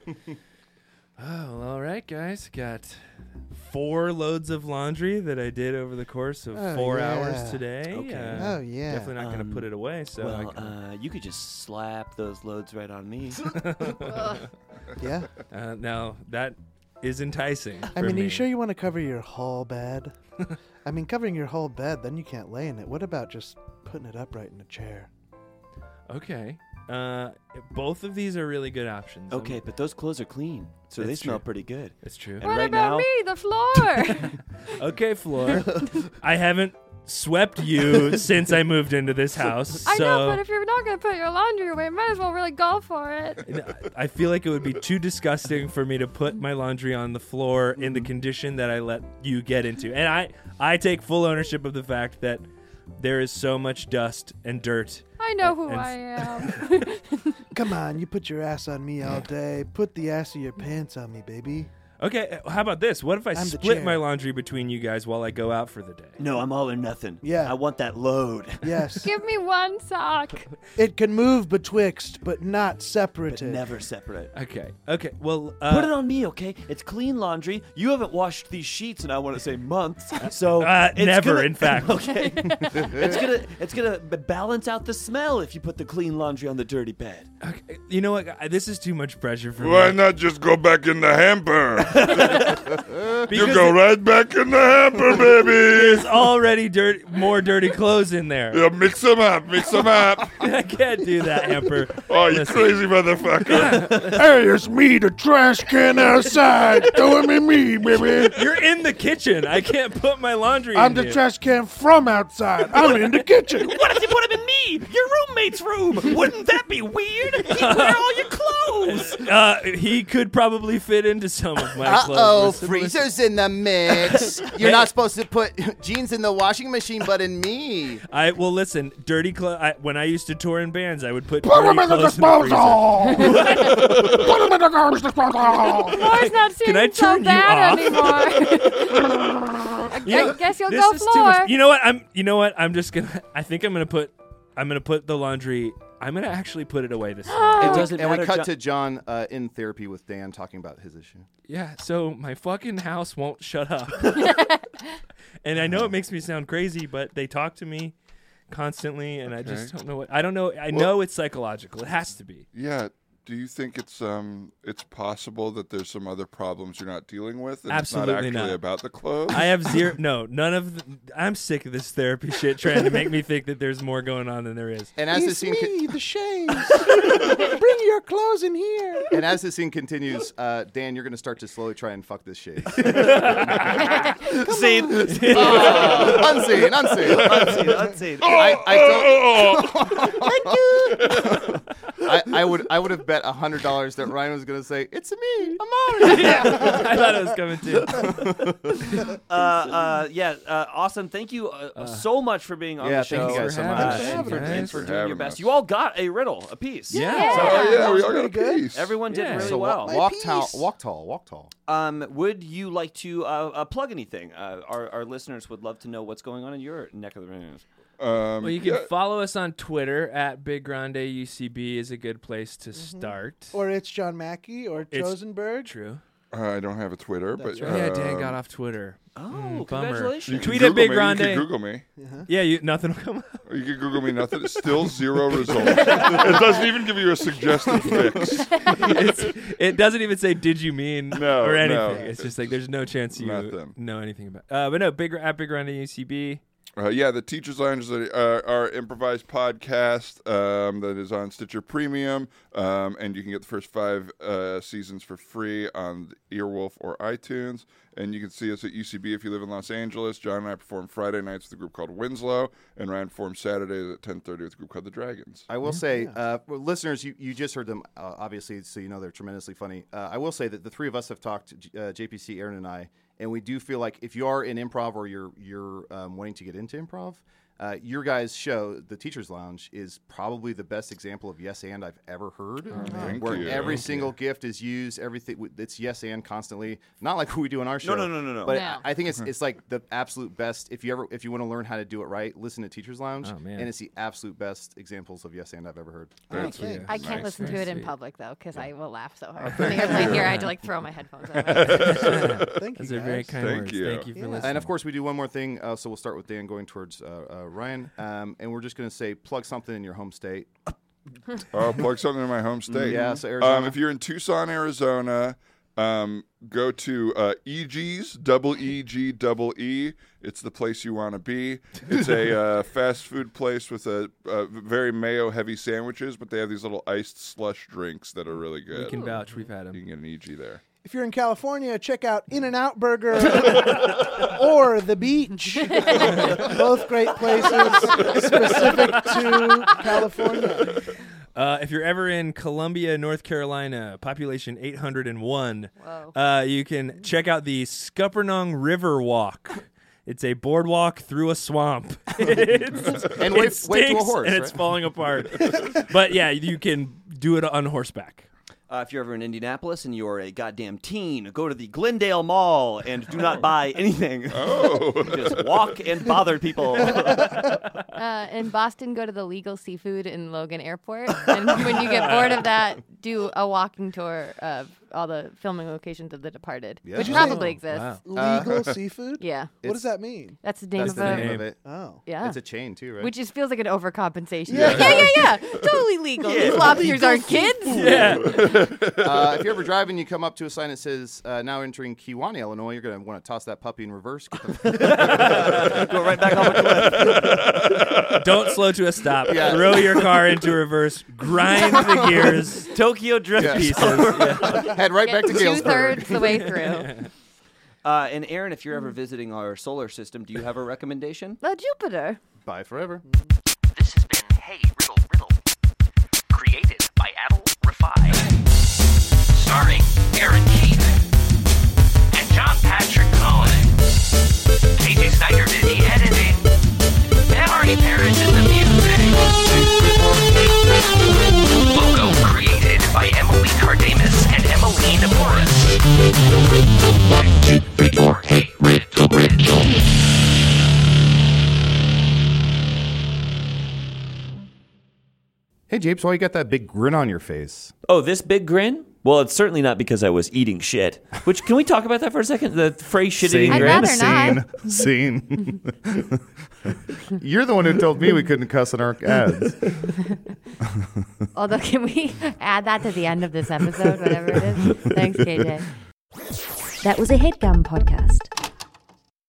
Speaker 8: Oh, well, all right, guys. Got 4 loads of laundry that I did over the course of 4 hours
Speaker 7: yeah.
Speaker 8: today.
Speaker 5: Okay.
Speaker 7: Oh, yeah.
Speaker 8: Definitely not going to put it away. So I can,
Speaker 5: You could just slap those loads right on me.
Speaker 7: Yeah.
Speaker 8: now that is enticing.
Speaker 7: I
Speaker 8: for
Speaker 7: mean, are
Speaker 8: me.
Speaker 7: you sure you want to cover your whole bed? I mean, covering your whole bed, then you can't lay in it. What about just putting it upright in a chair?
Speaker 8: Okay. Both of these are really good options.
Speaker 5: Okay, but those clothes are clean, so they
Speaker 8: That's
Speaker 5: smell
Speaker 8: true.
Speaker 5: pretty good.
Speaker 8: It's true.
Speaker 5: And
Speaker 6: What
Speaker 5: right
Speaker 6: about
Speaker 5: now,
Speaker 6: me, the floor?
Speaker 8: Okay, Floor. I haven't swept you since I moved into this house.
Speaker 6: I
Speaker 8: so
Speaker 6: know, but if you're not going to put your laundry away, might as well really go for it.
Speaker 8: I feel like it would be too disgusting for me to put my laundry on the floor in the condition that I let you get into. And I take full ownership of the fact that there is so much dust and dirt.
Speaker 6: I know who
Speaker 8: And-
Speaker 6: I am.
Speaker 7: Come on, you put your ass on me all day. Put the ass of your pants on me, baby.
Speaker 8: Okay, how about this? What if I
Speaker 7: I'm the
Speaker 8: split
Speaker 7: chair.
Speaker 8: my laundry between you guys while I go out for the day?
Speaker 5: no, I'm all or nothing.
Speaker 7: Yeah.
Speaker 5: I want that load.
Speaker 7: Yes.
Speaker 6: Give me one sock.
Speaker 7: It can move betwixt, but not
Speaker 5: But
Speaker 7: separated.
Speaker 5: never separate.
Speaker 8: Okay. Well,
Speaker 5: Put it on me, okay? It's clean laundry. You haven't washed these sheets, and I want to say months. So it's
Speaker 8: never,
Speaker 5: gonna-
Speaker 8: in fact.
Speaker 5: Okay, it's gonna balance out the smell if you put the clean laundry on the dirty bed.
Speaker 8: Okay, you know what? This is too much pressure for
Speaker 9: Why
Speaker 8: me.
Speaker 9: not just go back in the hamper? You
Speaker 8: Because
Speaker 9: go right back in the hamper, baby.
Speaker 8: there's already more dirty clothes in there.
Speaker 9: Yeah, mix them up, mix them up.
Speaker 8: I can't do that, Hamper.
Speaker 9: Oh, you
Speaker 8: Listen.
Speaker 9: crazy motherfucker. Hey, it's me, the trash can outside. Throw him in me, baby.
Speaker 8: You're in the kitchen. I can't put my laundry
Speaker 7: I'm
Speaker 8: in
Speaker 7: the
Speaker 8: here.
Speaker 7: trash can from outside. I'm in the kitchen.
Speaker 5: What if you put him in me, your roommate's room? Wouldn't that be weird? He'd wear all your clothes.
Speaker 8: He could probably fit into some of my clothes.
Speaker 4: Uh-oh,
Speaker 8: Listen,
Speaker 4: freezer's in the mix. You're not supposed to put jeans in the washing machine, but in me.
Speaker 8: Well, listen. Dirty clothes. When I used to tour in bands, I would put
Speaker 7: Put
Speaker 8: dirty
Speaker 7: him in the
Speaker 8: clothes in the freezer.
Speaker 7: disposal. Put him in the garbage disposal.
Speaker 6: Floor's not seeming
Speaker 8: I
Speaker 6: so
Speaker 8: turn you
Speaker 6: bad
Speaker 8: off?
Speaker 6: anymore. I guess you'll
Speaker 8: This
Speaker 6: go
Speaker 8: is too
Speaker 6: floor.
Speaker 8: much. You know what? I'm just gonna. I think I'm gonna put the laundry. I'm gonna actually put it away this time.
Speaker 5: It doesn't
Speaker 4: And we
Speaker 5: matter.
Speaker 4: cut
Speaker 5: John-
Speaker 4: to John in therapy with Dan talking about his issue.
Speaker 8: Yeah. So my fucking house won't shut up. And I know it makes me sound crazy, but they talk to me constantly, and I just don't know what. I don't know. I know it's psychological. It has to be.
Speaker 9: Yeah, Do you think it's possible that there's some other problems you're not dealing with? And
Speaker 8: Absolutely
Speaker 9: it's not actually
Speaker 8: not.
Speaker 9: about the clothes.
Speaker 8: I have zero. No, none of. I'm sick of this therapy shit trying to make me think that there's more going on than there is.
Speaker 4: And as the
Speaker 7: It's
Speaker 4: scene
Speaker 7: me, the shades. Bring your clothes in here.
Speaker 4: and as the scene continues, Dan, you're going to start to slowly try and fuck this shade.
Speaker 5: Scene.
Speaker 4: Unseen.
Speaker 5: Unseen.
Speaker 4: I would have bet $100 that Ryan was going to say, "It's me, Amari."
Speaker 8: I thought it was coming too.
Speaker 5: Awesome. Thank you so much for being on
Speaker 4: Yeah,
Speaker 5: the show.
Speaker 4: thank you guys so much.
Speaker 5: And for
Speaker 8: Thanks
Speaker 5: doing
Speaker 9: having
Speaker 5: your best.
Speaker 9: us.
Speaker 5: You all got a riddle apiece.
Speaker 8: Yeah.
Speaker 9: Oh, yeah, we all got a
Speaker 7: good.
Speaker 9: piece.
Speaker 5: Everyone did
Speaker 8: Yeah.
Speaker 5: really
Speaker 4: So
Speaker 5: well.
Speaker 4: walk
Speaker 7: piece.
Speaker 4: tall.
Speaker 5: Would you like to plug anything? Our listeners would love to know what's going on in your neck of the woods.
Speaker 8: Well, you can
Speaker 9: yeah.
Speaker 8: follow us on Twitter at Big Grande UCB is a good place to start.
Speaker 7: Or it's John Mackey or
Speaker 8: It's
Speaker 7: Chosenberg.
Speaker 8: True.
Speaker 9: I don't have a Twitter, but
Speaker 8: Oh, yeah, Dan got off Twitter.
Speaker 5: Oh,
Speaker 8: bummer.
Speaker 5: congratulations.
Speaker 9: You can
Speaker 8: Tweet at
Speaker 9: Google
Speaker 8: Big
Speaker 9: me.
Speaker 8: Grande.
Speaker 9: You can Google me.
Speaker 8: Yeah, nothing will come up.
Speaker 9: Or you can Google me. Nothing. Still 0 results. It doesn't even give you a suggested fix.
Speaker 8: It doesn't even say "Did you mean"
Speaker 9: No,
Speaker 8: or anything.
Speaker 9: no.
Speaker 8: It's just like there's no chance you
Speaker 9: Nothing.
Speaker 8: know anything about. But no, at Big Grande UCB.
Speaker 9: Yeah, the Teachers Lounge is our improvised podcast that is on Stitcher Premium, and you can get the first 5 seasons for free on Earwolf or iTunes. And you can see us at UCB if you live in Los Angeles. John and I perform Friday nights with a group called Winslow, and Ryan performs Saturdays at 10:30 with a group called the Dragons.
Speaker 4: I will say, listeners, you just heard them, obviously, so you know they're tremendously funny. I will say that the three of us have talked, JPC, Aaron, and I, and we do feel like if you are in improv or you're wanting to get into improv, your guys' show, The Teachers Lounge, is probably the best example of yes and I've ever heard.
Speaker 9: Thank
Speaker 4: where
Speaker 9: you.
Speaker 4: every single gift is used, everything it's yes and constantly. Not like we do on our show.
Speaker 5: No.
Speaker 4: But
Speaker 6: No.
Speaker 4: I think it's like the absolute best. If you want to learn how to do it right, listen to Teachers Lounge,
Speaker 8: Oh, man.
Speaker 4: and it's the absolute best examples of yes and I've ever heard.
Speaker 9: That's
Speaker 6: I can't
Speaker 9: nice.
Speaker 6: listen to
Speaker 8: Very
Speaker 6: it in
Speaker 8: sweet.
Speaker 6: public though, because I will laugh so hard. On the airplane here, I had to like throw my headphones out.
Speaker 7: Thank you,
Speaker 8: Those are very
Speaker 7: guys.
Speaker 8: kind
Speaker 9: Thank
Speaker 8: words.
Speaker 9: you.
Speaker 8: Thank you for
Speaker 7: Yeah.
Speaker 8: listening.
Speaker 4: And of course, we do one more thing. So we'll start with Dan going towards Ryan, and we're just going to say plug something in your home state.
Speaker 9: Oh, plug something in my home state.
Speaker 4: Yeah, so Arizona.
Speaker 9: If you're in Tucson, Arizona, go to EG's, EGEE. It's the place you want to be. It's a fast food place with a very mayo-heavy sandwiches, but they have these little iced slush drinks that are really good.
Speaker 8: we can vouch. We've had
Speaker 9: You
Speaker 8: them.
Speaker 9: can get an EG there.
Speaker 7: If you're in California, check out In-N-Out Burger or The Beach. Both great places specific to California.
Speaker 8: If you're ever in Columbia, North Carolina, population 801,
Speaker 6: Whoa.
Speaker 8: you can check out the Scuppernong River Walk. It's a boardwalk through a swamp.
Speaker 4: And
Speaker 8: it
Speaker 4: wait to a
Speaker 8: stinks
Speaker 4: horse,
Speaker 8: and it's
Speaker 4: right?
Speaker 8: falling apart. But yeah, you can do it on horseback.
Speaker 5: If you're ever in Indianapolis and you're a goddamn teen, go to the Glendale Mall and do not buy anything.
Speaker 9: Oh.
Speaker 5: Just walk and bother people.
Speaker 6: In Boston, go to the Legal Seafood in Logan Airport. And when you get bored of that, do a walking tour of all the filming locations of The Departed,
Speaker 4: Yeah.
Speaker 6: which
Speaker 4: Wow.
Speaker 6: probably exists.
Speaker 8: Wow.
Speaker 7: Legal seafood?
Speaker 6: Yeah.
Speaker 7: What does that mean?
Speaker 6: That's the name
Speaker 4: That's
Speaker 6: of
Speaker 4: the
Speaker 6: a...
Speaker 4: name of it.
Speaker 7: Oh.
Speaker 6: Yeah.
Speaker 4: It's a chain too, right?
Speaker 6: Which just feels like an overcompensation.
Speaker 7: Yeah.
Speaker 6: Yeah. Totally legal. These lobsters aren't kids.
Speaker 8: Yeah.
Speaker 4: If you're ever driving, you come up to a sign that says "Now entering Kewanee, Illinois." You're going to want to toss that puppy in reverse. Get the
Speaker 5: Go right back off the cliff.
Speaker 8: Don't slow to a stop.
Speaker 4: Yeah.
Speaker 8: Throw your car into reverse. Grind the gears.
Speaker 5: Tokyo Drift
Speaker 4: Yeah.
Speaker 5: pieces.
Speaker 4: head right back to
Speaker 6: Get
Speaker 4: Galesburg.
Speaker 6: 2/3 the way through.
Speaker 5: And Aaron, if you're ever visiting our solar system, do you have a recommendation?
Speaker 6: Jupiter.
Speaker 4: Bye forever.
Speaker 3: This has been Hey Riddle. Created by Adel Rafai. Starring Aaron Keith and John Patrick Cohen. KJ Snyder did the editing. And Marty Parrish did the music. Logo created by Emily Cardamus and Emmeline Morris. Or Hey Riddle.
Speaker 4: Hey, Japes, why you got that big grin on your face?
Speaker 5: Oh, this big grin? Well, it's certainly not because I was eating shit. Which, can we talk about that for a second? The phrase shitting
Speaker 6: I'd
Speaker 5: grams?
Speaker 6: rather not.
Speaker 4: Scene. You're the one who told me we couldn't cuss in our ads.
Speaker 6: Although, can we add that to the end of this episode, whatever it is? Thanks, KJ.
Speaker 1: That was a HeadGum podcast.